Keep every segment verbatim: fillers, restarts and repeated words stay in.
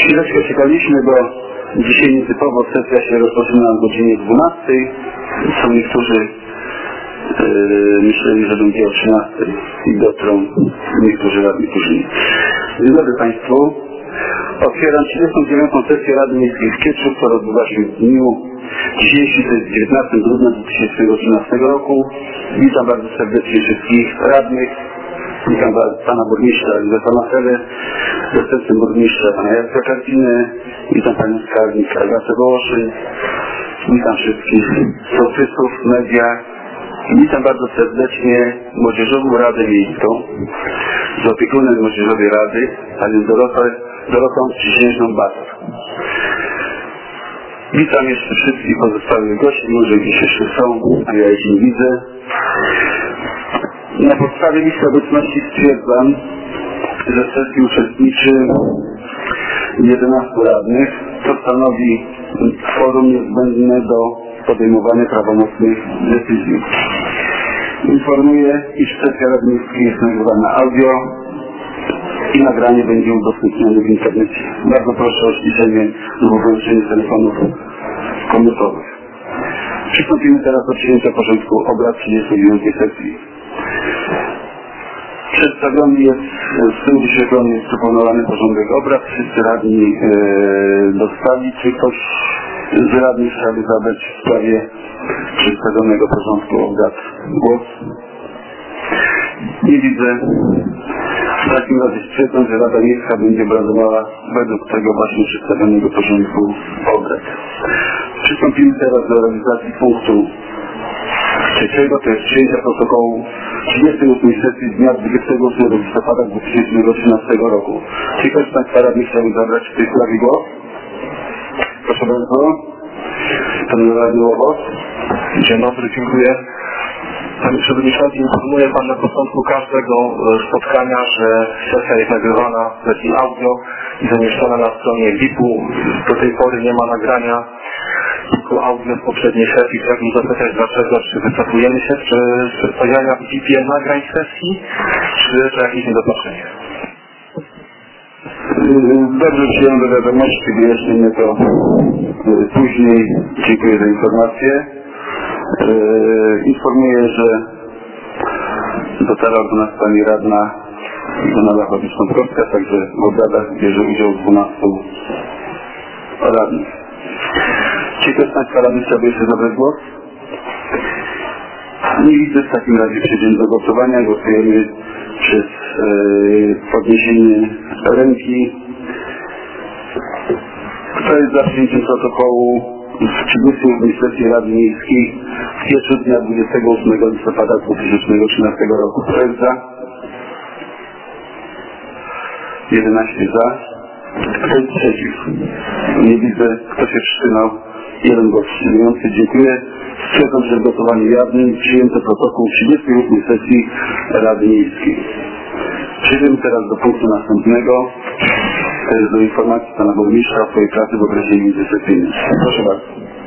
Chwileczkę czekaliśmy, bo dzisiaj nietypowo sesja się rozpoczyna o godzinie dwunastej. Są niektórzy yy, myśleli, że będzie o trzynastej i dotrą niektórzy radni później. Dzień dobry Państwu. Otwieram trzydziestą dziewiątą sesję Rady Miejskiej w Kieczu, która odbywa się w dniu dzisiejszym, to jest dziewiętnastego grudnia dwa tysiące trzynastego roku. Witam bardzo serdecznie wszystkich radnych. Witam pana burmistrza Józefa Maselę, zastępcę burmistrza pana Jacka Karpiny, witam panią skarbnik Agatę Wołoszyn, witam wszystkich sołtysów, media, witam bardzo serdecznie Młodzieżową Radę Miejską z opiekunem Młodzieżowej Rady, panią Dorotę, Dorotą Przysiężną Bator. Witam jeszcze wszystkich pozostałych gości, może gdzieś jeszcze są, a ja ich nie widzę. Na podstawie listy obecności stwierdzam, że w sesji uczestniczy jedenastu radnych, co stanowi kworum niezbędne do podejmowania prawomocnych decyzji. Informuję, iż sesja Rady Miejskiej jest nagrywana audio i nagranie będzie udostępnione w internecie. Bardzo proszę o ściszenie lub wyłączenie telefonów komórkowych. Przystąpimy teraz do przyjęcia porządku obrad trzydziestej dziewiątej sesji. Przedstawiony jest, z tyłu wyświetlony jest proponowany porządek obrad. Wszyscy radni e, dostali. Czy ktoś z radnych chciałby zabrać w sprawie przedstawionego porządku obrad głos? Nie widzę. W takim razie stwierdzam, że Rada Miejska będzie obradowała według tego właśnie przedstawionego porządku obrad. Przystąpimy teraz do realizacji punktu trzeciego, to jest przyjęcia protokołu trzydziestej ósmej sesji z dnia dwudziestego ósmego listopada dwa tysiące trzynastego roku. Czy ktoś z Państwa radnych chciałby zabrać w tej sprawie głos? Proszę bardzo. Pan radny Łobos. Dzień dobry, dziękuję. Panie Przewodniczący, informuję Pan na początku każdego spotkania, że sesja jest nagrywana w wersji audio i zamieszczona na stronie V I P-u. Do tej pory nie ma nagrania tylko audio z poprzedniej sesji. Chciałbym zapytać, dlaczego, czy wycofujemy się z przedstawiania w V I P-ie nagrań sesji, czy, czy jakieś niedopatrzenie? Dobrze przyjąłem do wiadomości, wyjaśnimy to później. Dziękuję za informację. Informuję, że dotarła do nas pani radna Żona Lachowicz-Kątkowska, także w obradach bierze udział dwunastu radnych. Czy ktoś z Państwa radnych chciałby jeszcze zabrać głos? Nie widzę, w takim razie przejdziemy do głosowania. Głosujemy przez yy, podniesienie ręki. Kto jest za przyjęciem protokołu z trzydziestej ósmej sesji Rady Miejskiej w Kieczu dnia dwudziestego ósmego listopada dwa tysiące trzynastego roku? Kto jest za? jedenaście za. Kto jest przeciw? Nie widzę. Kto się wstrzymał? Jeden głos wstrzymujący. Dziękuję. Stwierdzam, że w głosowaniu jawnym przyjęto protokół trzydziestej ósmej sesji Rady Miejskiej. Przejdziemy teraz do punktu następnego. To jest do informacji pana burmistrza o swojej pracy w okresie międzysesyjnym. Proszę bardzo.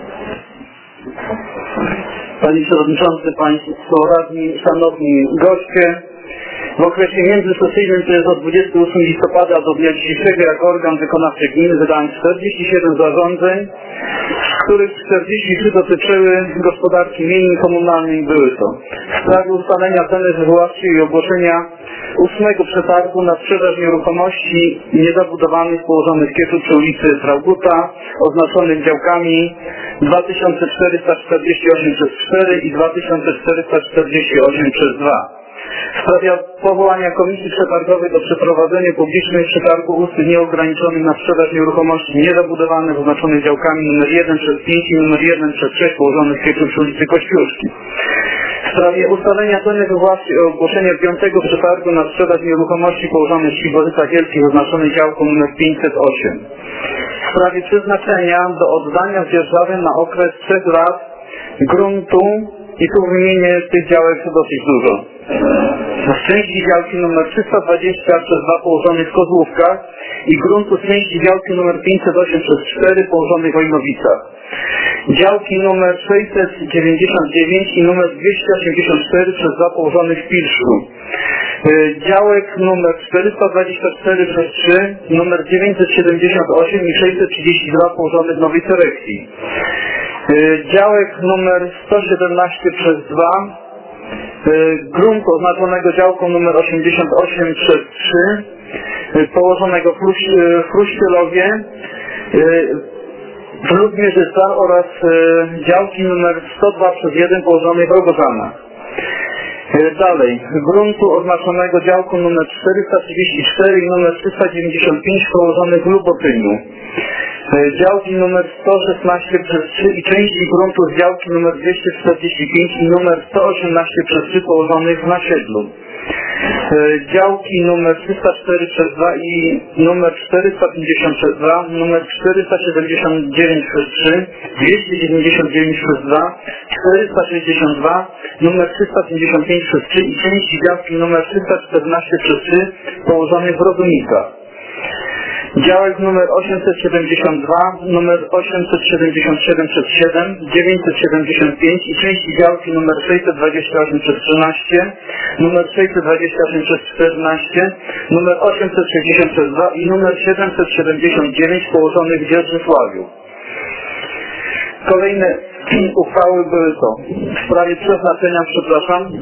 Panie Przewodniczący, Państwo Radni, Szanowni Goście, w okresie międzysesyjnym, to jest od dwudziestego ósmego listopada do dnia dzisiejszego, jako organ wykonawczy gminy wydałem czterdzieści siedem zarządzeń, z których czterdzieści trzy dotyczyły gospodarki miennej komunalnej. Były to w sprawie ustalenia ceny wywoławczej i ogłoszenia ósmego przetargu na sprzedaż nieruchomości niezabudowanych położonych w Kieczu przy ulicy Frauguta, oznaczonych działkami dwa tysiące czterysta czterdzieści osiem przez cztery i dwa tysiące czterysta czterdzieści osiem przez dwa. W sprawie powołania komisji przetargowej do przeprowadzenia publicznych przetargu ustnych nieograniczonych na sprzedaż nieruchomości niezabudowanych oznaczonych działkami numer jeden przez pięć i numer jeden przez sześć położonych w Kieczu przy ulicy Kościuszki. W sprawie ustalenia ceny wywoławczej i ogłoszenia piątego przetargu na sprzedaż nieruchomości położonych w Świebożycach Wielkich oznaczonych działką numer pięćset osiem. W sprawie przeznaczenia do oddania dzierżawy na okres trzech lat gruntu i tu wymienię tych działek dosyć dużo. W części działki numer trzysta dwadzieścia przez dwa położonych w Kozłówkach i gruntu z części działki numer pięćset osiem przez cztery położonych w Ojnowicach. Działki numer sześćset dziewięćdziesiąt dziewięć i numer dwieście osiemdziesiąt cztery przez dwa położonych w Pilszku. Działek numer czterysta dwadzieścia cztery przez trzy, numer dziewięćset siedemdziesiąt osiem i sześćset trzydzieści dwa położony w Nowej Cerekcji. Działek numer sto siedemnaście przez dwa, grunt oznaczonego działką numer osiemdziesiąt osiem przez trzy, położonego w Chruścielowie, w Ludmierzyca oraz działki numer sto dwa przez jeden położonej w Rogożanach. Dalej, gruntu oznaczonego działką numer czterysta trzydzieści cztery i numer trzysta dziewięćdziesiąt pięć położonych w Lubotyniu. Działki numer sto szesnaście przez trzy i części gruntu z działki numer dwieście czterdzieści pięć i numer sto osiemnaście przez trzy położonych w Nasiedlu. Działki numer trzysta cztery przez dwa i numer czterysta pięćdziesiąt przez dwa, numer czterysta siedemdziesiąt dziewięć przez trzy, dwieście dziewięćdziesiąt dziewięć przez dwa, czterysta sześćdziesiąt dwa, numer trzysta pięćdziesiąt pięć przez trzy i części działki numer trzysta czternaście przez trzy położonych w Rozunikach. Działek numer osiemset siedemdziesiąt dwa, numer osiemset siedemdziesiąt siedem przez siedem, dziewięćset siedemdziesiąt pięć i części działki numer sześćset dwadzieścia osiem przez trzynaście, numer sześćset dwadzieścia osiem przez czternaście, numer osiemset sześćdziesiąt przez dwa i numer siedemset siedemdziesiąt dziewięć położonych w Dzierżysławiu. Kolejne uchwały były to w sprawie przeznaczenia, przepraszam,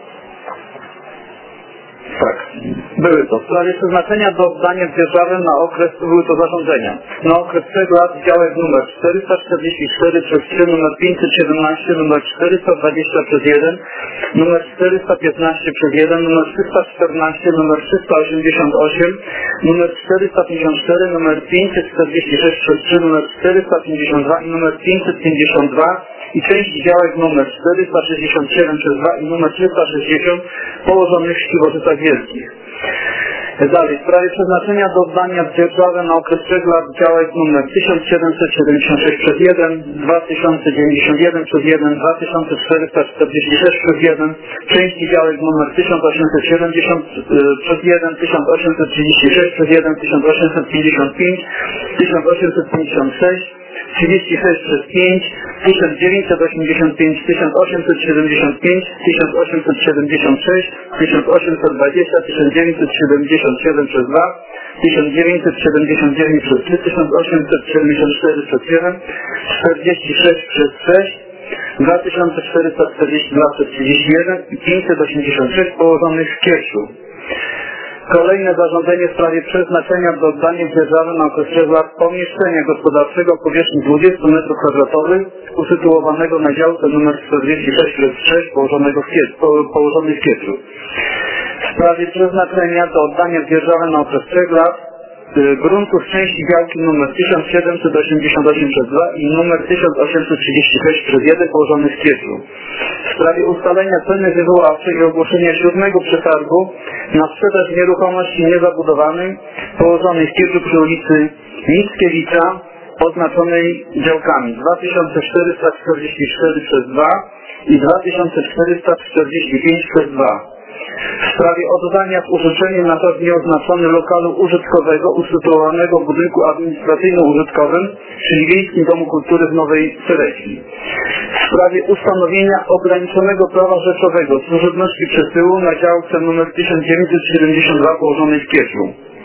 tak, były to w sprawie przeznaczenia do oddania w dzierżawę na okres, były to zarządzenia, na okres trzech lat działek numer czterysta czterdzieści cztery przez trzy, numer pięćset siedemnaście, numer czterysta dwadzieścia przez jeden, numer czterysta piętnaście przez jeden, numer trzysta czternaście, numer trzysta osiemdziesiąt osiem, numer czterysta pięćdziesiąt cztery, numer pięćset czterdzieści sześć przez trzy, numer czterysta pięćdziesiąt dwa i numer pięćset pięćdziesiąt dwa i części działek numer czterysta sześćdziesiąt siedem przez dwa i numer trzysta sześćdziesiąt położonych w Świebożycach Wielkich. Dalej, w sprawie przeznaczenia do oddania w dzierżawę na okres trzech lat działek numer tysiąc siedemset siedemdziesiąt sześć przez jeden, dwa tysiące dziewięćdziesiąt jeden przez jeden, dwa tysiące czterysta czterdzieści sześć przez jeden, części działek numer tysiąc osiemset siedemdziesiąt przez jeden, tysiąc osiemset trzydzieści sześć przez jeden, tysiąc osiemset pięćdziesiąt pięć, tysiąc osiemset pięćdziesiąt sześć, trzydzieści sześć przez pięć, tysiąc dziewięćset osiemdziesiąt pięć, tysiąc osiemset siedemdziesiąt pięć, tysiąc osiemset siedemdziesiąt sześć, tysiąc osiemset dwadzieścia, tysiąc dziewięćset siedemdziesiąt siedem przez dwa, tysiąc dziewięćset siedemdziesiąt dziewięć przez trzy, tysiąc osiemset siedemdziesiąt cztery przez jeden, czterdzieści sześć przez sześć, dwa tysiące czterysta czterdzieści dwa przez trzydzieści jeden i pięćset osiemdziesiąt sześć położonych w Kierszu. Kolejne zarządzenie w sprawie przeznaczenia do oddania w dzierżawę na okres trzech lat pomieszczenia gospodarczego o powierzchni dwadzieścia metrów kwadratowych usytuowanego na działce nr czterdzieści sześć przez sześć położonego w Kieczu, po, położonej w Kieczu. W sprawie przeznaczenia do oddania w dzierżawę na okres trzech lat gruntów części działki nr tysiąc siedemset osiemdziesiąt osiem przez dwa i nr tysiąc osiemset trzydzieści sześć przez jeden położonych w Kieczu. W sprawie ustalenia ceny wywoławczej i ogłoszenia siódmego przetargu na sprzedaż nieruchomości niezabudowanej położonej w Kieczu przy ulicy Mickiewicza oznaczonej działkami dwa tysiące czterysta czterdzieści cztery przez dwa i dwa tysiące czterysta czterdzieści pięć przez dwa. W sprawie oddania w użyczenie na czas nieoznaczony lokalu użytkowego usytuowanego w budynku administracyjno-użytkowym, czyli Wiejskim Domu Kultury w Nowej Cerekwi. W sprawie ustanowienia ograniczonego prawa rzeczowego służebności przesyłu na działce nr tysiąc dziewięćset siedemdziesiąt dwa położonej w Kieczu.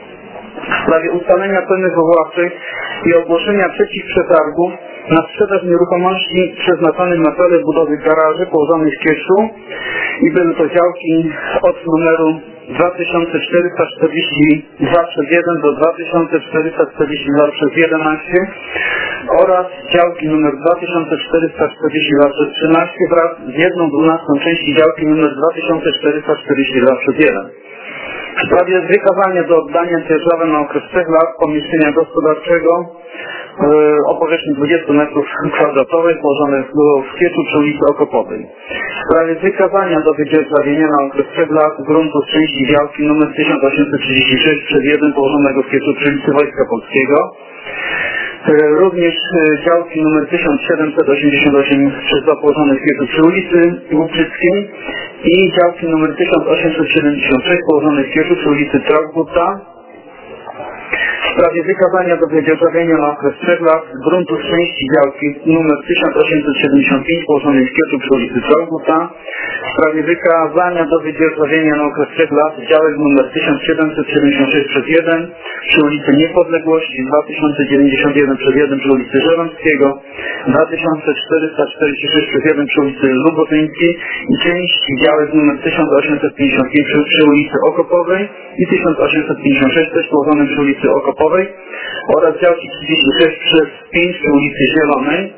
W sprawie ustalenia ceny wywoławczej i ogłoszenia przeciwprzetargu na sprzedaż nieruchomości przeznaczonych na cele budowy garaży położonych w Kieczu i były to działki od numeru dwa tysiące czterysta czterdzieści dwa przez jeden do dwa tysiące czterysta czterdzieści dwa przez jedenaście oraz działki numer dwa tysiące czterysta czterdzieści dwa przez trzynaście wraz z jedną dwunastą części działki numer dwa tysiące czterysta czterdzieści dwa przez jeden. W sprawie wykazania do oddania dzierżawy na okres trzech lat pomieszczenia gospodarczego o powierzchni dwadzieścia metrów kwadratowych położone w Kieczu przy ulicy Okopowej. W sprawie wykazania do wydzierżawienia na okres trzech lat gruntu z części działki nr tysiąc osiemset trzydzieści sześć przez jeden położonego w Kieczu przy ulicy Wojska Polskiego. Również działki nr tysiąc siedemset osiemdziesiąt osiem przez dwa położone w Kieczu przy ulicy Łuczyckiej i działki nr tysiąc osiemset siedemdziesiąt sześć położone w Kieczu przy ulicy Traugutta. W w sprawie wykazania do wydzierżawienia na okres trzech lat gruntu z części działki nr tysiąc osiemset siedemdziesiąt pięć położonej w Kieczu przy ulicy Czorbuta, w sprawie wykazania do wydzierżawienia na okres trzech lat działek nr tysiąc siedemset siedemdziesiąt sześć przez jeden przy ulicy Niepodległości, dwa tysiące dziewięćdziesiąt jeden przez jeden przy ulicy Żeromskiego, dwa tysiące czterysta czterdzieści sześć przez jeden przy ulicy Lubotyńskiej i części działek nr tysiąc osiemset pięćdziesiąt pięć przy, przy ulicy Okopowej i tysiąc osiemset pięćdziesiąt sześć też położonym przy ulicy Okopowej oraz działki trzydzieści sześć przez pięć przy ulicy Zielonej.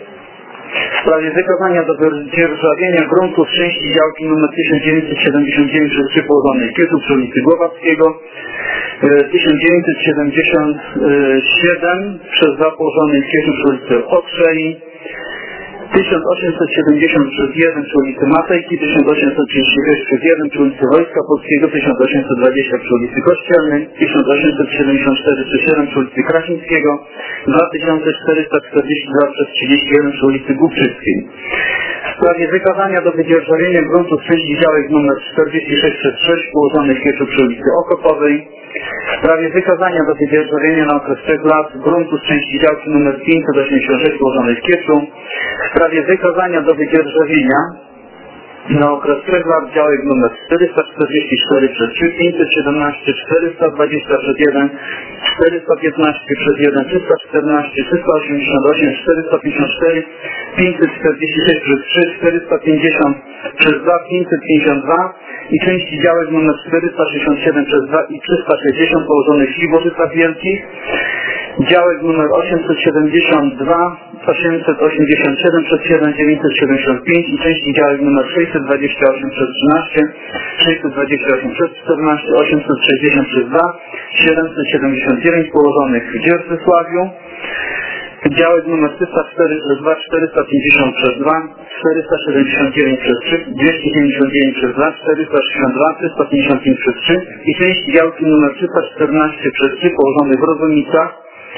W sprawie wykazania do wydzierżawienia gruntu z części działki nr tysiąc dziewięćset siedemdziesiąt dziewięć przez trzy położonej w Kieczu przy ulicy Głowackiego, tysiąc dziewięćset siedemdziesiąt siedem przez dwa położonej w Kieczu przy ulicy Okrzei, tysiąc osiemset siedemdziesiąt przez jeden przy ulicy Matejki, tysiąc osiemset trzydzieści sześć przez jeden przy ulicy Wojska Polskiego, tysiąc osiemset dwadzieścia przy ulicy Kościelnej, tysiąc osiemset siedemdziesiąt cztery przez siedem przy ulicy Krasińskiego, dwa tysiące czterysta czterdzieści dwa przez trzydzieści jeden przy ulicy Głubczyckiej. W sprawie wykazania do wydzierżawienia gruntu z części działek nr czterdzieści sześć przez sześć położonych w Kieczu przy ulicy Okopowej, w sprawie wykazania do wydzierżawienia na okres trzech lat gruntu z części działki nr pięćset osiemdziesiąt sześć położonej w Kieczu, w sprawie wykazania do wydzierżawienia na okres trzech lat działek nr czterysta czterdzieści cztery przez trzy, pięćset siedemnaście, czterysta dwadzieścia przez jeden, czterysta piętnaście przez jeden, trzysta czternaście, trzysta osiemdziesiąt osiem, czterysta pięćdziesiąt cztery, pięćset czterdzieści sześć przez trzy, czterysta pięćdziesiąt przez dwa, pięćset pięćdziesiąt dwa i części działek nr czterysta sześćdziesiąt siedem przez dwa i trzysta sześćdziesiąt położonych w Świebożycach Wielkich, działek nr osiemset siedemdziesiąt dwa, osiemset osiemdziesiąt siedem przez siedem, dziewięćset siedemdziesiąt pięć i części działek nr sześćset dwadzieścia osiem przez trzynaście, sześćset dwadzieścia osiem przez czternaście, osiemset sześćdziesiąt przez dwa, siedemset siedemdziesiąt dziewięć położonych w Dzierżysławiu, działek nr trzysta cztery przez dwa, czterysta pięćdziesiąt przez dwa, czterysta siedemdziesiąt dziewięć przez trzy, dwieście pięćdziesiąt dziewięć przez dwa, czterysta sześćdziesiąt dwa, trzysta pięćdziesiąt pięć przez trzy i części działki nr trzysta czternaście przez trzy położonych w Rozunicach.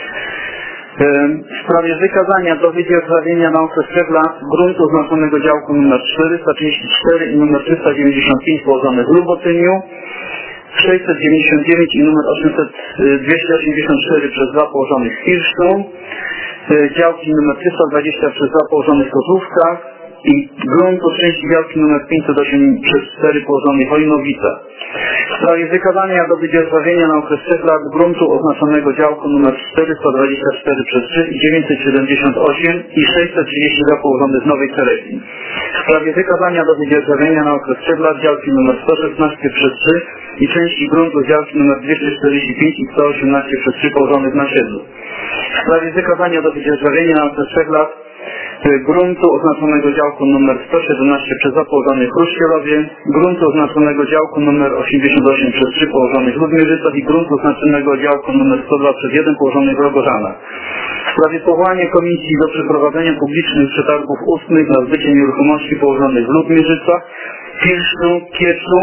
W sprawie wykazania do wydzierżawienia na okres trzech lat gruntu oznaczonego działką nr czterysta trzydzieści cztery i nr trzysta dziewięćdziesiąt pięć położonych w Lubotyniu, sześćset dziewięćdziesiąt dziewięć i nr dwieście osiemdziesiąt cztery przez dwa położonych w Kirszczu, działki nr trzysta dwadzieścia przez dwa położonych w Kozłówkach i gruntu części działki nr pięćset osiem przez cztery położonej w Wojnowicach. W sprawie wykazania do wydzierżawienia na okres trzech lat gruntu oznaczonego działką nr czterysta dwadzieścia cztery przez trzy, dziewięćset siedemdziesiąt osiem i sześćset trzydzieści dwa położonych w Nowej Cerekii. W sprawie wykazania do wydzierżawienia na okres trzech lat działki nr sto szesnaście przez trzy i części gruntu działki nr dwieście czterdzieści pięć i sto osiemnaście przez trzy położonych na Siedlu. W sprawie wykazania do wydzierżawienia na okres trzech lat gruntu oznaczonego działką nr sto siedemnaście przez dwa położonych w Ruszkielowie, gruntu oznaczonego działką nr osiemdziesiąt osiem przez trzy położonych w Ludmierzycach i gruntu oznaczonego działką nr sto dwa przez jeden położonych w Rogożanach. W sprawie powołania komisji do przeprowadzenia publicznych przetargów ustnych na zbycie nieruchomości położonych w Ludmierzycach, Kirszczu, Kieczu,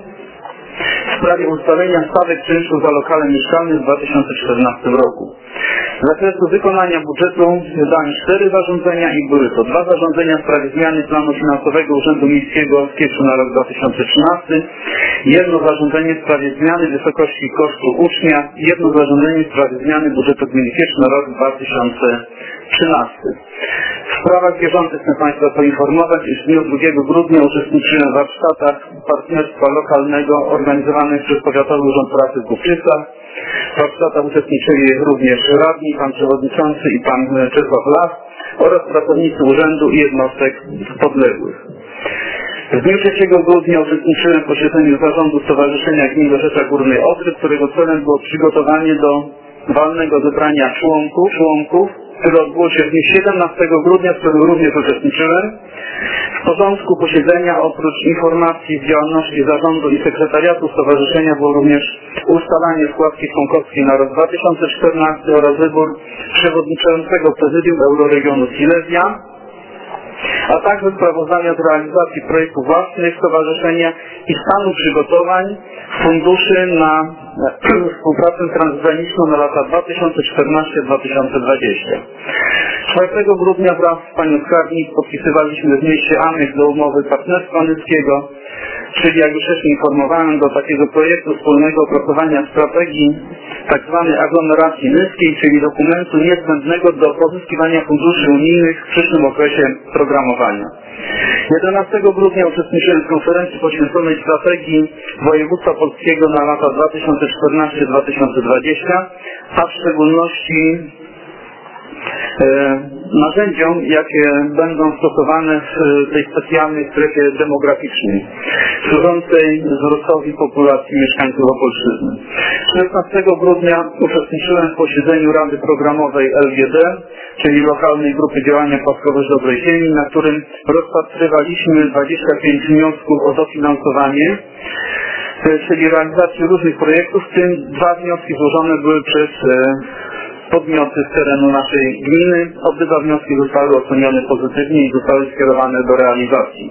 w sprawie ustalenia stawek czynszu za lokale mieszkalne w dwa tysiące czternastym roku. Z zakresu wykonania budżetu wydano cztery zarządzenia i były to dwa zarządzenia w sprawie zmiany planu finansowego Urzędu Miejskiego w Kieczu na rok dwa tysiące trzynasty, jedno zarządzenie w sprawie zmiany wysokości kosztu ucznia i jedno zarządzenie w sprawie zmiany budżetu gminy Kiecz na rok dwa tysiące trzynasty. W sprawach bieżących chcę Państwa poinformować, iż w dniu drugiego grudnia uczestniczyłem w warsztatach partnerstwa lokalnego organizowanych przez Powiatowy Urząd Pracy w Głubczycach. W warsztatach uczestniczyli również radni, pan przewodniczący i pan Czesław Las oraz pracownicy urzędu i jednostek podległych. W dniu trzeciego grudnia uczestniczyłem w posiedzeniu zarządu Stowarzyszenia Gmin Dorzecza Górnej Odry, którego celem było przygotowanie do walnego zebrania członków, członków które odbyło się w dniu siedemnastego grudnia, w którym również uczestniczyłem. W porządku posiedzenia oprócz informacji z działalności zarządu i sekretariatu stowarzyszenia było również ustalanie składki członkowskiej na rok dwa tysiące czternasty oraz wybór przewodniczącego prezydium Euroregionu Silesia, a także sprawozdania z realizacji projektów własnych stowarzyszenia i stanu przygotowań funduszy na współpracę transgraniczną na lata dwa tysiące czternasty do dwa tysiące dwudziestego. czwartego grudnia wraz z panią skarbnik podpisywaliśmy w mieście aneks do umowy partnerstwa nyskiego czyli jak już wcześniej informowałem, do takiego projektu wspólnego opracowania strategii tzw. aglomeracji nyskiej, czyli dokumentu niezbędnego do pozyskiwania funduszy unijnych w przyszłym okresie programowania. jedenastego grudnia uczestniczyłem w konferencji poświęconej strategii województwa polskiego na lata dwa tysiące czternasty do dwa tysiące dwudziestego, a w szczególności narzędziom, jakie będą stosowane w tej specjalnej strefie demograficznej służącej wzrostowi populacji mieszkańców Opolszczyzny. szesnastego grudnia uczestniczyłem w posiedzeniu Rady Programowej L G D, czyli Lokalnej Grupy Działania Płaskowość Dobrej Ziemi, na którym rozpatrywaliśmy dwadzieścia pięć wniosków o dofinansowanie, czyli realizację różnych projektów, w tym dwa wnioski złożone były przez podmioty z terenu naszej gminy. Obydwa wnioski zostały ocenione pozytywnie i zostały skierowane do realizacji.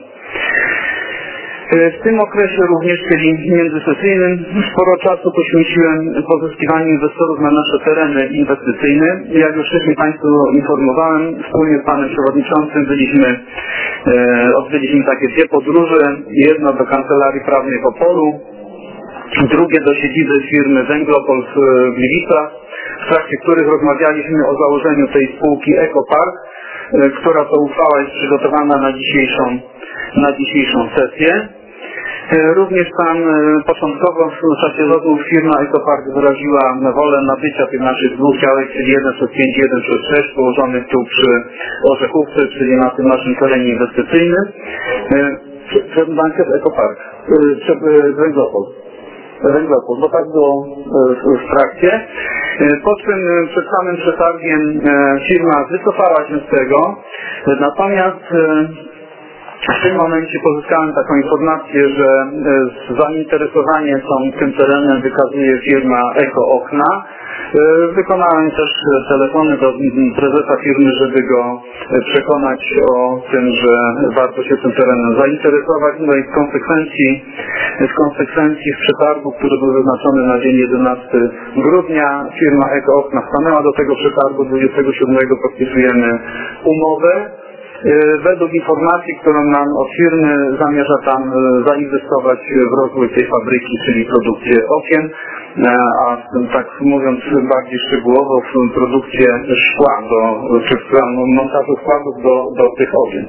W tym okresie również, czyli międzysesyjnym, sporo czasu poświęciłem pozyskiwaniu inwestorów na nasze tereny inwestycyjne. Jak już wcześniej Państwu informowałem, wspólnie z Panem Przewodniczącym byliśmy, e, odbyliśmy takie dwie podróże. Jedno do Kancelarii Prawnej w Opolu, drugie do siedziby firmy Węglopol w Gliwicach, w trakcie których rozmawialiśmy o założeniu tej spółki Ekopark, która to uchwała jest przygotowana na dzisiejszą, na dzisiejszą sesję. Również tam początkowo w czasie rozmów firma Ekopark wyraziła wolę nabycia tych naszych dwóch działek, czyli jeden przez pięć, jeden przez sześć, położonych tu przy Orzechówce, czyli na tym naszym terenie inwestycyjnym. Przed bankiem Ekopark, przed Węglopol. Węglopol, bo tak było w trakcie. Po czym przed samym przetargiem firma wycofała się z tego, natomiast w tym momencie pozyskałem taką informację, że zainteresowanie tą tym terenem wykazuje firma Eko Okna. Wykonałem też telefony do prezesa firmy, żeby go przekonać o tym, że warto się tym terenem zainteresować. No i w konsekwencji, w konsekwencji w przetargu, który był wyznaczony na dzień jedenastego grudnia, firma Eko Okna stanęła do tego przetargu. dwudziestego siódmego podpisujemy umowę. Według informacji, którą nam od firmy, zamierza tam zainwestować w rozwój tej fabryki, czyli produkcję okien, a tak mówiąc bardziej szczegółowo w produkcję szkła, do, czy w montażu składów do, do tych okien.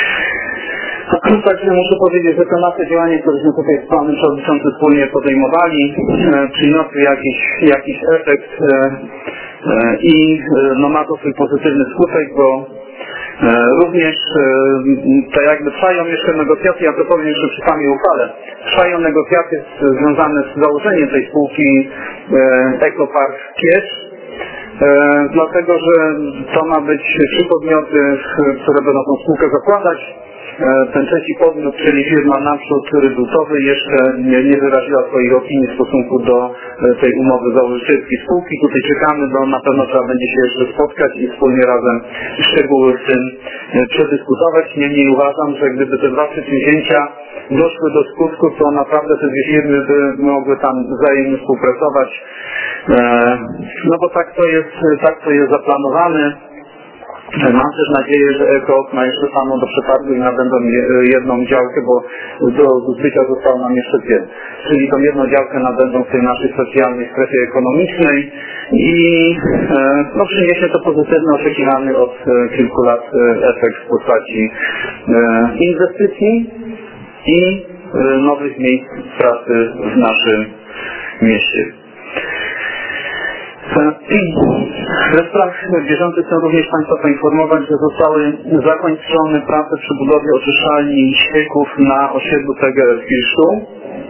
Także muszę powiedzieć, że te nasze działania, któreśmy tutaj z Panem Przewodniczącym wspólnie podejmowali, przyniosły jakiś, jakiś efekt i no, ma to swój pozytywny skutek, bo również to jakby trwają jeszcze negocjacje, ja to powiem jeszcze przy samej uchwale, trwają negocjacje związane z założeniem tej spółki Ekopark Kiesz, dlatego że to ma być trzy podmioty, które będą tą spółkę zakładać. Ten trzeci podmiot, czyli firma Naprzód Rydultowy, jeszcze nie, nie wyraziła swoich opinii w stosunku do tej umowy założycielskiej spółki. Tutaj czekamy, bo na pewno trzeba będzie się jeszcze spotkać i wspólnie razem szczegóły w tym przedyskutować. Niemniej uważam, że gdyby te dwa przedsięwzięcia doszły do skutku, to naprawdę te dwie firmy by mogły tam wzajemnie współpracować. No bo tak to jest, tak to jest zaplanowane. Mam też nadzieję, że Eko Okna jeszcze samo do przetargu i nabędą jedną działkę, bo do zbycia zostało nam jeszcze dwie. Czyli tą jedną działkę nabędą w tej naszej specjalnej strefie ekonomicznej i no, przyniesie to pozytywny, oczekiwany od kilku lat efekt w postaci inwestycji i nowych miejsc pracy w naszym mieście. We sprawach bieżących chcę również Państwa poinformować, że zostały zakończone prace przy budowie oczyszczalni ścieków na osiedlu P G R w Pilszu.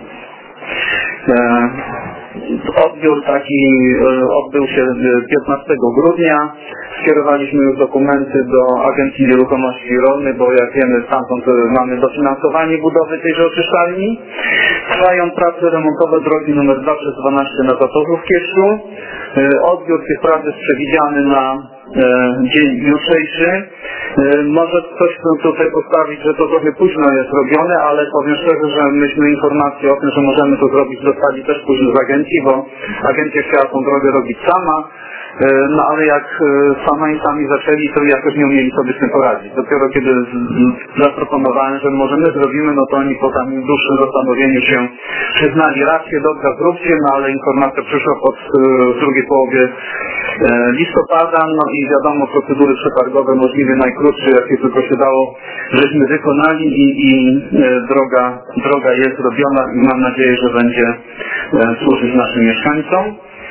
Odbiór taki odbył się piętnastego grudnia. Skierowaliśmy już dokumenty do Agencji Nieruchomości Rolnych, bo jak wiemy, stamtąd mamy dofinansowanie budowy tejże oczyszczalni. Trwają prace remontowe drogi numer dwa przez dwanaście na Zatorzu w Kieszczu. Odbiór tych prac jest przewidziany na dzień jutrzejszy. Może ktoś tutaj postawić, że to trochę późno jest robione, ale powiem szczerze, że myśmy informację o tym, że możemy to zrobić, dostali też później z agencji, bo agencja chciała tą drogę robić sama. no ale jak sami sami zaczęli, to jakoś nie umieli sobie z tym poradzić. Dopiero kiedy zaproponowałem, że może my zrobimy, no to oni po tam dłuższym zastanowieniu się przyznali rację, dobra, zróbcie, no ale informacja przyszła pod w drugiej połowie listopada, no i wiadomo, procedury przetargowe możliwie najkrótsze, jakie tylko się dało, żeśmy wykonali i, i droga, droga jest robiona i mam nadzieję, że będzie służyć naszym mieszkańcom.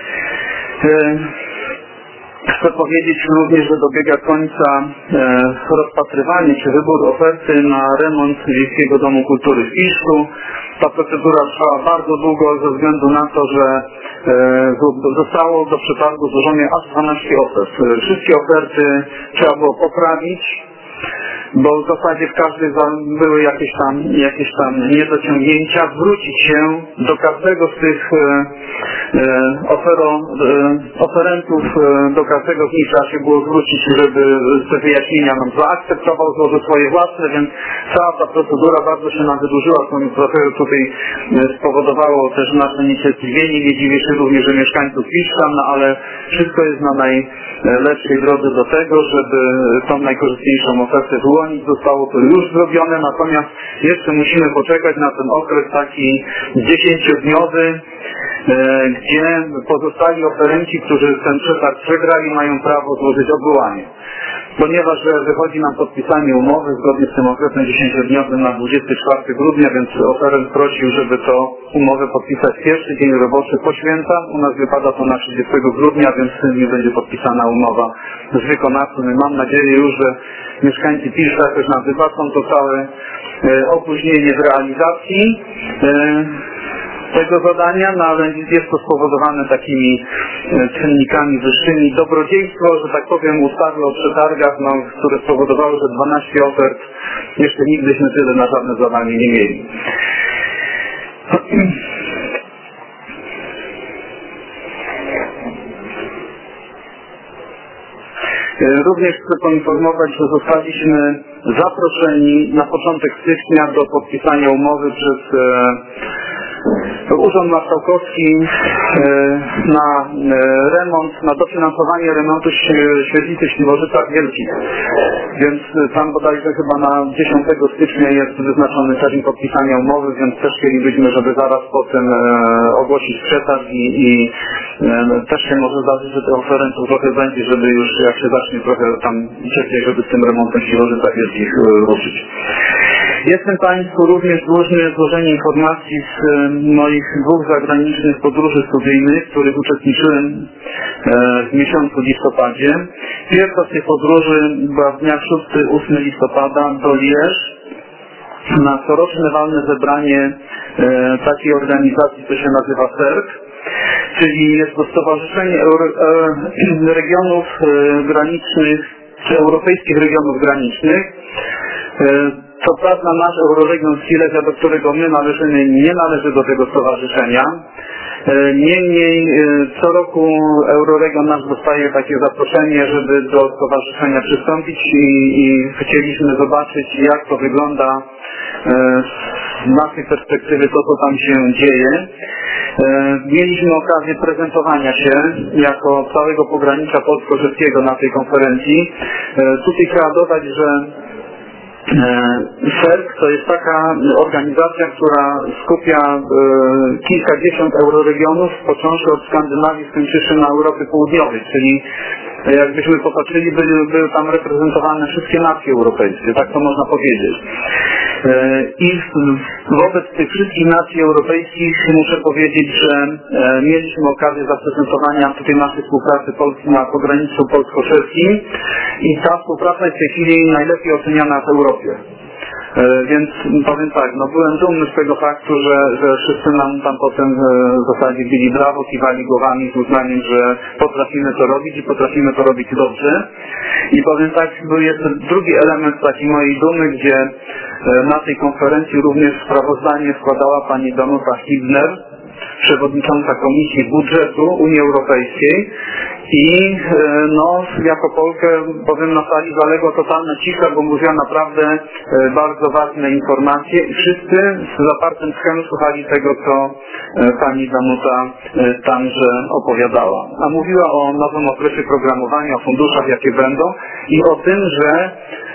Chcę powiedzieć również, że dobiega końca e, rozpatrywanie czy wybór oferty na remont Wiejskiego Domu Kultury w Piszku. Ta procedura trwała bardzo długo ze względu na to, że e, zostało do przetargu złożone aż dwanaście ofert. Wszystkie oferty trzeba było poprawić, bo w zasadzie w każdej były jakieś tam, jakieś tam niedociągnięcia, zwrócić się do każdego z tych e, e, ofero, e, oferentów, e, do każdego z nich trzeba się było zwrócić, żeby te wyjaśnienia nam zaakceptował, złożył swoje własne, więc cała ta procedura bardzo się nam wydłużyła, to trochę tutaj spowodowało też nasze niecierpliwienie, nie dziwię się również, że mieszkańców Piszka, no ale wszystko jest na najlepszej drodze do tego, żeby tą najkorzystniejszą ofertę wyłonić. Zostało to już zrobione, natomiast jeszcze musimy poczekać na ten okres taki dziesięciodniowy, e, gdzie pozostali oferenci, którzy ten przetarg przegrali, mają prawo złożyć odwołanie. Ponieważ wychodzi nam podpisanie umowy zgodnie z tym okresem dziesięciodniowym na dwudziestego czwartego grudnia, więc oferent prosił, żeby to umowę podpisać pierwszy dzień roboczy po święta. U nas wypada to na trzydziestego grudnia, więc nie będzie podpisana umowa z wykonawcą. I mam nadzieję już, że mieszkańcy Piszka jakoś nam wybaczą to całe e, opóźnienie w realizacji e, tego zadania, no ale jest to spowodowane takimi czynnikami wyższymi. Dobrodziejstwo, że tak powiem, ustawy o przetargach, no, które spowodowały, że dwanaście ofert, jeszcze nigdyśmy tyle na żadne zadanie nie mieli. Również chcę poinformować, że zostaliśmy zaproszeni na początek stycznia do podpisania umowy przez Urząd Marszałkowski na remont, na dofinansowanie remontu świetlicy w Śliwożycach Wielkich. Więc tam bodajże chyba na dziesiątego stycznia jest wyznaczony termin podpisania umowy, więc też chcielibyśmy, żeby zaraz potem ogłosić przetarg i, i też się może zdarzyć, że tych oferentów trochę będzie, żeby już jak się zacznie trochę tam wcześniej, żeby z tym remontem w Śliwożycach Wielkich ruszyć. Jestem Państwu również dłużny złożenie informacji z moich dwóch zagranicznych podróży studyjnych, w których uczestniczyłem w miesiącu listopadzie. Pierwsza z tych podróży była w dniach szóstego do ósmego listopada do Lierz na coroczne walne zebranie takiej organizacji, co się nazywa S E R K, czyli jest to Stowarzyszenie Euro, e, Regionów Granicznych, czy Europejskich Regionów Granicznych. Co prawda nasz Euroregion Silesia, do którego my należymy, nie należy do tego stowarzyszenia. Niemniej co roku Euroregion nasz dostaje takie zaproszenie, żeby do stowarzyszenia przystąpić i, i chcieliśmy zobaczyć, jak to wygląda z naszej perspektywy, to co tam się dzieje. Mieliśmy okazję prezentowania się jako całego pogranicza polsko-czeskiego na tej konferencji. Tutaj trzeba dodać, że S E R K to jest taka organizacja, która skupia e, kilkadziesiąt euroregionów, począwszy od Skandynawii, skończywszy na Europy Południowej, czyli jakbyśmy popatrzyli, były, były tam reprezentowane wszystkie nacje europejskie, tak to można powiedzieć. E, I wobec tych wszystkich nacji europejskich muszę powiedzieć, że e, mieliśmy okazję zaprezentowania tutaj naszej współpracy Polski na pograniczu polsko-czeskim i ta współpraca jest w tej chwili najlepiej oceniana w Europie. E, więc powiem tak, no byłem dumny z tego faktu, że, że wszyscy nam tam potem e, w zasadzie bili brawo, kiwali głowami z uznaniem, że potrafimy to robić i potrafimy to robić dobrze. I powiem tak, był jest drugi element takiej mojej dumy, gdzie e, na tej konferencji również sprawozdanie składała pani Danuta Hibner, przewodnicząca Komisji Budżetu Unii Europejskiej i no, jako Polkę, powiem, na sali zaległa totalna cisza, bo mówiła naprawdę bardzo ważne informacje i wszyscy z zapartym tchem słuchali tego, co pani Danuta tamże opowiadała. A mówiła o nowym okresie programowania, o funduszach, jakie będą i o tym, że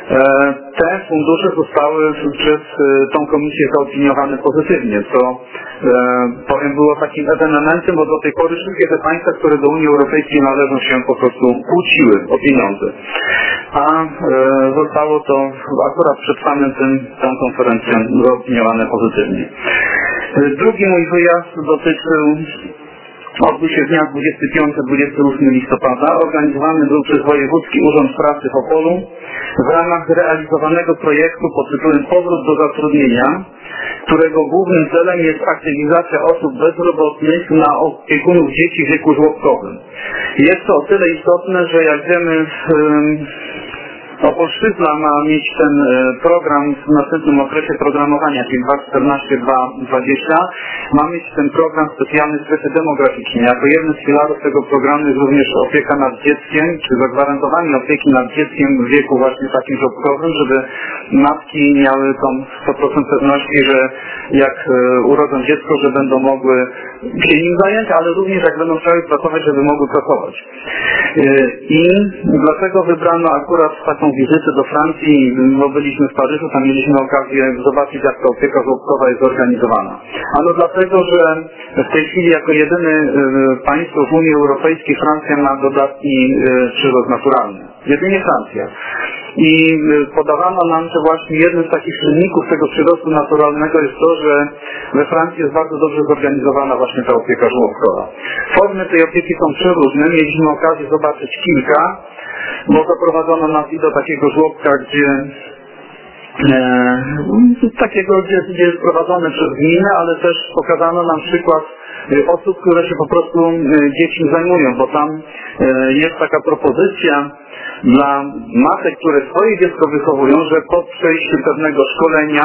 te fundusze zostały przez tą komisję zaopiniowane pozytywnie, co powiem było takim ewenementem, bo do tej pory wszystkie te państwa, które do Unii Europejskiej należą, się po prostu kłóciły o pieniądze. A zostało to akurat przed samym tym, tą konferencją zaopiniowane pozytywnie. Drugi mój wyjazd dotyczył Odbył się w dniach dwudziestego piątego do dwudziestego ósmego listopada. Organizowany był przez Wojewódzki Urząd Pracy w Opolu w ramach realizowanego projektu pod tytułem Powrót do zatrudnienia, którego głównym celem jest aktywizacja osób bezrobotnych na opiekunów dzieci w wieku żłobkowym. Jest to o tyle istotne, że jak wiemy, w, Opolszczyzna ma mieć ten program w następnym okresie programowania, czyli dwa tysiące czternasty do dwa tysiące dwudziestego. Ma mieć ten program specjalny strefy demograficznej. Jako jeden z filarów tego programu jest również opieka nad dzieckiem, czy zagwarantowanie opieki nad dzieckiem w wieku właśnie takim żłobkowym, żeby matki miały tą sto procent pewności, że jak urodzą dziecko, że będą mogły się nim zająć, ale również jak będą chciały pracować, żeby mogły pracować. I dlatego wybrano akurat taką wizytę do Francji, bo byliśmy w Paryżu, tam mieliśmy okazję zobaczyć, jak ta opieka żłobkowa jest zorganizowana. Ano dlatego, że w tej chwili jako jedyne państwo w Unii Europejskiej Francja ma dodatni przyrost naturalny. Jedynie Francja. I podawano nam, że właśnie jednym z takich czynników tego przyrostu naturalnego jest to, że we Francji jest bardzo dobrze zorganizowana właśnie ta opieka żłobkowa. Formy tej opieki są przeróżne. Mieliśmy okazję zobaczyć kilka, bo zaprowadzono nas i do takiego żłobka, gdzie e, takiego, gdzie, gdzie jest prowadzone przez gminę, ale też pokazano nam przykład osób, które się po prostu dziećmi zajmują, bo tam e, jest taka propozycja dla matek, które swoje dziecko wychowują, że po przejściu pewnego szkolenia,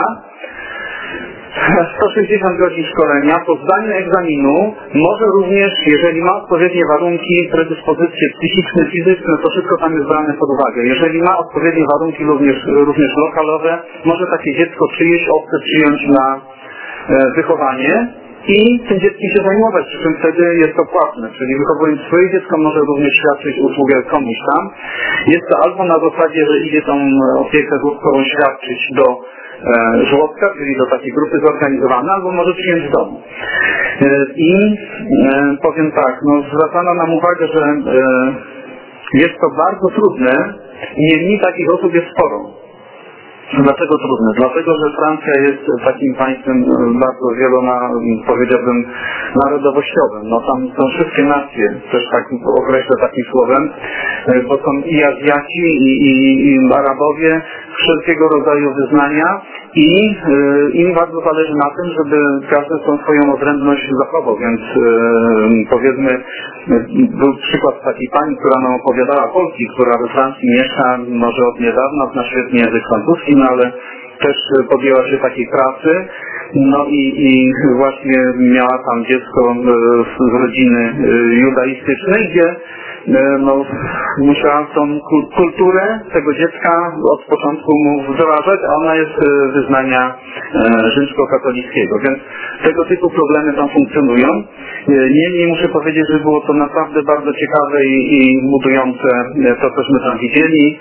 sto sześćdziesiąt godzin szkolenia, po zdaniu egzaminu może również, jeżeli ma odpowiednie warunki, predyspozycje psychiczne, fizyczne, to wszystko tam jest brane pod uwagę. Jeżeli ma odpowiednie warunki również, również lokalowe, może takie dziecko czyjeś obce przyjąć na e, wychowanie i tym dzieckiem się zajmować, przy czym wtedy jest to płatne, czyli wychowując swoje dziecko może również świadczyć usługę komuś tam. Jest to albo na zasadzie, że idzie tą opiekę żłobkową świadczyć do e, żłobka, czyli do takiej grupy zorganizowanej, albo może przyjąć w domu. E, I e, powiem tak, no zwracano nam uwagę, że e, jest to bardzo trudne, niemniej takich osób jest sporo. Dlaczego trudne? Dlatego, że Francja jest takim państwem bardzo wielona, powiedziałbym, narodowościowym. No tam są wszystkie nacje, też tak określę takim słowem, bo są i Azjaci, i, i, i Arabowie, wszelkiego rodzaju wyznania i y, im bardzo zależy na tym, żeby każdy tą swoją odrębność zachował, więc y, powiedzmy, był przykład takiej pani, która nam opowiadała Polski, która we Francji mieszka może od niedawna, zna świetnie język francuski, no ale też podjęła się takiej pracy, no i, i właśnie miała tam dziecko z rodziny judaistycznej, gdzie no, musiała tą kulturę tego dziecka od początku mu wdrażać, a ona jest wyznania rzymskokatolickiego, więc tego typu problemy tam funkcjonują. Niemniej muszę powiedzieć, że było to naprawdę bardzo ciekawe i, i budujące to, cośmy tam widzieli.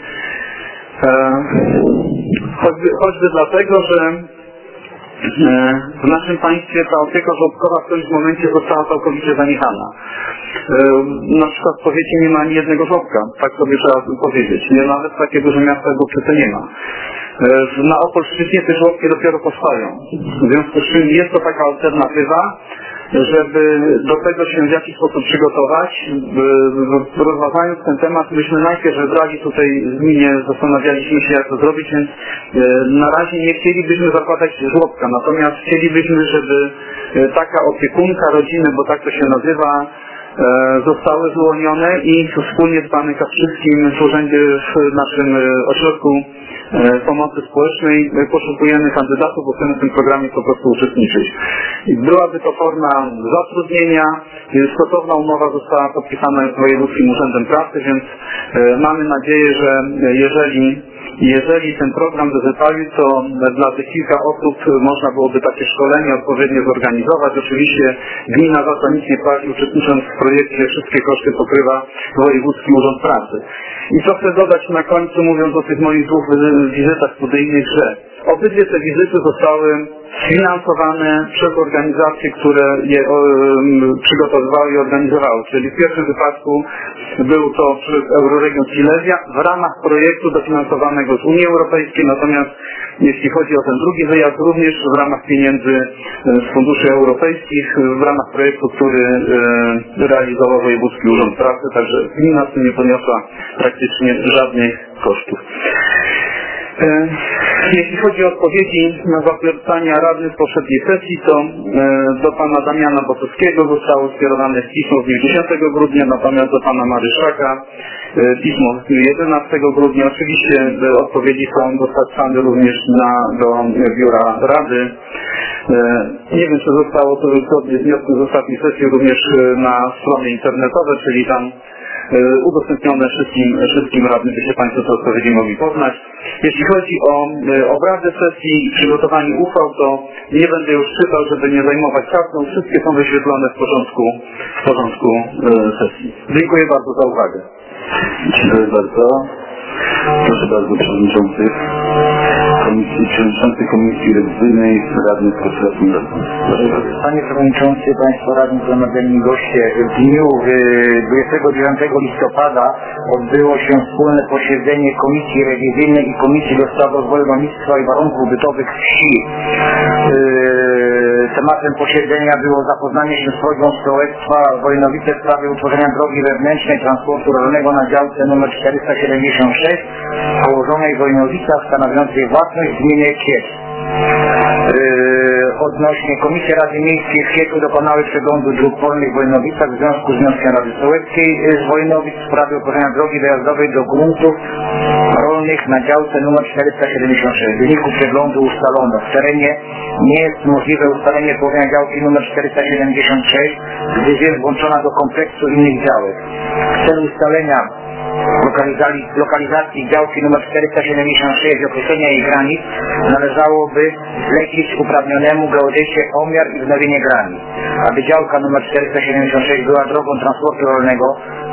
Choćby, choćby dlatego, że w naszym państwie ta opieka żłobkowa w którymś momencie została całkowicie zaniechana. Na przykład w powiecie nie ma ani jednego żłobka, tak sobie trzeba powiedzieć. Nie, nawet takie duże miasta jak Bobrzyce nie ma. Na Opolszczyźnie te żłobki dopiero powstają. W związku z czym jest to taka alternatywa, żeby do tego się w jakiś sposób przygotować. Rozważając ten temat, myśmy najpierw wybrali tutaj w gminie, zastanawialiśmy się, jak to zrobić, więc na razie nie chcielibyśmy zakładać żłobka, natomiast chcielibyśmy, żeby taka opiekunka rodziny, bo tak to się nazywa, zostały wyłonione i wspólnie z panem Kasprzyckim w urzędzie w naszym ośrodku pomocy społecznej poszukujemy kandydatów, bo chcemy w tym programie po prostu uczestniczyć. Byłaby to forma zatrudnienia, stosowna umowa została podpisana z Wojewódzkim Urzędem Pracy, więc mamy nadzieję, że jeżeli Jeżeli ten program wypalił, to dla tych kilka osób można byłoby takie szkolenie odpowiednio zorganizować. Oczywiście gmina za to nic nie płaci, uczestnicząc w projekcie wszystkie koszty pokrywa Wojewódzki Urząd Pracy. I co chcę dodać na końcu, mówiąc o tych moich dwóch wizytach studyjnych, że obydwie te wizyty zostały sfinansowane przez organizacje, które je o, przygotowywały i organizowały. Czyli w pierwszym wypadku był to przez Euroregion Silesia w ramach projektu dofinansowanego z Unii Europejskiej, natomiast jeśli chodzi o ten drugi wyjazd, również w ramach pieniędzy z funduszy europejskich, w ramach projektu, który e, realizował Wojewódzki Urząd Pracy, także gmina z tym nie poniosła praktycznie żadnych kosztów. Jeśli chodzi o odpowiedzi na zapytania radnych z poprzedniej sesji, to do pana Damiana Bosowskiego zostało skierowane pismo z dnia dziesiątego grudnia, natomiast do pana Maryszaka pismo z dnia jedenastego grudnia. Oczywiście odpowiedzi są dostarczane również na, do biura Rady. Nie wiem, czy zostało to zgodnie z wnioskiem z ostatniej sesji również na stronie internetowe, czyli tam udostępnione wszystkim, wszystkim radnym, by się Państwo te odpowiedzi mogli poznać. Jeśli chodzi o obrady sesji i przygotowanie uchwał, to nie będę już czytał, żeby nie zajmować czasu. Wszystkie są wyświetlone w porządku, w porządku sesji. Dziękuję bardzo za uwagę. Dziękuję bardzo. Proszę bardzo, przewodniczący Komisji, przewodniczący Komisji Rewizyjnej, radny profesor Mroz. Panie Przewodniczący, Państwo Radni, Zgromadzeni Goście, w dniu dwudziestego dziewiątego listopada odbyło się wspólne posiedzenie Komisji Rewizyjnej i Komisji do Spraw Rozwoju Rolnictwa i Warunków Bytowych Wsi. Tematem posiedzenia było zapoznanie się z prośbą społectwa Wojnowice w sprawie utworzenia drogi wewnętrznej transportu rolnego na działce nr czterysta siedemdziesiąt sześć położonej w Wojnowicach, stanowiącej własność gminy Kiecz. Yy, odnośnie Komisji Rady Miejskiej w Kieczu dokonały przeglądu dróg polnych w Wojnowicach w związku z wnioskiem Rady Sołeckiej z Wojnowic w sprawie utworzenia drogi dojazdowej do gruntów rolnych na działce nr czterysta siedemdziesiąt sześć. W wyniku przeglądu ustalono, w terenie nie jest możliwe ustalenie położenia działki nr czterysta siedemdziesiąt sześć, gdyż jest włączona do kompleksu innych działek. W celu ustalenia Lokalizacji, lokalizacji działki nr czterysta siedemdziesiąt sześć i określenia jej granic należałoby zlecić uprawnionemu geodezie pomiar i wznowienie granic. Aby działka nr czterysta siedemdziesiąt sześć była drogą transportu rolnego,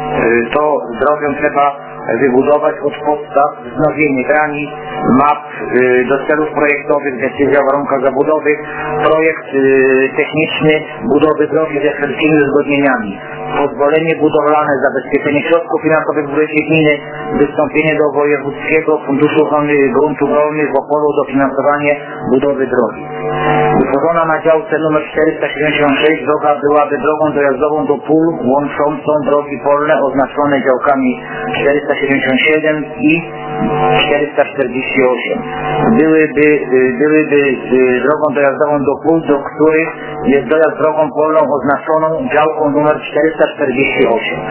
to drogę trzeba wybudować od podstaw, wznowienie granic, map y, do celów projektowych, decyzja o warunkach zabudowy, projekt y, techniczny budowy drogi ze wszelkimi uzgodnieniami, pozwolenie budowlane, zabezpieczenie środków finansowych w budżecie gminy, wystąpienie do Wojewódzkiego Funduszu Ochrony Gruntów Rolnych w Opolu o dofinansowanie budowy drogi. Utworzona na działce nr czterysta siedemdziesiąt sześć droga byłaby drogą dojazdową do pól łączącą drogi polne oznaczone działkami czterysta siedemdziesiąt siedem i czterysta czterdzieści osiem. Byłyby, byłyby drogą dojazdową do pól, do których jest dojazd drogą polną oznaczoną działką nr czterysta czterdzieści osiem.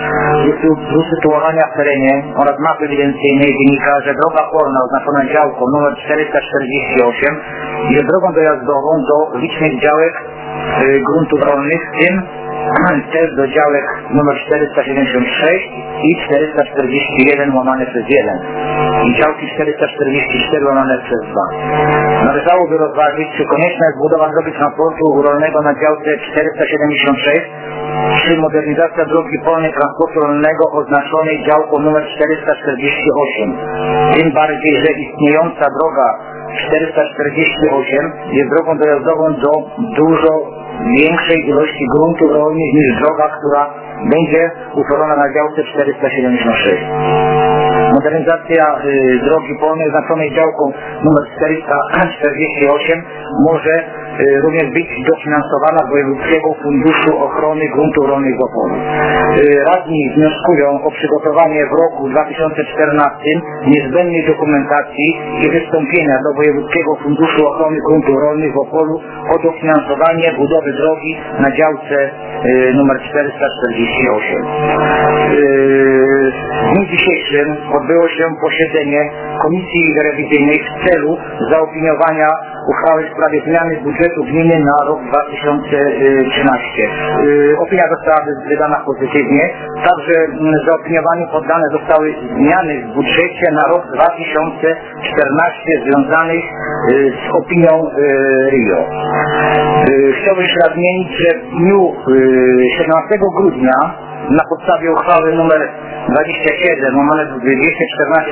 Z usytuowania w terenie oraz mapy ewidencyjnej wynika, że droga polna oznaczona działką nr czterysta czterdzieści osiem jest drogą dojazdową do licznych działek y, gruntów rolnych, w tym też do działek nr czterysta siedemdziesiąt sześć i czterysta czterdzieści jeden łamane przez jeden i działki czterysta czterdzieści cztery łamane przez dwa. Należałoby rozważyć, czy konieczna jest budowa drogi transportu rolnego na działce czterysta siedemdziesiąt sześć, czy modernizacja drogi polnej transportu rolnego oznaczonej działką nr czterysta czterdzieści osiem. Tym bardziej, że istniejąca droga czterysta czterdzieści osiem jest drogą dojazdową do dużo większej ilości gruntów rolnych niż droga, która będzie utworzona na działce czterysta siedemdziesiąt sześć. Modernizacja y, drogi polnej oznaczonej działką nr czterysta czterdzieści osiem może również być dofinansowana z Wojewódzkiego Funduszu Ochrony Gruntów Rolnych w Opolu. Radni wnioskują o przygotowanie w roku dwa tysiące czternastym niezbędnej dokumentacji i wystąpienia do Wojewódzkiego Funduszu Ochrony Gruntów Rolnych w Opolu o dofinansowanie budowy drogi na działce numer czterysta czterdzieści osiem. W dniu dzisiejszym odbyło się posiedzenie Komisji Rewizyjnej w celu zaopiniowania uchwały w sprawie zmiany budżetu gminy na rok dwa tysiące trzynasty. Opinia została wydana pozytywnie, także zaopiniowaniu poddane zostały zmiany w budżecie na rok dwa tysiące czternasty związanych z opinią RIO. Chciałbym jeszcze nadmienić, że w dniu siedemnastego grudnia na podstawie uchwały nr dwadzieścia siedem łamane dwieście czternaście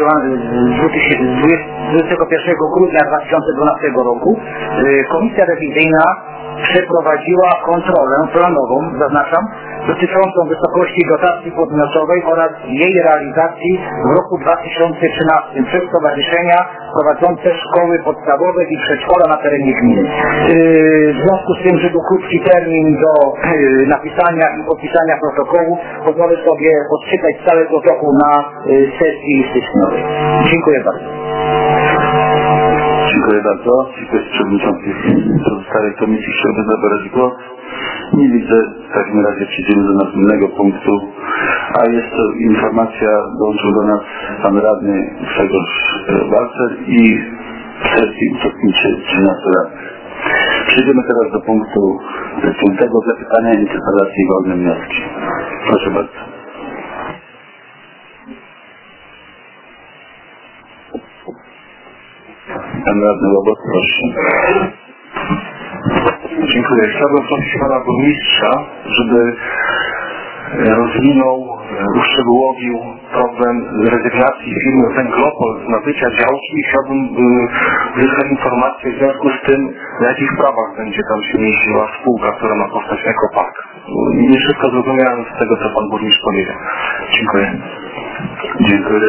z dwudziestego pierwszego grudnia dwa tysiące dwunastego roku Komisja Rewizyjna przeprowadziła kontrolę planową, zaznaczam, dotyczącą wysokości dotacji podmiotowej oraz jej realizacji w roku dwa tysiące trzynastym przez stowarzyszenia prowadzące szkoły podstawowe i przedszkola na terenie gminy. W związku z tym, że był krótki termin do napisania i podpisania protokołu, pozwolę sobie odczytać cały protokół na sesji styczniowej. Dziękuję bardzo. Dziękuję bardzo. Dziękuję przewodniczący pozostałej komisji. Chciałbym zabrać głos. Nie widzę. W takim razie przejdziemy do następnego punktu. A jest to informacja, dołączył do nas pan radny Grzegorz Walcer i w sesji uczestniczy trzynastu radnych. Przejdziemy teraz do punktu piątego, zapytania, interpelacji i wolne wnioski. Proszę bardzo. Pan radny Łobot, proszę. Dziękuję. Chciałbym prosić pana burmistrza, żeby rozwinął, uszczegółowił problem rezygnacji firmy Węglopol z nabycia działki i chciałbym uzyskać informację w związku z tym, na jakich prawach będzie tam się mieściła spółka, która ma powstać Ekopark. Nie wszystko zrozumiałem z tego, co pan burmistrz powiedział. Dziękuję. Dziękuję.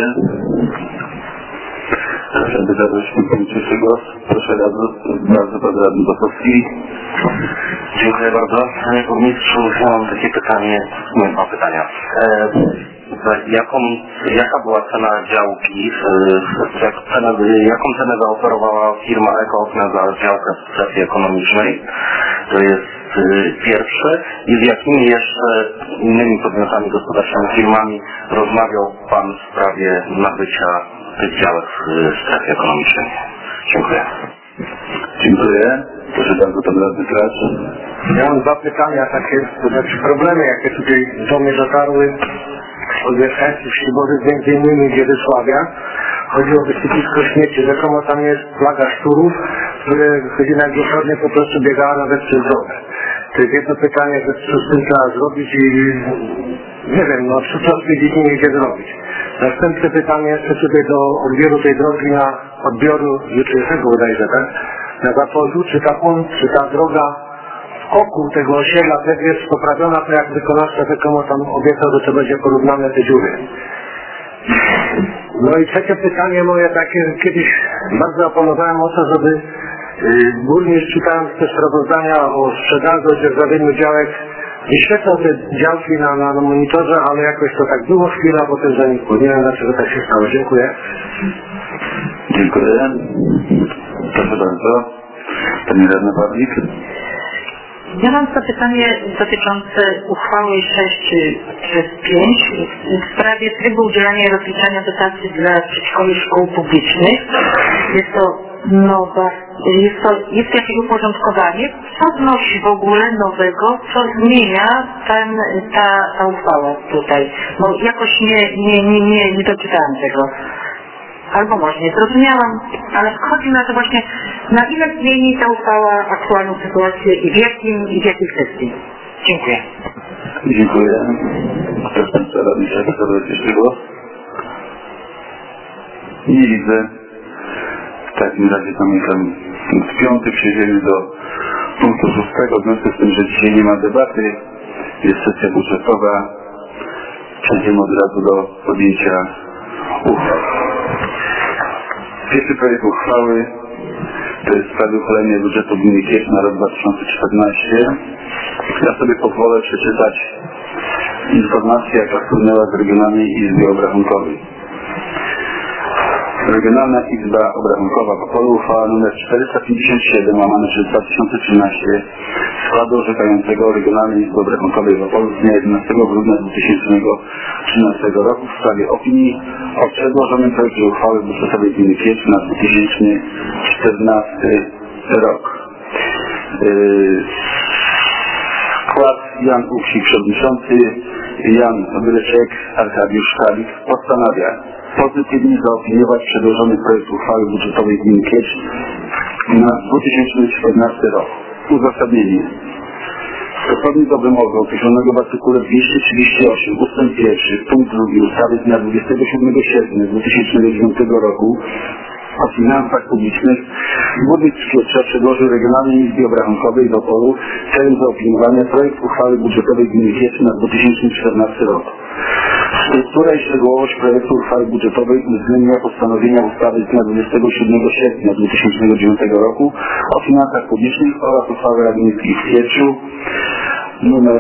Proszę, by zabrać pierwszy głos. Proszę bardzo, bardzo pan radny Bosowski. Dziękuję bardzo. Panie burmistrzu, mam takie pytanie, no, dwa pytania. E, jaką, jaka była cena działki, e, jak cena, jaką cenę zaoferowała firma Ekookna za działkę w strefie ekonomicznej? To jest e, pierwsze. I z jakimi jeszcze innymi podmiotami gospodarczymi, firmami rozmawiał pan w sprawie nabycia tych działek w strefie ekonomicznej? Dziękuję. Dziękuję. Proszę bardzo, pan radny Kracz. Ja mam dwa pytania, takie, to znaczy problemy, jakie tutaj do mnie dotarły od mieszkańców Świebory, między innymi Wierzysławia. Chodzi o wysypisko śmieci. Rzekomo tam jest plaga szczurów, które godzina dosłownie po prostu biegała nawet przez drogę. To jest jedno pytanie, że co z tym trzeba zrobić i nie wiem, no co, co w tej dziedzinie idzie zrobić. Następne pytanie jeszcze tutaj do odbioru tej drogi na odbioru jutrzejszego bodajże, tak? Na Zapolju, czy ta punkt, czy ta droga wokół tego osiedla też jest poprawiona, to jak wykonawca rzekomo tam obiecał, że to będzie porównane te dziury. No i trzecie pytanie moje takie, kiedyś bardzo oponowałem o to, żeby yy, burmistrz, czytając te sprawozdania o sprzedaży, o dzierżawieniu działek, wyświetlał te działki na, na, na monitorze, ale jakoś to tak było chwila, a potem zanikło. Nie wiem, dlaczego tak się stało. Dziękuję. Dziękuję. Proszę bardzo. Pani radna Pawlik. Ja mam zapytanie dotyczące uchwały sześć przez pięć w sprawie trybu udzielania i rozliczania dotacji dla przedszkoli szkół publicznych. Jest to nowa, jest to jest jakieś uporządkowanie. Co wnosi w ogóle nowego, co zmienia ten, ta, ta uchwała tutaj? Bo jakoś nie, nie, nie, nie, nie doczytałam tego. Albo może nie zrozumiałam, ale chodzi na to właśnie, na ile zmieni ta uchwała aktualną sytuację i w jakim i w jakiej kwestii. Dziękuję. Dziękuję. Proszę Państwa radnych, jak zabrać jeszcze głos? Nie widzę. W takim razie zamykam punkt piąty. Przejdziemy do punktu szóstego. W związku z tym, że dzisiaj nie ma debaty, jest sesja budżetowa. Przejdziemy od razu do podjęcia uchwał. Pierwszy projekt uchwały w sprawie uchwalenia budżetu gminy Kieś na rok dwa tysiące czternasty. Ja sobie pozwolę przeczytać informację, jaka wpłynęła z Regionalnej Izby Obrachunkowej. Regionalna Izba Obrachunkowa w Opolu, uchwała nr czterysta pięćdziesiąt siedem łamane przez dwa tysiące trzynaście składu orzekającego Regionalnej Izby Obrachunkowej w Opolu z dnia jedenastego grudnia dwa tysiące trzynastego roku w sprawie opinii o przedłożonym projekcie uchwały budżetowej gminy Kieś na dwa tysiące czternasty rok. Yy, skład Jan Uksik, przewodniczący, Jan Bryczek, Arkadiusz Szalik postanawia pozytywnie zaopiniować przedłożony projekt uchwały budżetowej gminy Kieś na dwa tysiące czternasty rok. Uzasadnienie. Stosownie do wymogu określonego w artykule dwieście trzydzieści osiem ustęp pierwszy punkt drugi ustawy z dnia dwudziestego siódmego sierpnia dwa tysiące dziewiątego roku o finansach publicznych burmistrz Kietrza przedłożył Regionalnej Izbie Obrachunkowej w Opolu celem zaopiniowania projekt uchwały budżetowej gminy Kietrza na dwa tysiące czternasty rok. Struktura i szczegółowość projektu uchwały budżetowej uwzględnia postanowienia ustawy z dnia dwudziestego siódmego sierpnia dwa tysiące dziewiątego roku o finansach publicznych oraz uchwały Rady Miejskiej w Kietrzu numer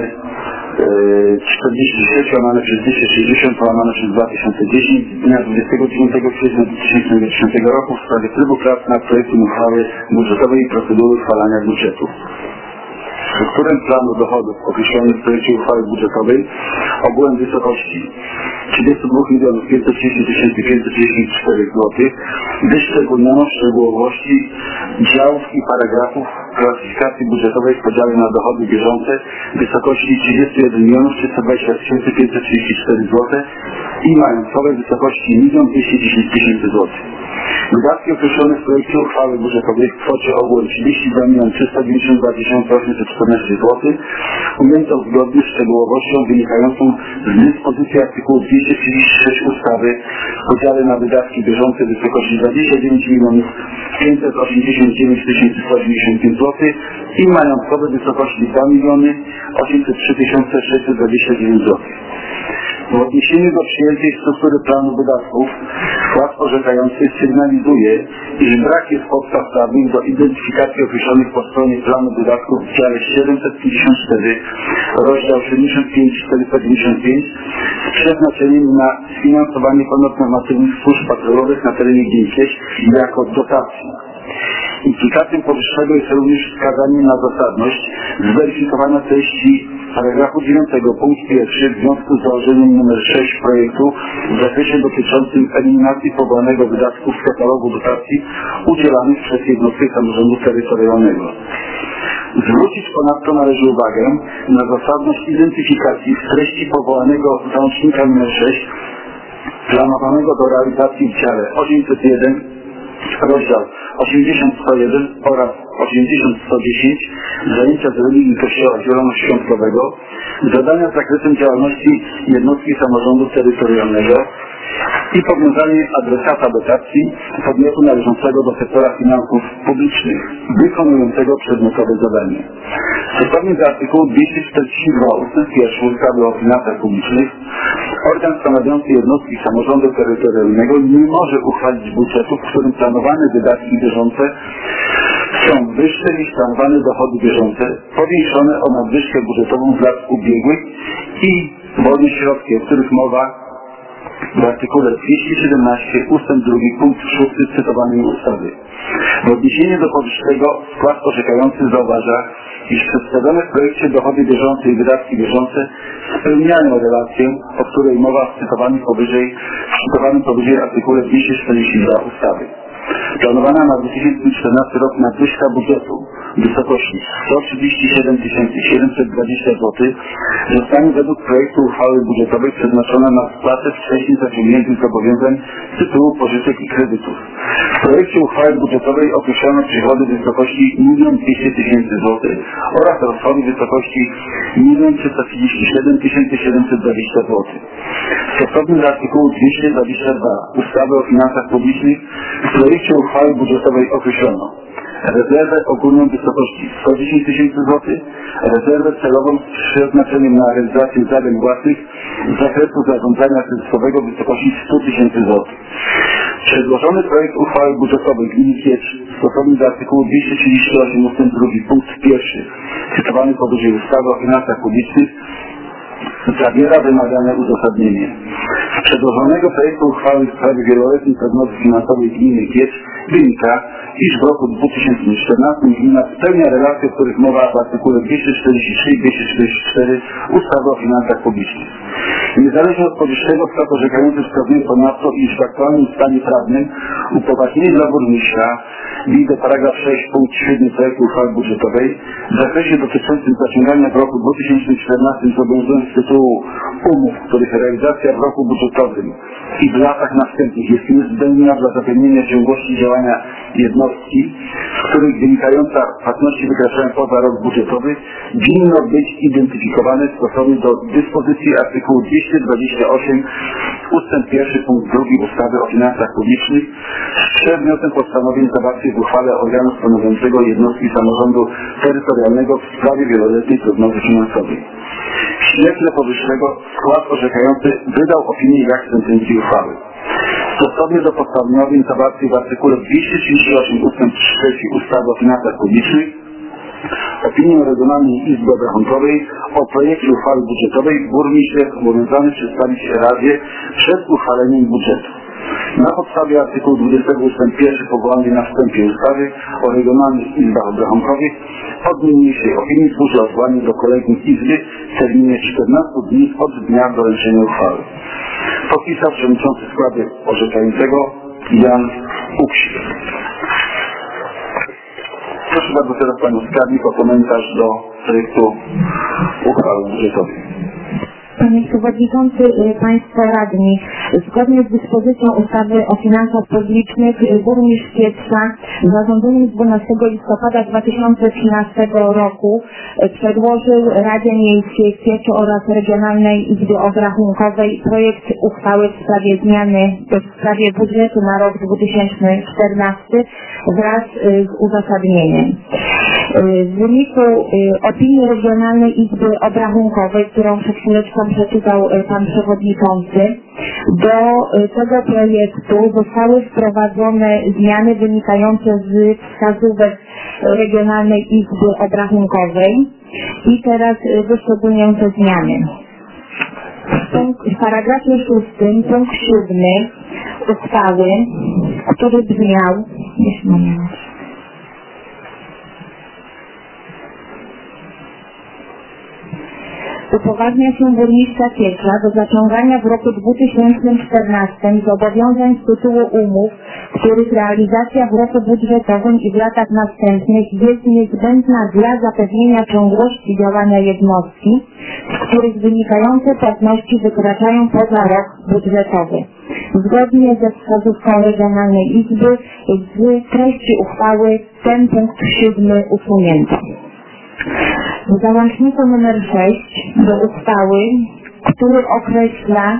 czterdzieści sześć łamane przez dwieście sześćdziesiąt łamane przez dwa tysiące dziesięć z dnia dwudziestego dziewiątego kwietnia dwa tysiące dziesiątego roku w sprawie trybu prac nad projektem uchwały budżetowej i procedury uchwalania budżetu. Strukturę planu dochodów określonych w projekcie uchwały budżetowej ogółem wysokości trzydzieści dwa miliony pięćset trzydzieści tysięcy pięćset trzydzieści cztery złotych wyszczególniono w szczegółowości działów i paragrafów klasyfikacji budżetowej w podziale na dochody bieżące w wysokości trzydzieści jeden milionów trzysta dwadzieścia tysięcy pięćset trzydzieści cztery złote i majątkowe w wysokości jeden milion dwieście dziesięć tysięcy złotych. Wydatki określone w projekcie uchwały budżetowej w kwocie ogółem trzydzieści dwa miliony trzysta dziewięćdziesiąt dwa tysiące osiemset czternaście złotych ujęto zgodnie z szczegółowością wynikającą z dyspozycji artykułu dwieście trzydzieści sześć ustawy w podziale na wydatki bieżące w wysokości dwadzieścia dziewięć milionów pięćset osiemdziesiąt dziewięć tysięcy sto osiemdziesiąt pięć złotych i majątkowe w wysokości dwa miliony osiemset trzy tysiące sześćset dwadzieścia dziewięć złotych. W odniesieniu do przyjętej struktury planu wydatków skład orzekający sygnalizuje, iż brak jest podstaw prawnych do identyfikacji określonych po stronie planu wydatków w dziale siedemset pięćdziesiąt cztery rozdział siedemdziesiąt pięć czterysta dziewięćdziesiąt pięć z przeznaczeniem na sfinansowanie ponadnormatywnych służb patrolowych na terenie gminy Kieś jako dotacji. Implikacją powyższego jest również wskazanie na zasadność zweryfikowania treści paragrafu dziewiątego punkt pierwszy w związku z założeniem nr sześć projektu w zakresie dotyczącym eliminacji pobranego wydatków z katalogu dotacji udzielanych przez jednostki samorządu terytorialnego. Zwrócić ponadto należy uwagę na zasadność identyfikacji w treści powołanego załącznika nr sześć planowanego do realizacji w dziale osiemset jeden rozdział osiemdziesiąt sto jeden oraz osiemdziesiąt sto dziesięć zajęcia z religii Kościoła Zielonoświątkowego zadania z zakresem działalności jednostki samorządu terytorialnego i powiązanie adresata dotacji podmiotu należącego do sektora finansów publicznych wykonującego przedmiotowe zadanie. Stosownie do artykułu dwieście czterdzieści dwa ustęp pierwszy ustawy o finansach publicznych organ stanowiący jednostki samorządu terytorialnego nie może uchwalić budżetu, w którym planowane wydatki bieżące są wyższe niż planowane dochody bieżące, powiększone o nadwyżkę budżetową z lat ubiegłych i wolne środki, o których mowa w artykule dwieście siedemnaście ustęp drugi punkt szósty cytowanej ustawy. W odniesieniu do powyższego skład orzekający zauważa, iż przedstawione w projekcie dochody bieżące i wydatki bieżące spełniają relację, o której mowa w cytowanym powyżej, w cytowanym powyżej artykule dwieście czterdzieści dwa ustawy. Planowana na dwa tysiące czternasty rok nadwyżka budżetu w wysokości sto trzydzieści siedem tysięcy siedemset dwadzieścia złotych zostanie według projektu uchwały budżetowej przeznaczona na spłatę wcześniej zaciągniętych zobowiązań z tytułu pożyczek i kredytów. W projekcie uchwały budżetowej określono przychody w wysokości milion dwieście tysięcy złotych oraz rozchody w wysokości milion trzysta trzydzieści siedem tysięcy siedemset dwadzieścia złotych. Stosownie do artykułu dwieście dwadzieścia dwa ustawy o finansach publicznych w projekcie uchwały budżetowej określono rezerwę ogólną w wysokości sto dziesięć tysięcy złotych, rezerwę celową z przeznaczeniem na realizację zadań własnych z zakresu zarządzania kryzysowego w wysokości sto tysięcy złotych. Przed Przedłożony projekt uchwały budżetowej Gminy Kiecz stosownie do artykułu dwieście trzydzieści osiem ustęp drugi punkt pierwszy cytowany powyżej ustawy o finansach publicznych zawiera wymagane uzasadnienie. Z przedłożonego projektu uchwały w sprawie wieloletniej prognozy finansowej Gminy Kiecz wynika, iż w roku dwa tysiące czternastym gmina spełnia relacje, o których mowa w artykule dwieście czterdzieści trzy i dwieście czterdzieści cztery ustawy o finansach publicznych. Niezależnie od powyższego skład orzekający wskazuje ponadto, iż w aktualnym stanie prawnym upoważnienie dla burmistrza widzi do paragraf sześć punkt siedem projektu uchwały budżetowej w zakresie dotyczącym zaciągania w roku dwa tysiące czternastym zobowiązań z tytułu umów, których realizacja w roku budżetowym i w latach następnych jest niezbędna dla zapewnienia ciągłości działania jednostki, z których wynikająca płatności wykraczają poza rok budżetowy, winno być identyfikowane stosownie do dyspozycji artykułu dwieście dwadzieścia osiem ustęp pierwszy punkt drugi ustawy o finansach publicznych z przedmiotem postanowień zawartych w uchwale organu stanowiącego jednostki samorządu terytorialnego w sprawie wieloletniej prognozy finansowej. W świetle powyższego skład orzekający wydał opinię jak sentencji uchwały. Stosownie do postanowień zawartych w artykule dwieście trzydzieści osiem ustęp trzeci ustawy o finansach publicznych opinię Regionalnej Izby Obrachunkowej o projekcie uchwały budżetowej burmistrz jest obowiązany przedstawić Radzie przed uchwaleniem budżetu. Na podstawie artykułu dwudziestego ustęp pierwszy powołany na wstępie ustawy o Regionalnych Izbach Obrachunkowych od niniejszej opinii służy odwołanie do Kolegium Izby w terminie czternastu dni od dnia doręczenia uchwały. Podpisał przewodniczący składu orzekającego Jan Uksik. Proszę bardzo teraz Panią Skarbnik o komentarz do projektu uchwały budżetowej. Panie Przewodniczący, Państwo Radni, zgodnie z dyspozycją ustawy o finansach publicznych burmistrz Kietrza zarządzeniem z dwunastego listopada dwa tysiące trzynastego roku przedłożył Radzie Miejskiej w Kieczu oraz Regionalnej Izbie Obrachunkowej projekt uchwały w sprawie zmiany w sprawie budżetu na rok dwa tysiące czternasty wraz z uzasadnieniem. W wyniku opinii Regionalnej Izby Obrachunkowej, którą przed chwileczką przeczytał Pan Przewodniczący, do tego projektu zostały wprowadzone zmiany wynikające z wskazówek Regionalnej Izby Obrachunkowej i teraz wyszczególnię te zmiany. W paragrafie szóstym punkt siódmy uchwały, który brzmiał, upoważnia się burmistrza Kiecza do zaciągania w roku dwa tysiące czternastym zobowiązań z tytułu umów, których realizacja w roku budżetowym i w latach następnych jest niezbędna dla zapewnienia ciągłości działania jednostki, z których wynikające płatności wykraczają poza rok budżetowy. Zgodnie ze wskazówką Regionalnej Izby z treści uchwały ten punkt siódmy usunięto. W załączniku nr sześć do uchwały, który określa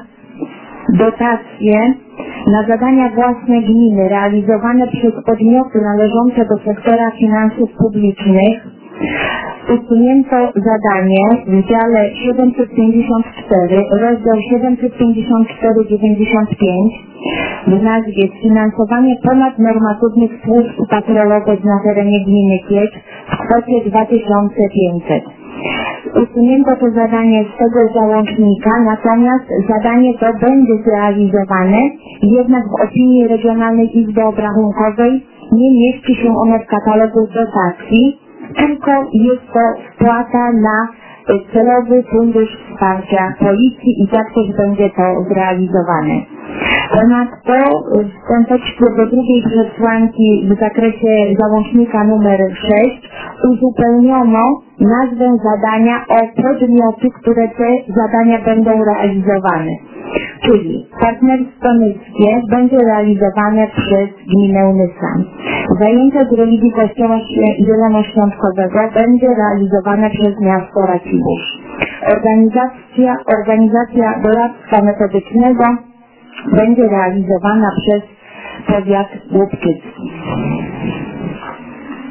dotacje na zadania własne gminy realizowane przez podmioty należące do sektora finansów publicznych, usunięto zadanie w dziale siedemset pięćdziesiąt cztery, rozdział siedemset pięćdziesiąt cztery dziewięćdziesiąt pięć w nazwie Finansowanie ponadnormatywnych służb patrolowych na terenie gminy Kiecz w kwocie dwa tysiące pięćset. Usunięto to zadanie z tego załącznika, natomiast zadanie to będzie zrealizowane, jednak w opinii Regionalnej Izby Obrachunkowej nie mieści się ono w katalogu dotacji, tylko jest to wpłata na celowy fundusz wsparcia policji i tak też będzie to zrealizowane. Ponadto w kontekście do drugiej przesłanki w zakresie załącznika numer sześć uzupełniono nazwę zadania o podmioty, które te zadania będą realizowane. Czyli partnerstwo Nyskie będzie realizowane przez gminę Nysa. Zajęcia z religii Kościoła Zielonoświątkowego będzie realizowane przez miasto Racibórz. Organizacja, organizacja doradztwa metodycznego będzie realizowana przez powiat głubczycki.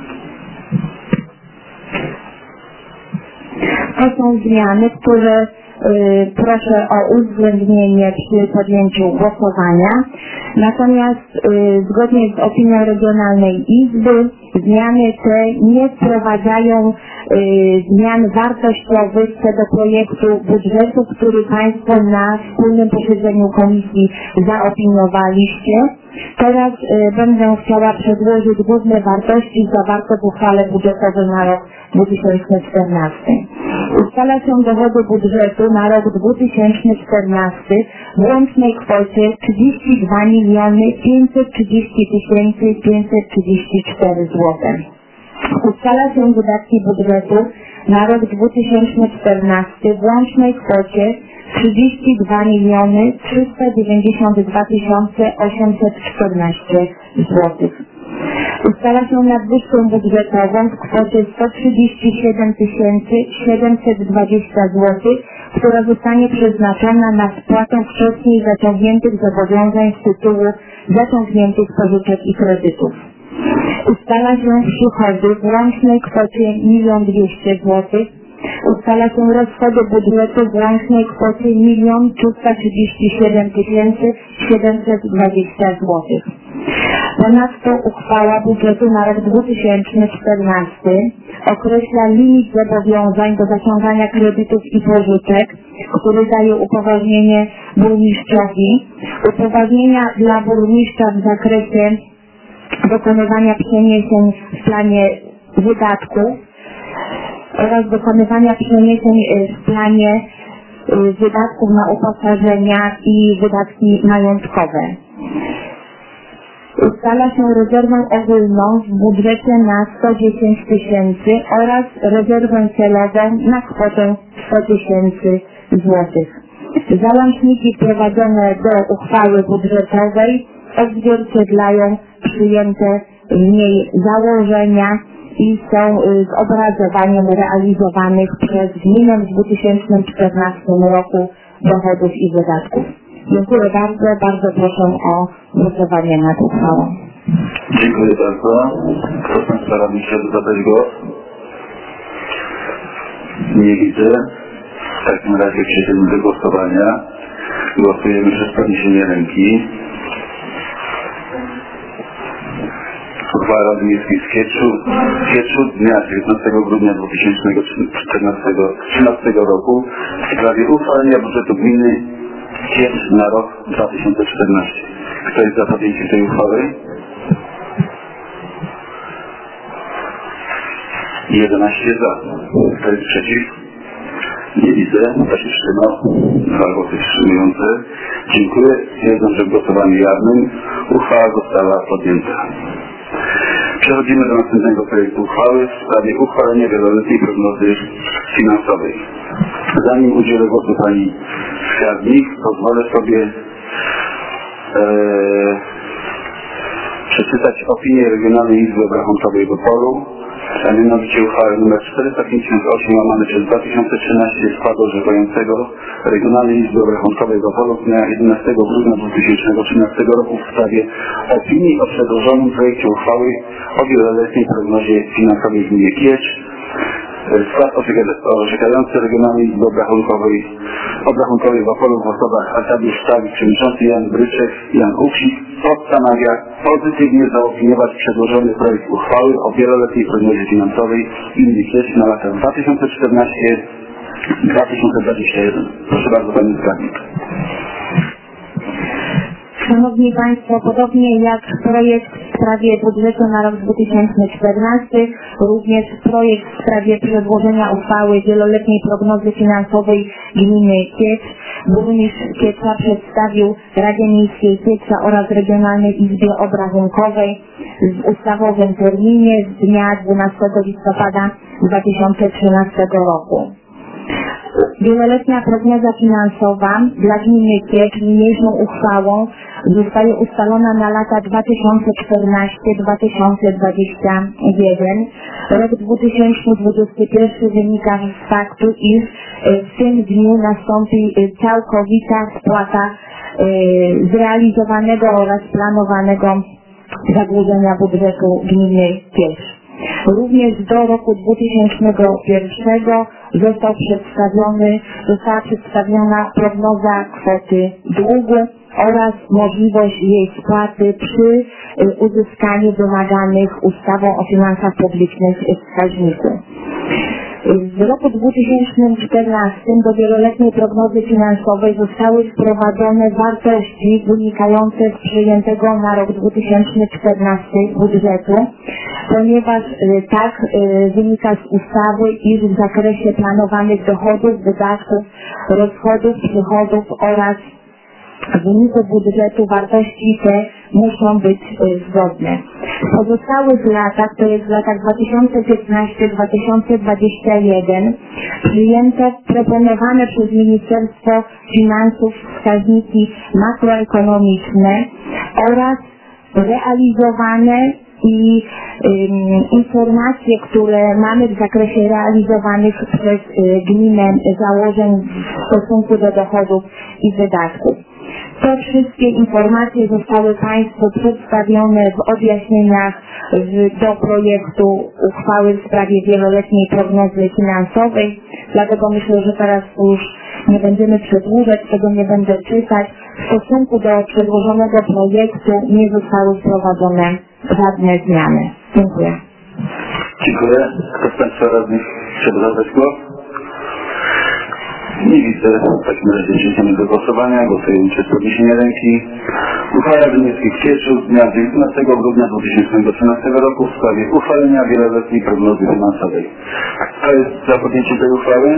To są zmiany, które proszę o uwzględnienie przy podjęciu głosowania. Natomiast zgodnie z opinią Regionalnej Izby zmiany te nie wprowadzają zmian wartościowych co do projektu budżetu, który Państwo na wspólnym posiedzeniu komisji zaopiniowaliście. Teraz będę chciała przedłożyć główne wartości zawarte w uchwale budżetowej na rok dwa tysiące czternasty. Ustala się dochody budżetu na rok dwa tysiące czternasty w łącznej kwocie trzydzieści dwa miliony pięćset trzydzieści tysięcy pięćset trzydzieści cztery złote. Ustala się wydatki budżetu na rok dwa tysiące czternasty w łącznej kwocie trzydzieści dwa miliony trzysta dziewięćdziesiąt dwa tysiące osiemset czternaście złotych. Ustala się nadwyżkę budżetową w kwocie sto trzydzieści siedem tysięcy siedemset dwadzieścia złotych, która zostanie przeznaczona na spłatę wcześniej zaciągniętych zobowiązań z tytułu zaciągniętych pożyczek i kredytów. Ustala się przychody w łącznej kwocie milion dwieście złotych. Ustala się rozchody budżetu w łącznej kwocie milion trzysta trzydzieści siedem tysięcy siedemset dwadzieścia złotych. Ponadto uchwała budżetu na rok dwa tysiące czternasty określa limit zobowiązań do zaciągania kredytów i pożyczek, który daje upoważnienie burmistrzowi. Upoważnienia dla burmistrza w zakresie dokonywania przeniesień w planie wydatków oraz dokonywania przeniesień w planie wydatków na uposażenia i wydatki majątkowe. Ustala się rezerwę ogólną w budżecie na sto dziesięć tysięcy oraz rezerwę celową na kwotę sto tysięcy złotych. Załączniki wprowadzone do uchwały budżetowej odzwierciedlają przyjęte w niej założenia i są zobrazowaniem realizowanych przez gminę w dwa tysiące czternastym roku dochodów i wydatków. Dziękuję bardzo. Bardzo proszę o głosowanie nad uchwałą. Dziękuję bardzo. Proszę Państwa radnych się zabrać głos. Nie widzę. W takim razie przejdziemy do głosowania. Głosujemy przez podniesienie ręki. Uchwała Rady Miejskiej w Kieczu, w Kieczu dnia dziewiętnastego grudnia dwa tysiące trzynastego roku w sprawie uchwalenia budżetu gminy Kiecz na rok dwa tysiące czternasty. Kto jest za podjęciem tej uchwały? jedenaście za. Kto jest przeciw? Nie widzę. Kto się wstrzymał? Dwa głosy wstrzymujące. Dziękuję. Stwierdzam, że w głosowaniu jawnym uchwała została podjęta. Przechodzimy do następnego projektu uchwały w sprawie uchwalenia wieloletniej prognozy finansowej. Zanim udzielę głosu pani skarbnik, pozwolę sobie e, przeczytać opinię Regionalnej Izby Obrachunkowej w Opolu, a mianowicie uchwałę nr czterysta pięćdziesiąt osiem łamane przez dwa tysiące trzynaście składu orzekającego Regionalnej Izby Obrachunkowej w Opolu z dnia jedenastego grudnia dwa tysiące trzynastego roku w sprawie opinii o przedłożonym projekcie uchwały o wieloletniej prognozie finansowej w gminie Kiecz. Skład orzekający Regionalnej Izby Obrachunkowej, Obrachunkowej w Opolu w osobach Arkadiusz Stawik, przewodniczący Jan Bryczek, Jan Uksik postanawia pozytywnie zaopiniować przedłożony projekt uchwały o wieloletniej prognozie finansowej gminy Kiecz na lata dwa tysiące czternasty do dwa tysiące dwudziestego pierwszego. Proszę bardzo Pani Skarbnik. Szanowni Państwo, podobnie jak projekt w sprawie budżetu na rok dwa tysiące czternasty, również projekt w sprawie przedłożenia uchwały wieloletniej prognozy finansowej gminy Kiecz burmistrz Kiecza przedstawił Radzie Miejskiej Kiecza oraz Regionalnej Izbie Obrachunkowej w ustawowym terminie z dnia dwunastego listopada dwa tysiące trzynastego roku. Wieloletnia prognoza finansowa dla gminy Kiecz niniejszą uchwałą zostaje ustalona na lata dwa tysiące czternasty do dwa tysiące dwudziestego pierwszego. Rok dwa tysiące dwudziesty pierwszy wynika z faktu, iż w tym dniu nastąpi całkowita spłata zrealizowanego oraz planowanego zadłużenia budżetu gminy Kiecz. Również do roku dwa tysiące pierwszego został przedstawiony, została przedstawiona prognoza kwoty długu oraz możliwość jej spłaty przy uzyskaniu wymaganych ustawą o finansach publicznych wskaźników. W roku dwa tysiące czternastym do wieloletniej prognozy finansowej zostały wprowadzone wartości wynikające z przyjętego na rok dwa tysiące czternasty budżetu, ponieważ tak wynika z ustawy, iż w zakresie planowanych dochodów, wydatków, rozchodów, przychodów oraz w wyniku budżetu wartości te muszą być zgodne. W pozostałych latach, to jest w latach dwa tysiące piętnasty do dwa tysiące dwudziestego pierwszego, przyjęto proponowane przez Ministerstwo Finansów wskaźniki makroekonomiczne oraz realizowane i um, informacje, które mamy w zakresie realizowanych przez y, gminę założeń w stosunku do dochodów i wydatków. Te wszystkie informacje zostały Państwu przedstawione w objaśnieniach w, do projektu uchwały w sprawie wieloletniej prognozy finansowej, dlatego myślę, że teraz już nie będziemy przedłużać, tego nie będę czytać. W stosunku do przedłożonego projektu nie zostały wprowadzone żadne zmiany. Dziękuję. Dziękuję. Kto z Państwa radnych chce zabrać głos? Nie widzę. W takim razie przejdziemy do głosowania. Głosujemy przez podniesienie ręki. Uchwała Rady Miejskiej w Kieczu z dnia dziewiętnastego grudnia dwa tysiące trzynastego roku w sprawie uchwalenia wieloletniej prognozy finansowej. Kto jest za podjęciem tej uchwały?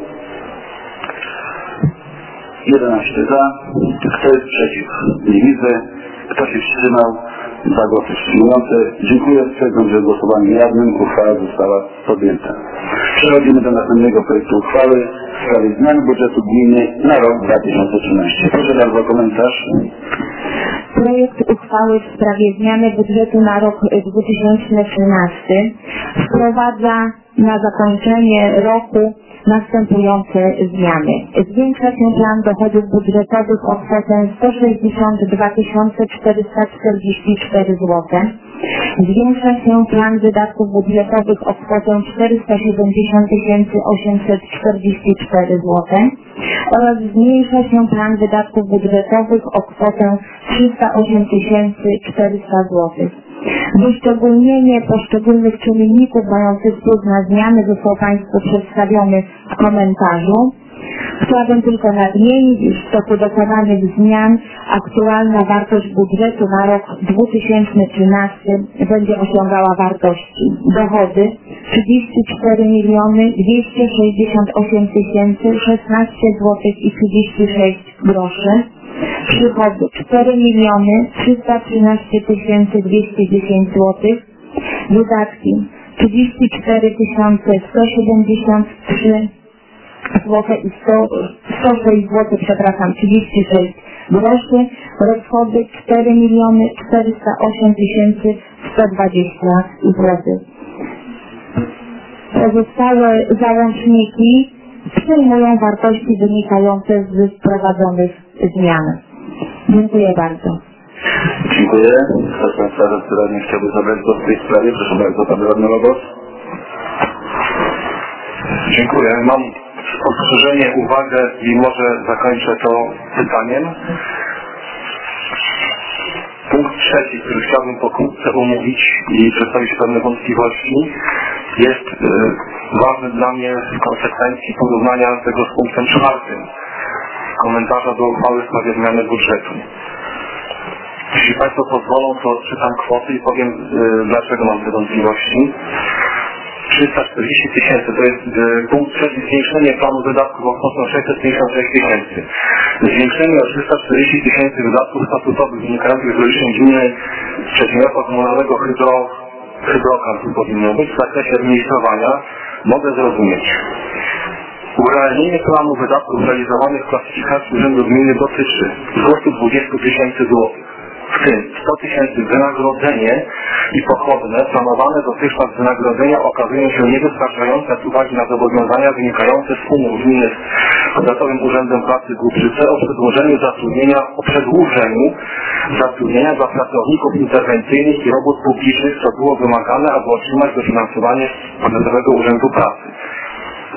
jedenaście za. Kto jest przeciw? Nie widzę. Kto się wstrzymał? Za głosy wstrzymujące. Dziękuję. Stwierdzam, że głosowaniem jawnym uchwała została podjęta. Przechodzimy do następnego projektu uchwały w sprawie zmiany budżetu gminy na rok dwa tysiące trzynasty. Proszę bardzo o komentarz. Projekt uchwały w sprawie zmiany budżetu na rok dwa tysiące trzynasty wprowadza na zakończenie roku następujące zmiany. Zwiększa się plan dochodów budżetowych o kwotę sto sześćdziesiąt dwa tysiące czterysta czterdzieści cztery złote. Zwiększa się plan wydatków budżetowych o kwotę czterysta siedemdziesiąt tysięcy osiemset czterdzieści cztery złote oraz zmniejsza się plan wydatków budżetowych o kwotę trzysta osiem tysięcy czterysta złotych. Wyszczególnienie poszczególnych czynników mających wpływ na zmiany został Państwu przedstawiony w komentarzu. Chciałabym tylko nadmienić, iż w toku dokonanych zmian aktualna wartość budżetu na rok dwa tysiące trzynasty będzie osiągała wartości dochody trzydzieści cztery miliony dwieście sześćdziesiąt osiem tysięcy szesnaście złotych i trzydzieści sześć groszy, przychody cztery miliony trzysta trzynaście tysięcy dwieście dziesięć złotych, wydatki trzydzieści cztery tysiące sto siedemdziesiąt trzy złote i sto sześć złotych, przepraszam, trzydzieści sześć groszy, rozchody cztery miliony czterysta osiem tysięcy sto dwadzieścia złotych. Pozostałe załączniki przyjmują wartości wynikające z wprowadzonych zmian. Dziękuję bardzo. Dziękuję. Kto z Państwa radnych chciałby zabrać głos w tej sprawie? Proszę bardzo, Pan Radny Lobos. Dziękuję. Mam ostrzeżenie, uwagę i może zakończę to pytaniem. Punkt trzeci, który chciałbym pokrótce omówić i przedstawić pewne wątpliwości, jest y, ważny dla mnie w konsekwencji porównania tego z punktem czwartym komentarza do uchwały w sprawie zmiany budżetu. Jeśli Państwo pozwolą, to czytam kwoty i powiem y, dlaczego mam te wątpliwości. trzysta czterdzieści tysięcy, to jest y, punkt trzeci, zwiększenie planu wydatków o kwotę sześćset pięćdziesiąt sześć tysięcy. Zwiększenie o trzysta czterdzieści tysięcy wydatków statutowych wynikających z rozliczeń gminy przedsiębiorstwa komunalnego hydro, hydrokartu powinno być w zakresie administrowania. Mogę zrozumieć. Urealnienie planu wydatków realizowanych w klasyfikacji urzędu gminy dotyczy wzrostu dwadzieścia tysięcy złotych. W tym sto tysięcy wynagrodzenie i pochodne. Planowane dotychczas wynagrodzenia okazują się niewystarczające z uwagi na zobowiązania wynikające z umów gminy z Powiatowym Urzędem Pracy Głubczyce o przedłużeniu zatrudnienia, o przedłużeniu zatrudnienia dla pracowników interwencyjnych i robót publicznych, co było wymagane, aby otrzymać dofinansowanie z Powiatowego Urzędu Pracy.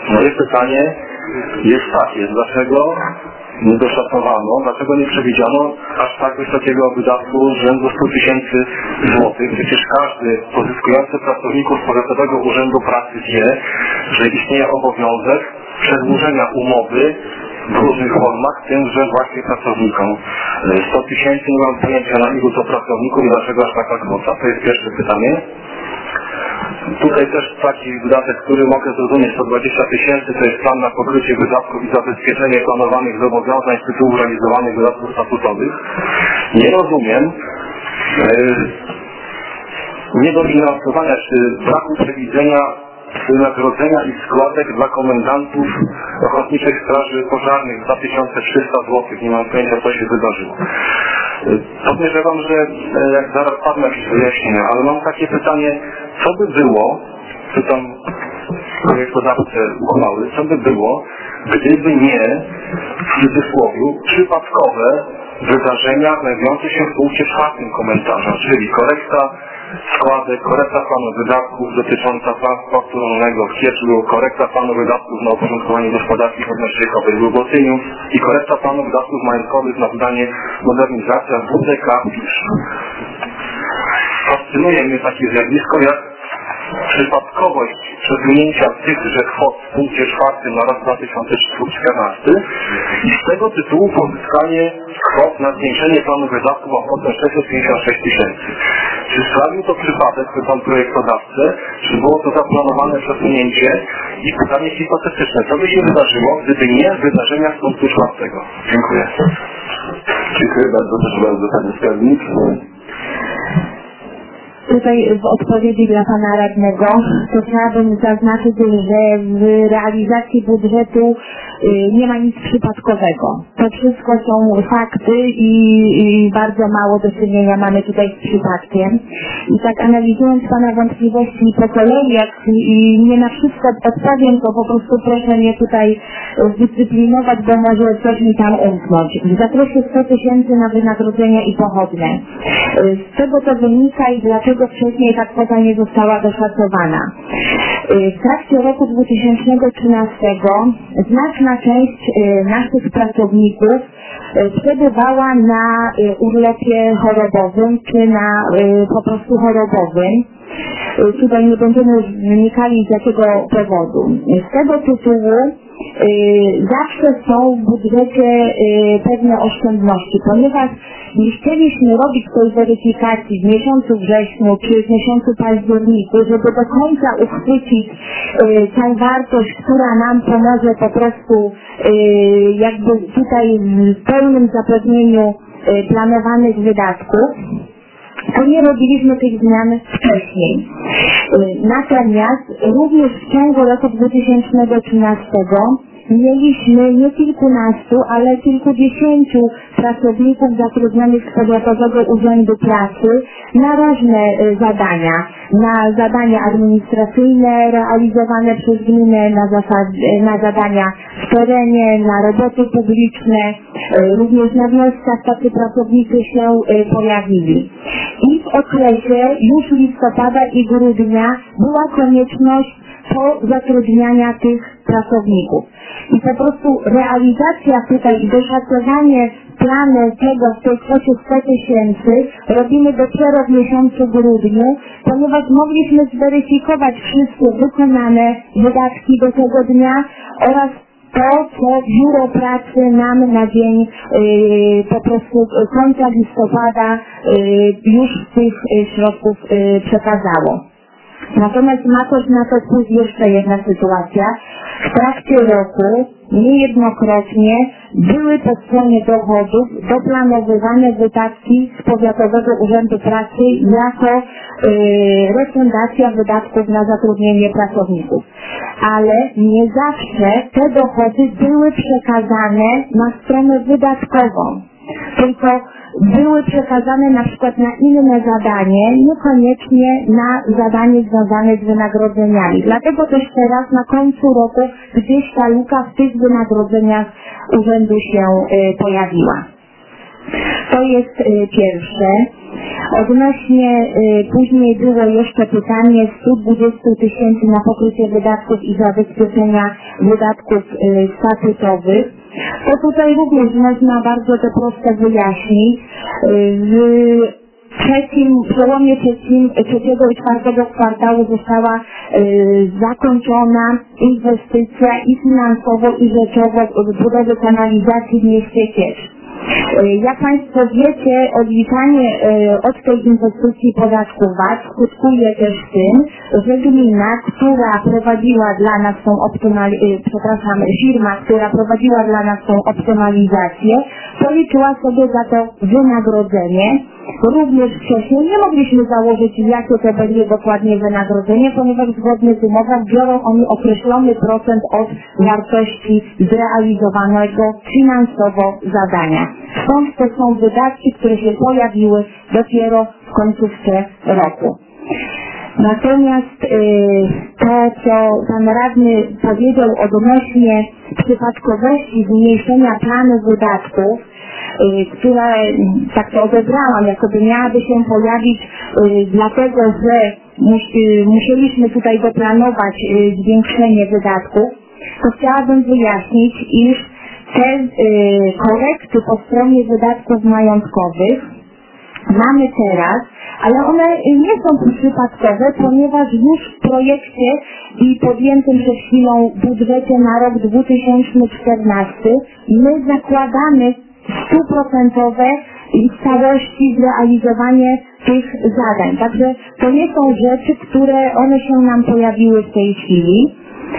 Moje pytanie jest takie, dlaczego nie doszacowano, dlaczego nie przewidziano aż tak wysokiego wydatku rzędu stu tysięcy złotych? Przecież każdy pozyskujący pracowników Powiatowego Urzędu Pracy wie, że istnieje obowiązek przedłużenia umowy w różnych formach, tymże właśnie pracownikom. sto tysięcy, nie mam pojęcia na ilu to pracowników i dlaczego aż taka kwota. To jest pierwsze pytanie. Tutaj też taki wydatek, który mogę zrozumieć, sto dwadzieścia tysięcy, to jest plan na pokrycie wydatków i zabezpieczenie planowanych zobowiązań z tytułu realizowanych wydatków statutowych. Nie rozumiem yy, niedofinansowania czy braku przewidzenia wynagrodzenia i składek dla komendantów Ochotniczych Straży Pożarnych dwa tysiące trzysta złotych. Nie mam pojęcia, co się wydarzyło. Podejrzewam, że jak zaraz padną jakieś wyjaśnienia, ale mam takie pytanie, co by było, pytam projektodawcę uchwały, co by było, gdyby nie, w cudzysłowie, przypadkowe wydarzenia znajdujące się w punkcie czwartym komentarza, czyli korekta składek, korekta planu wydatków dotycząca transportu rolnego w Kieczlu, korekta planu wydatków na uporządkowanie gospodarki żywnościowej w Lubotyniu i korekta planu wydatków majątkowych na wydanie modernizacja w W D K Pisz. Fascynuje mnie takie zjawisko jak przypadkowość przesunięcia tychże kwot w punkcie czwartym na rok dwa tysiące czternasty i z tego tytułu pozyskanie kwot na zwiększenie planu wydatków o kwotę sześćset pięćdziesiąt sześć tysięcy. Czy sprawił to przypadek, pytam projektodawcę, czy było to zaplanowane przesunięcie i pytanie hipotetyczne, co by się wydarzyło, gdyby nie wydarzenia z punktu czwartego? Dziękuję. Dziękuję bardzo, proszę bardzo, Pani Skarbnik. Tutaj w odpowiedzi dla Pana Radnego to chciałabym zaznaczyć, że w realizacji budżetu nie ma nic przypadkowego. To wszystko są fakty i, i bardzo mało do czynienia mamy tutaj z przypadkiem. I tak analizując Pana wątpliwości po kolei, jak i nie na wszystko odpowiem, to po prostu proszę mnie tutaj zdyscyplinować, bo może coś mi tam umknąć. W zakresie stu tysięcy na wynagrodzenia i pochodne. Z czego to wynika i dlaczego wcześniej ta kwota nie została doszacowana? W trakcie roku dwa tysiące trzynastego znaczna część naszych pracowników przebywała na urlopie chorobowym czy na po prostu chorobowym. Tutaj nie będziemy już wnikali z jakiego powodu. Z tego tytułu zawsze są w budżecie pewne oszczędności, ponieważ nie chcieliśmy robić tej weryfikacji w miesiącu wrześniu czy w miesiącu październiku, żeby do końca uchwycić tę wartość, która nam pomoże po prostu jakby tutaj w pełnym zapewnieniu planowanych wydatków. To nie robiliśmy tych zmian wcześniej. Natomiast również w ciągu roku dwa tysiące trzynastego mieliśmy nie kilkunastu, ale kilkudziesięciu pracowników zatrudnionych z Powiatowego Urzędu Pracy na różne zadania. Na zadania administracyjne realizowane przez gminę, na, zasad, na zadania w terenie, na roboty publiczne, również na wioskach tacy pracownicy się pojawili. I w okresie już listopada i grudnia była konieczność po zatrudniania tych pracowników. I po prostu realizacja tutaj i doszacowanie planu tego w tej kwocie stu tysięcy robimy dopiero w miesiącu grudniu, ponieważ mogliśmy zweryfikować wszystkie wykonane wydatki do tego dnia oraz to, co Biuro Pracy nam na dzień yy, po prostu końca listopada yy, już z tych yy, środków yy, przekazało. Natomiast ma też na to wpływ jeszcze jedna sytuacja. W trakcie roku niejednokrotnie były po stronie dochodów doplanowywane wydatki z Powiatowego Urzędu Pracy jako yy, refundacja wydatków na zatrudnienie pracowników. Ale nie zawsze te dochody były przekazane na stronę wydatkową, tylko były przekazane na przykład na inne zadanie, niekoniecznie na zadanie związane z wynagrodzeniami. Dlatego też teraz na końcu roku gdzieś ta luka w tych wynagrodzeniach urzędu się y, pojawiła. To jest y, pierwsze. Odnośnie, y, później było jeszcze pytanie sto dwadzieścia tysięcy na pokrycie wydatków i zabezpieczenia wydatków y, statutowych. To tutaj również można bardzo to prosto wyjaśnić. Y, w trzecim, przełomie trzecim, trzeciego i czwartego kwartału została y, zakończona inwestycja i finansowo, i rzeczowo w budowę kanalizacji w mieście Kież. Jak Państwo wiecie, odliczanie od tej inwestycji podatku V A T skutkuje też tym, że gmina, która prowadziła dla nas tą optymalizację, przepraszam, firma, która prowadziła dla nas tą optymalizację, policzyła sobie za to wynagrodzenie. Również wcześniej nie mogliśmy założyć, jakie to będzie dokładnie wynagrodzenie, ponieważ zgodnie z umową biorą oni określony procent od wartości zrealizowanego finansowo zadania. Stąd to są wydatki, które się pojawiły dopiero w końcówce roku. Natomiast y, to, co Pan Radny powiedział odnośnie przypadkowości zmniejszenia planu wydatków, y, które tak to odebrałam, jakoby miałaby się pojawić y, dlatego, że mus, y, musieliśmy tutaj doplanować y, zwiększenie wydatków, to chciałabym wyjaśnić, iż te y, korekty po stronie wydatków majątkowych mamy teraz, ale one nie są przypadkowe, ponieważ już w projekcie i podjętym przed chwilą budżecie na rok dwa tysiące czternasty my zakładamy stuprocentowe i w całości zrealizowanie tych zadań. Także to nie są rzeczy, które one się nam pojawiły w tej chwili.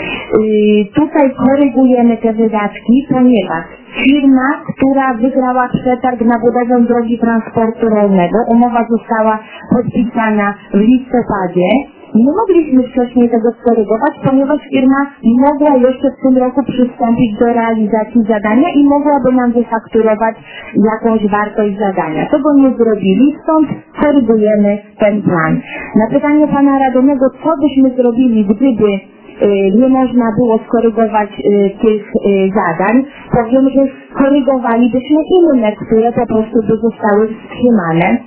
Yy, tutaj korygujemy te wydatki, ponieważ firma, która wygrała przetarg na budowę drogi transportu rolnego, umowa została podpisana w listopadzie. Nie mogliśmy wcześniej tego skorygować, ponieważ firma mogła jeszcze w tym roku przystąpić do realizacji zadania i mogłaby nam wyfakturować jakąś wartość zadania. Tego nie zrobili, stąd korygujemy ten plan. Na pytanie Pana Radnego, co byśmy zrobili, gdyby nie można było skorygować y, tych y, zadań, powiem, że skorygowalibyśmy inne, które po prostu by zostały wstrzymane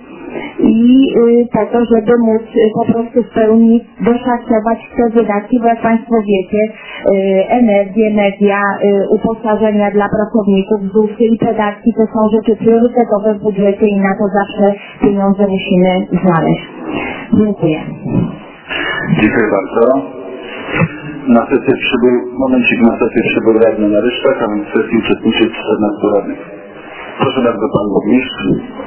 i y, po to, żeby móc y, po prostu w pełni doszacować te wydatki, bo jak Państwo wiecie, y, energię, media, y, uposażenia dla pracowników, ZUS-y i podatki to są rzeczy priorytetowe w budżecie i na to zawsze pieniądze musimy znaleźć. Dziękuję. Dziękuję bardzo. Na sesję przybył, momencik na sesję przybył radny na Ryszczak, a więc w sesji uczestniczy czternastu radnych. Proszę bardzo, Pan Burmistrz.